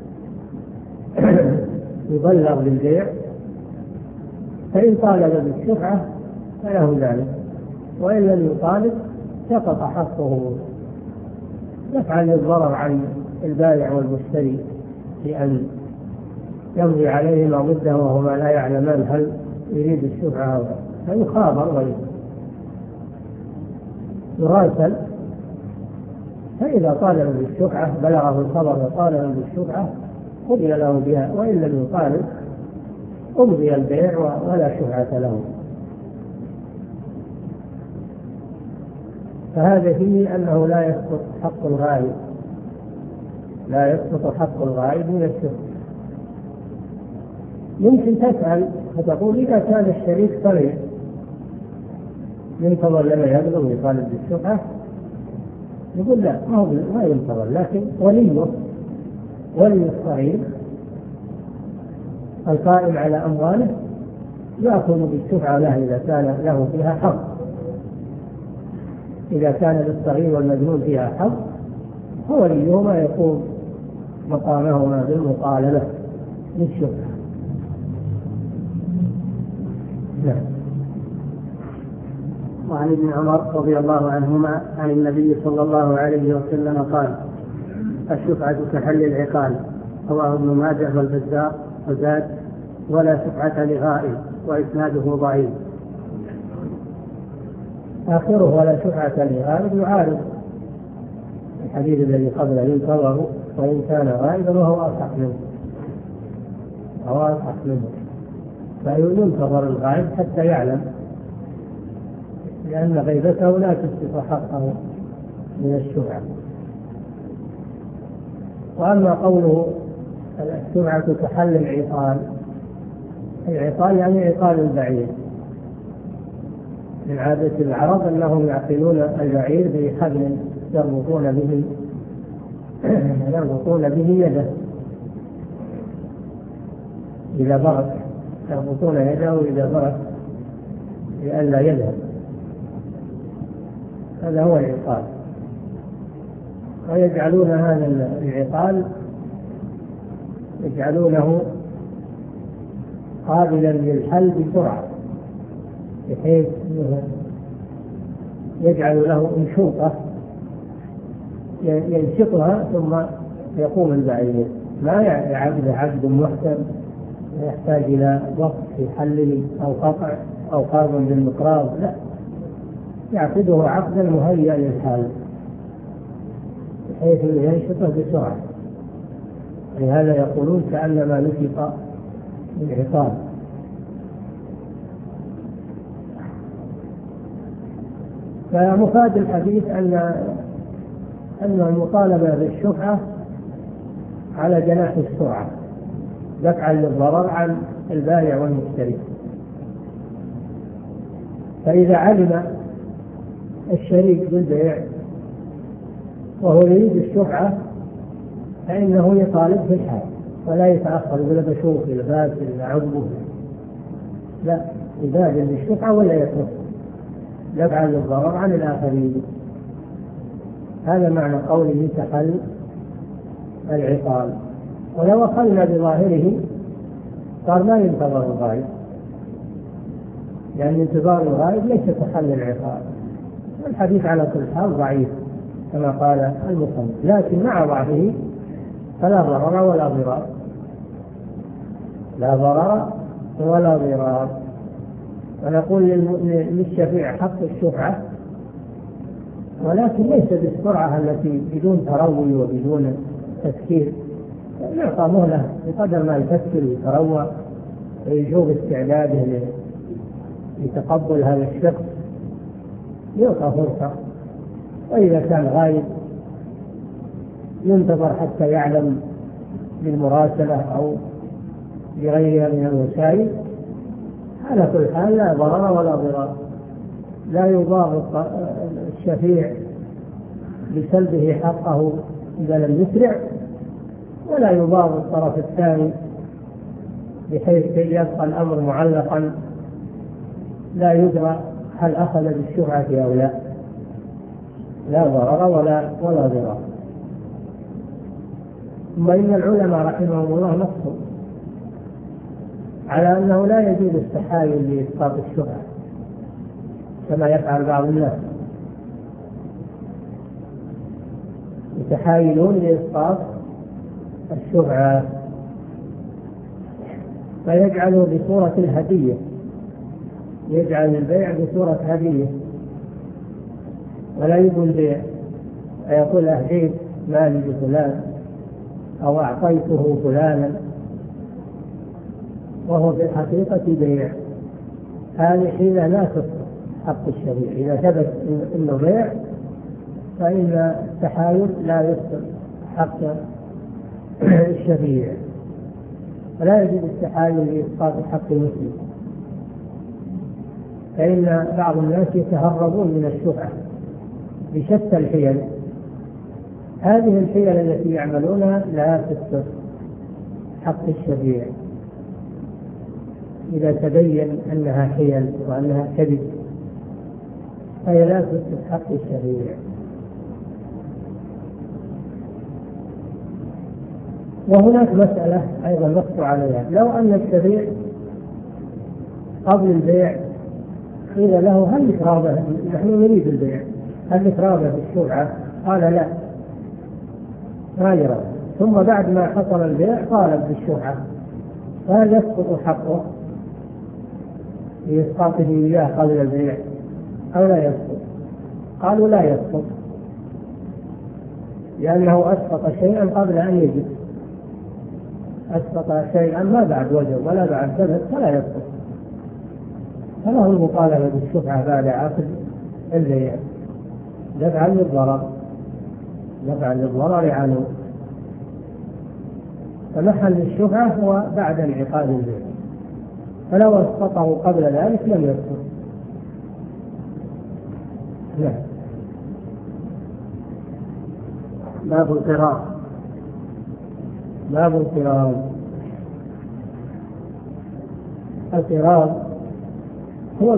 Speaker 1: بالبيع، فإن طالب بالشفعة فله ذلك، وإن لم يطالب سقط حقه دفعا للضرر عن البائع والمشتري بأن يمضي عليه ما ضده وهما لا يعلمان هل يريد الشفعة أو لا، فيخابر ويراسل، فإذا طالب بالشفعة بلغه الخبر وطالب بالشفعة قضي له بها، وإن لم يطالب أمضي البيع ولا شفعة له. فهذا فيه أنه لا يسقط حق الغائب، لا يسقط حق الغائب من الشفعة. يمكن تسأل فتقول إذا كان الشريك صغير ينتظر لما يبلغ ويطالب بالشفعة؟ يقول لا، ما ينتظر، لكن ولي الصغير القائم على أمواله يأخذ بالشفعة له إذا كان له فيها حظ، إذا كان للصغير والمجنون فيها حظ فوليهما يقوم مقامهما بالمطالبة بالشفعة. نعم.
Speaker 3: وعن ابن عمر رضي الله عنهما عن النبي صلى الله عليه وسلم قال: الشفعة كحل العقال. رواه ابن ماجه والبزار وزاد: ولا شفعة لغائب، وإسناده ضعيف.
Speaker 1: آخره ولا شفعة لغائب يعارض الحديث الذي قبل ينتظر وإن كان غائبا وهو أصح منه، فينتظر الغائب حتى يعلم، لأن غيبته لا تسقط حقه من الشفعة. وأما قوله الشفعة كحل العقال، العقال يعني عقال البعير، من عادة العرب أنهم يعقلون البعير بحبل يربطون به يده إذا برك، يربطون يده إذا برك لئلا يذهب، هذا هو العقال. ويجعلون هذا العقال يجعلونه قابلا للحل بسرعة، بحيث يجعل له انشوطة ينشطها ثم يقوم البعير، ما عقد محكم يحتاج إلى وقت في حله أو قطع أو قابل بالمقراض، لا، يعقده عقدا مهيئا للحال بحيث ينشطه بسرعة. لهذا يقولون كأنما نشط العقال. فمفاد الحديث أن المطالبة بالشفعة على جناح السرعة دفعا للضرر عن البائع والمشتري. فإذا علم الشريك بالبيع وهو يريد الشفعة فإنه يطالب في الحال ولا يتأخر، يقول بشوف الباب إلا عقبه، لا، يبادر بالشفعة ولا يترك دفعا للضرر عن الآخرين. هذا معنى قوله كحل العقال. ولو أخذنا بظاهره صار ما ينتظر الغائب، لأن انتظار الغائب ليس كحل العقال. الحديث على كل حال ضعيف كما قال المصنف، لكن مع ضعفه فلا ضرر ولا ضرار، لا ضرر ولا ضرار. ونقول للشفيع حق الشفعة، ولكن ليس بالسرعة التي بدون تروي وبدون تفكير، يعطى مهلة بقدر ما يفكر ويتروى ويشوف استعداده لتقبل هذا الشخص، يعطى فرصة. وإذا كان غايب ينتظر حتى يعلم بالمراسلة أو بغيرها من الوسائل. على كل حال لا ضرر ولا ضرار، لا يضار الشفيع بسلبه حقه إذا لم يسرع، ولا يضار الطرف الثاني بحيث يبقى الأمر معلقا لا يدرى هل أخذ بالشفعة أو لا، لا ضرر ولا ضرار. ثم إن العلماء رحمهم الله نصوا على أنه لا يجوز التحايل لإسقاط الشفعة كما يفعل بعض الناس، يتحايلون لإسقاط الشفعة فيجعله بصورة الهدية، يجعل البيع بصورة هدية ولا يقول بيع، يقول أهديت مالي لفلان أو أعطيته فلانا وهو في الحقيقة بيع. هذه حين لا تصح حق الشريع. إذا ثبت إنه بيع فإن التحايل لا يصح حق الشريع، فلا يجوز التحايل لإسقاط حق المسلم، فإن بعض الناس يتهربون من الشفعة بشتى الحيل. هذه الحيل التي يعملونها لا تصح حق الشريع إذا تبين أنها حيل وأنها كذب، فهي لا تصح حق الشريع. وهناك مسألة أيضا نص عليها، لو أن الشريع قبل البيع قيل له هل لك رغبة، نحن نريد البيع، هل لك رغبة في الشفعة؟ قال لا ما لي رغبة، ثم بعد ما حصل البيع طالب بالشفعة، فهل يسقط حقه لإسقاطه إياه قبل البيع أو لا يسقط؟ قالوا لا يسقط، لأنه أسقط شيئا قبل أن يجب، أسقط شيئا ما بعد وجب ولا بعد ثبت فلا يسقط، فله المطالبة بالشفعة بعد عقد البيع دفعا للضرر عنه. فمحل الشفعة هو بعد انعقاد البيع، فلو اسقطه قبل ذلك لم يسقط. نعم.
Speaker 3: باب القراض.
Speaker 1: باب القراض. القراض هو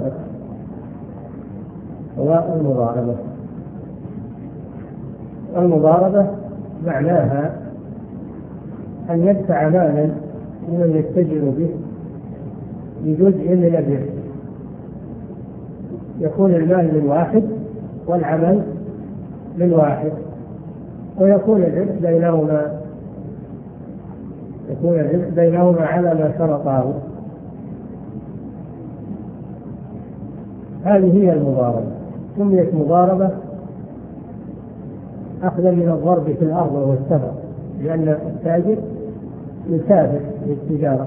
Speaker 1: المضاربة معناها أن يدفع مالا ممن يتجر به بجزء من الربح، يكون المال من واحد والعمل من واحد، ويكون الربح بينهما على ما شرطاه. هذه هي المضاربة. سميت مضاربة أخذا من الضرب في الأرض والسفر، لأن التاجر يسافر للتجارة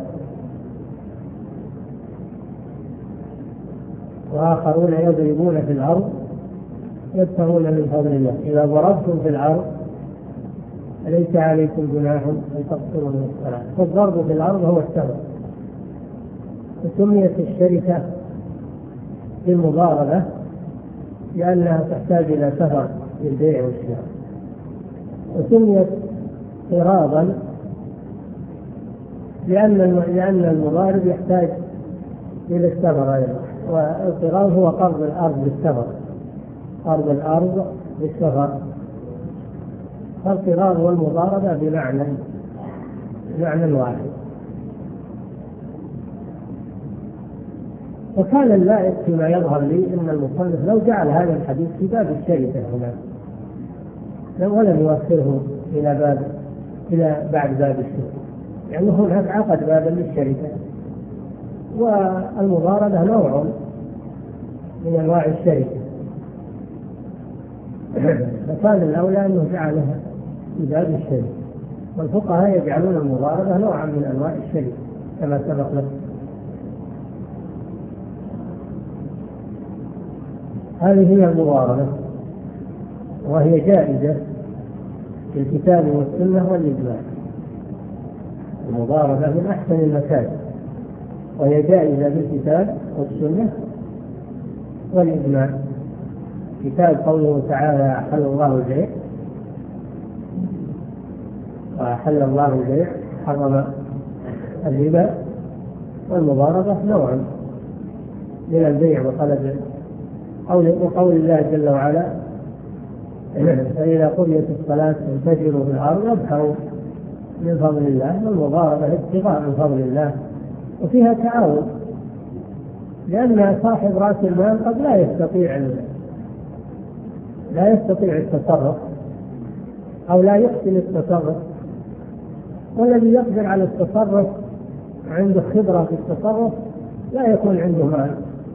Speaker 1: وآخرون يضربون في الأرض يبتغون من فضل الله. إذا ضربتم في الأرض ليس عليكم جناح أن تقصروا من الصلاة. فالضرب في الأرض هو السفر. وسميت الشركة بالمضاربة لأنها تحتاج إلى سفر للبيع والشراء. وسميت قراضا لأن المضارب يحتاج إلى السفر أيضا، والقراض هو قرض الأرض بالسفر، قرض الأرض بالسفر. فالقراض والمضاربة بمعنى واحد. وكان اللائق فيما يظهر لي أن المصنف لو جعل هذا الحديث في باب الشركة هنا ولم يوصله إلى بعد باب الشركة، يعني هناك عقد بابا للشركة، والمضاربة نوع من أنواع الشركة، فكان الأولى أنه جعلها في باب الشركة. والفقهاء يجعلون المضاربة نوعا من أنواع الشركة كما سبق لكم. هذه هي المضاربة، وهي جائزة في الكتاب والسنة والإجماع. المضاربة من أحسن المكاسب، وهي جائزة بالكتاب والسنة والإجماع. كتاب قوله تعالى أحل الله البيع وأحل الله البيع حرم الربا والمضاربة نوع من البيع وطلب، وقول الله جل وعلا فإذا قضيت الصلاة فانتشروا في الأرض وابحثوا من فضل الله، والمضاربة ابتغاء من فضل الله، وفيها تعاون، لأن صاحب رأس المال قد لا يستطيع التصرف أو لا يحسن التصرف، والذي يقدر على التصرف عنده خبرة في التصرف لا يكون عنده مال.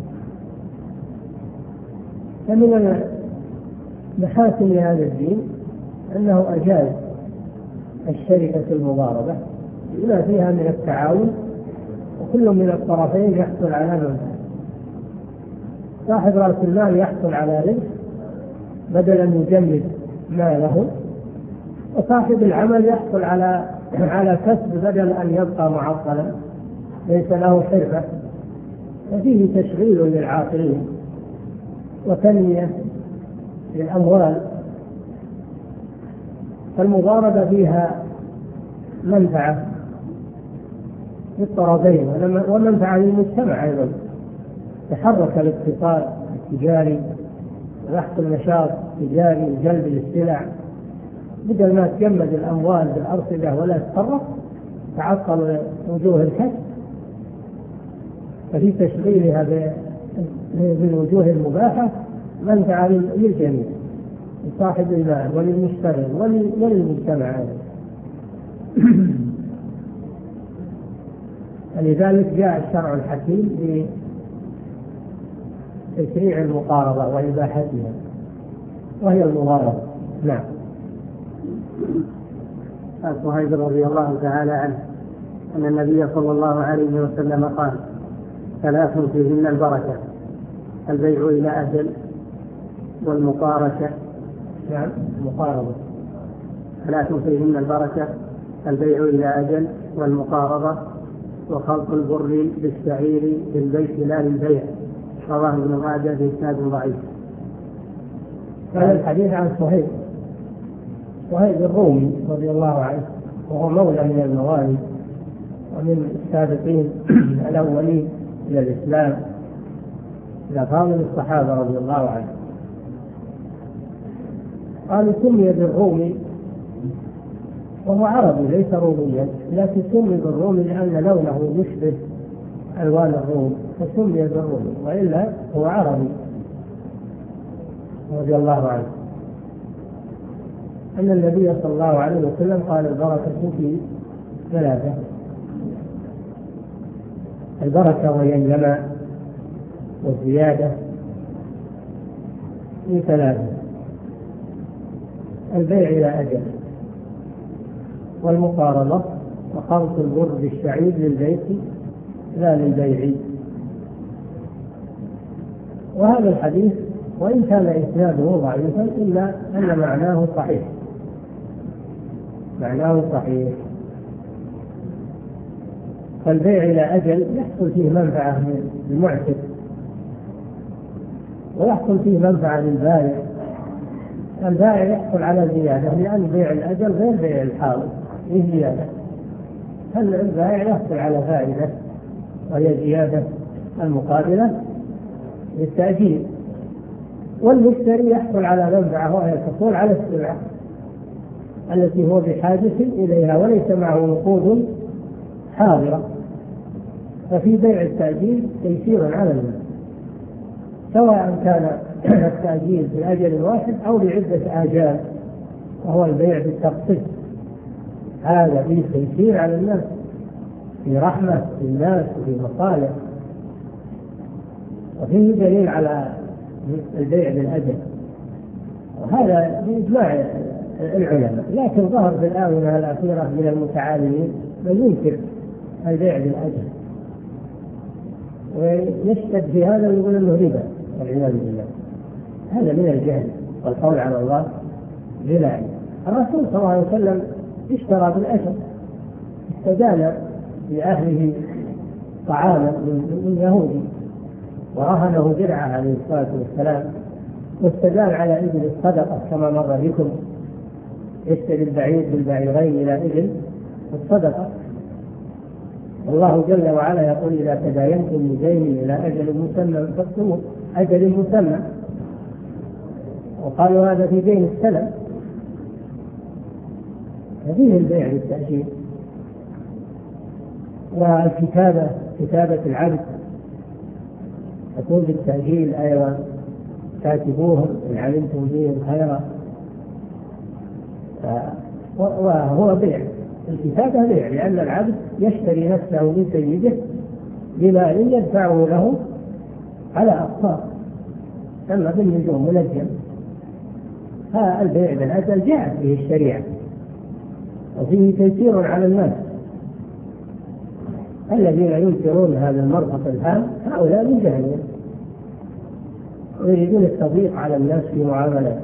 Speaker 1: فمن محاسن هذا الدين أنه أجاز الشركة المضاربة بما فيها من التعاون، وكل من الطرفين يحصل على منفعة. صاحب رأس المال يحصل على ربح بدل أن يجمد ماله، وصاحب العمل يحصل على كسب بدل أن يبقى معطلا ليس له حرفة، ففيه تشغيل للعاقلين وتنمية للأموال. فالمضاربة فيها منفعة للطرفين ومنفعة للمجتمع أيضا، تحرك الاقتصاد التجاري ويحصل نشاط تجاري وجلب للسلع، بدل ما تجمد الأموال بالأرصدة ولا تتصرف تعطل وجوه الكسب. ففي تشغيلها بالوجوه المباحة منفعة للجميع، لصاحب المال وللمشتري وللمجتمع. لذلك جاء الشرع الحكيم بتشريع المقاربة وإباحتها، وهي المضاربة. نعم.
Speaker 3: عن صهيب رضي الله تعالى عنه أن النبي صلى الله عليه وسلم قال: 3 فيهن البركة: البيع إلى أجل، والمقارشة.
Speaker 1: نعم، المقاربة.
Speaker 3: 3 فيهن البركة: البيع إلى أجل، والمقاربة، وخلط البر بالشعير بالبيت لا للبيع. رواه ابن ماجه بإسناد ضعيف.
Speaker 1: هذا الحديث عن صهيب الرومي رضي الله عنه، وهو مولى من الموالي ومن السابقين الأولين إلى الإسلام، إلى فاضل الصحابة رضي الله عنه. قالوا سمي بالرومي وهو عربي ليس روميا، لكن سمي بالرومي لأن لونه يشبه ألوان الروم فسمي بالرومي، وإلا هو عربي رضي الله عنه. أن النبي صلى الله عليه وسلم قال: البركة في 3. البركة وهي النماء والزيادة في 3: البيع إلى أجل، والمقارضة، وخلط البر بالشعير للبيت لا للبيع. وهذا الحديث وإن كان إسناده ضعيفا إلا أن معناه صحيح. فالبيع إلى أجل يحصل فيه منفعة للمعتق، ويحصل فيه منفعة للبائع. البائع يحصل على زيادة، لأن بيع الأجل غير بيع الحاضر، فيه زيادة. البائع يحصل على فائدة وهي زيادة المقابلة للتأجيل، والمشتري يحصل على منفعة وهي الحصول على السلعة التي هو بحاجة إليها وليس معه نقود حاضرة. ففي بيع التأجيل تيسير على الناس، سواء كان التأجيل بأجل واحد أو بعدة آجال، وهو البيع بالتقسيط. هذا فيه تيسير على الناس، في رحمة للناس وفي مصالح، وفيه دليل على البيع بالأجل، وهذا بإجماع العلماء. لكن ظهر في الآونة الأخيرة من المتعالمين من ينكر البيع بالأجل ويشتد في هذا ويقول انه ربا والعياذ بالله. هذا من الجهل والقول على الله بلا علم. الرسول صلى الله عليه وسلم اشترى بالأجل، استدان لأهله طعاما من يهودي ورهنه درعه عليه الصلاة والسلام، واستدان على إبل الصدقة كما مر بكم، يشتري البعير بالبعيرين إلى إبل الصدقة. الله جل وعلا يقول إذا تداينتم بدين إلى أجل مسمى فاكتبوه، أجل مسمى، وقالوا هذا في دين السلم، هذه البيع بالتأجيل. والكتابة، كتابة العبد تكون بالتأجيل أيضا، كاتبوهم إن علمتم فيهم خيرا، وهو بيع، الكتابة بيع، لأن العبد يشتري نفسه من سيده بمال يدفعه له على أقساط، أما في النجوم منجم. البيع بالأجل جاءت به الشريعة وفيه تيسير على الناس. الذين ينكرون هذا المربط الهام هؤلاء من جهنم، ويريدون التضييق على الناس في معاملات.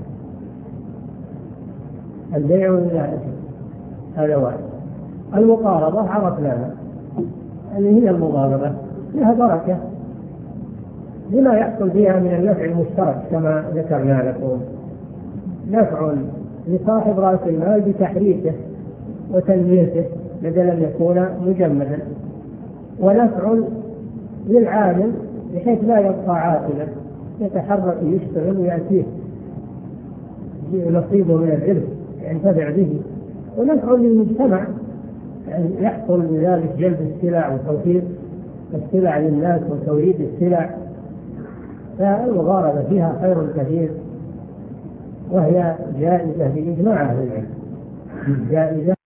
Speaker 1: البيع بالأجل هذا واحد. المقارضة عرفناها، اللي هي المضاربة، لها بركة لما يحصل فيها من النفع المشترك كما ذكرنا لكم، نفع لصاحب رأس المال بتحريكه وتنميته بدل أن يكون مجمدا، ونفع للعامل بحيث لا يبقى عاطلا، يتحرك يشتغل ويأتيه نصيبه من الربح ينتفع به، ونفع للمجتمع يعني يحصل بذلك جلب السلع وتوفير السلع للناس وتوريد السلع. فالمضاربة فيها خير كثير، وهي جائزة بإجماع أهل العلم، جائزة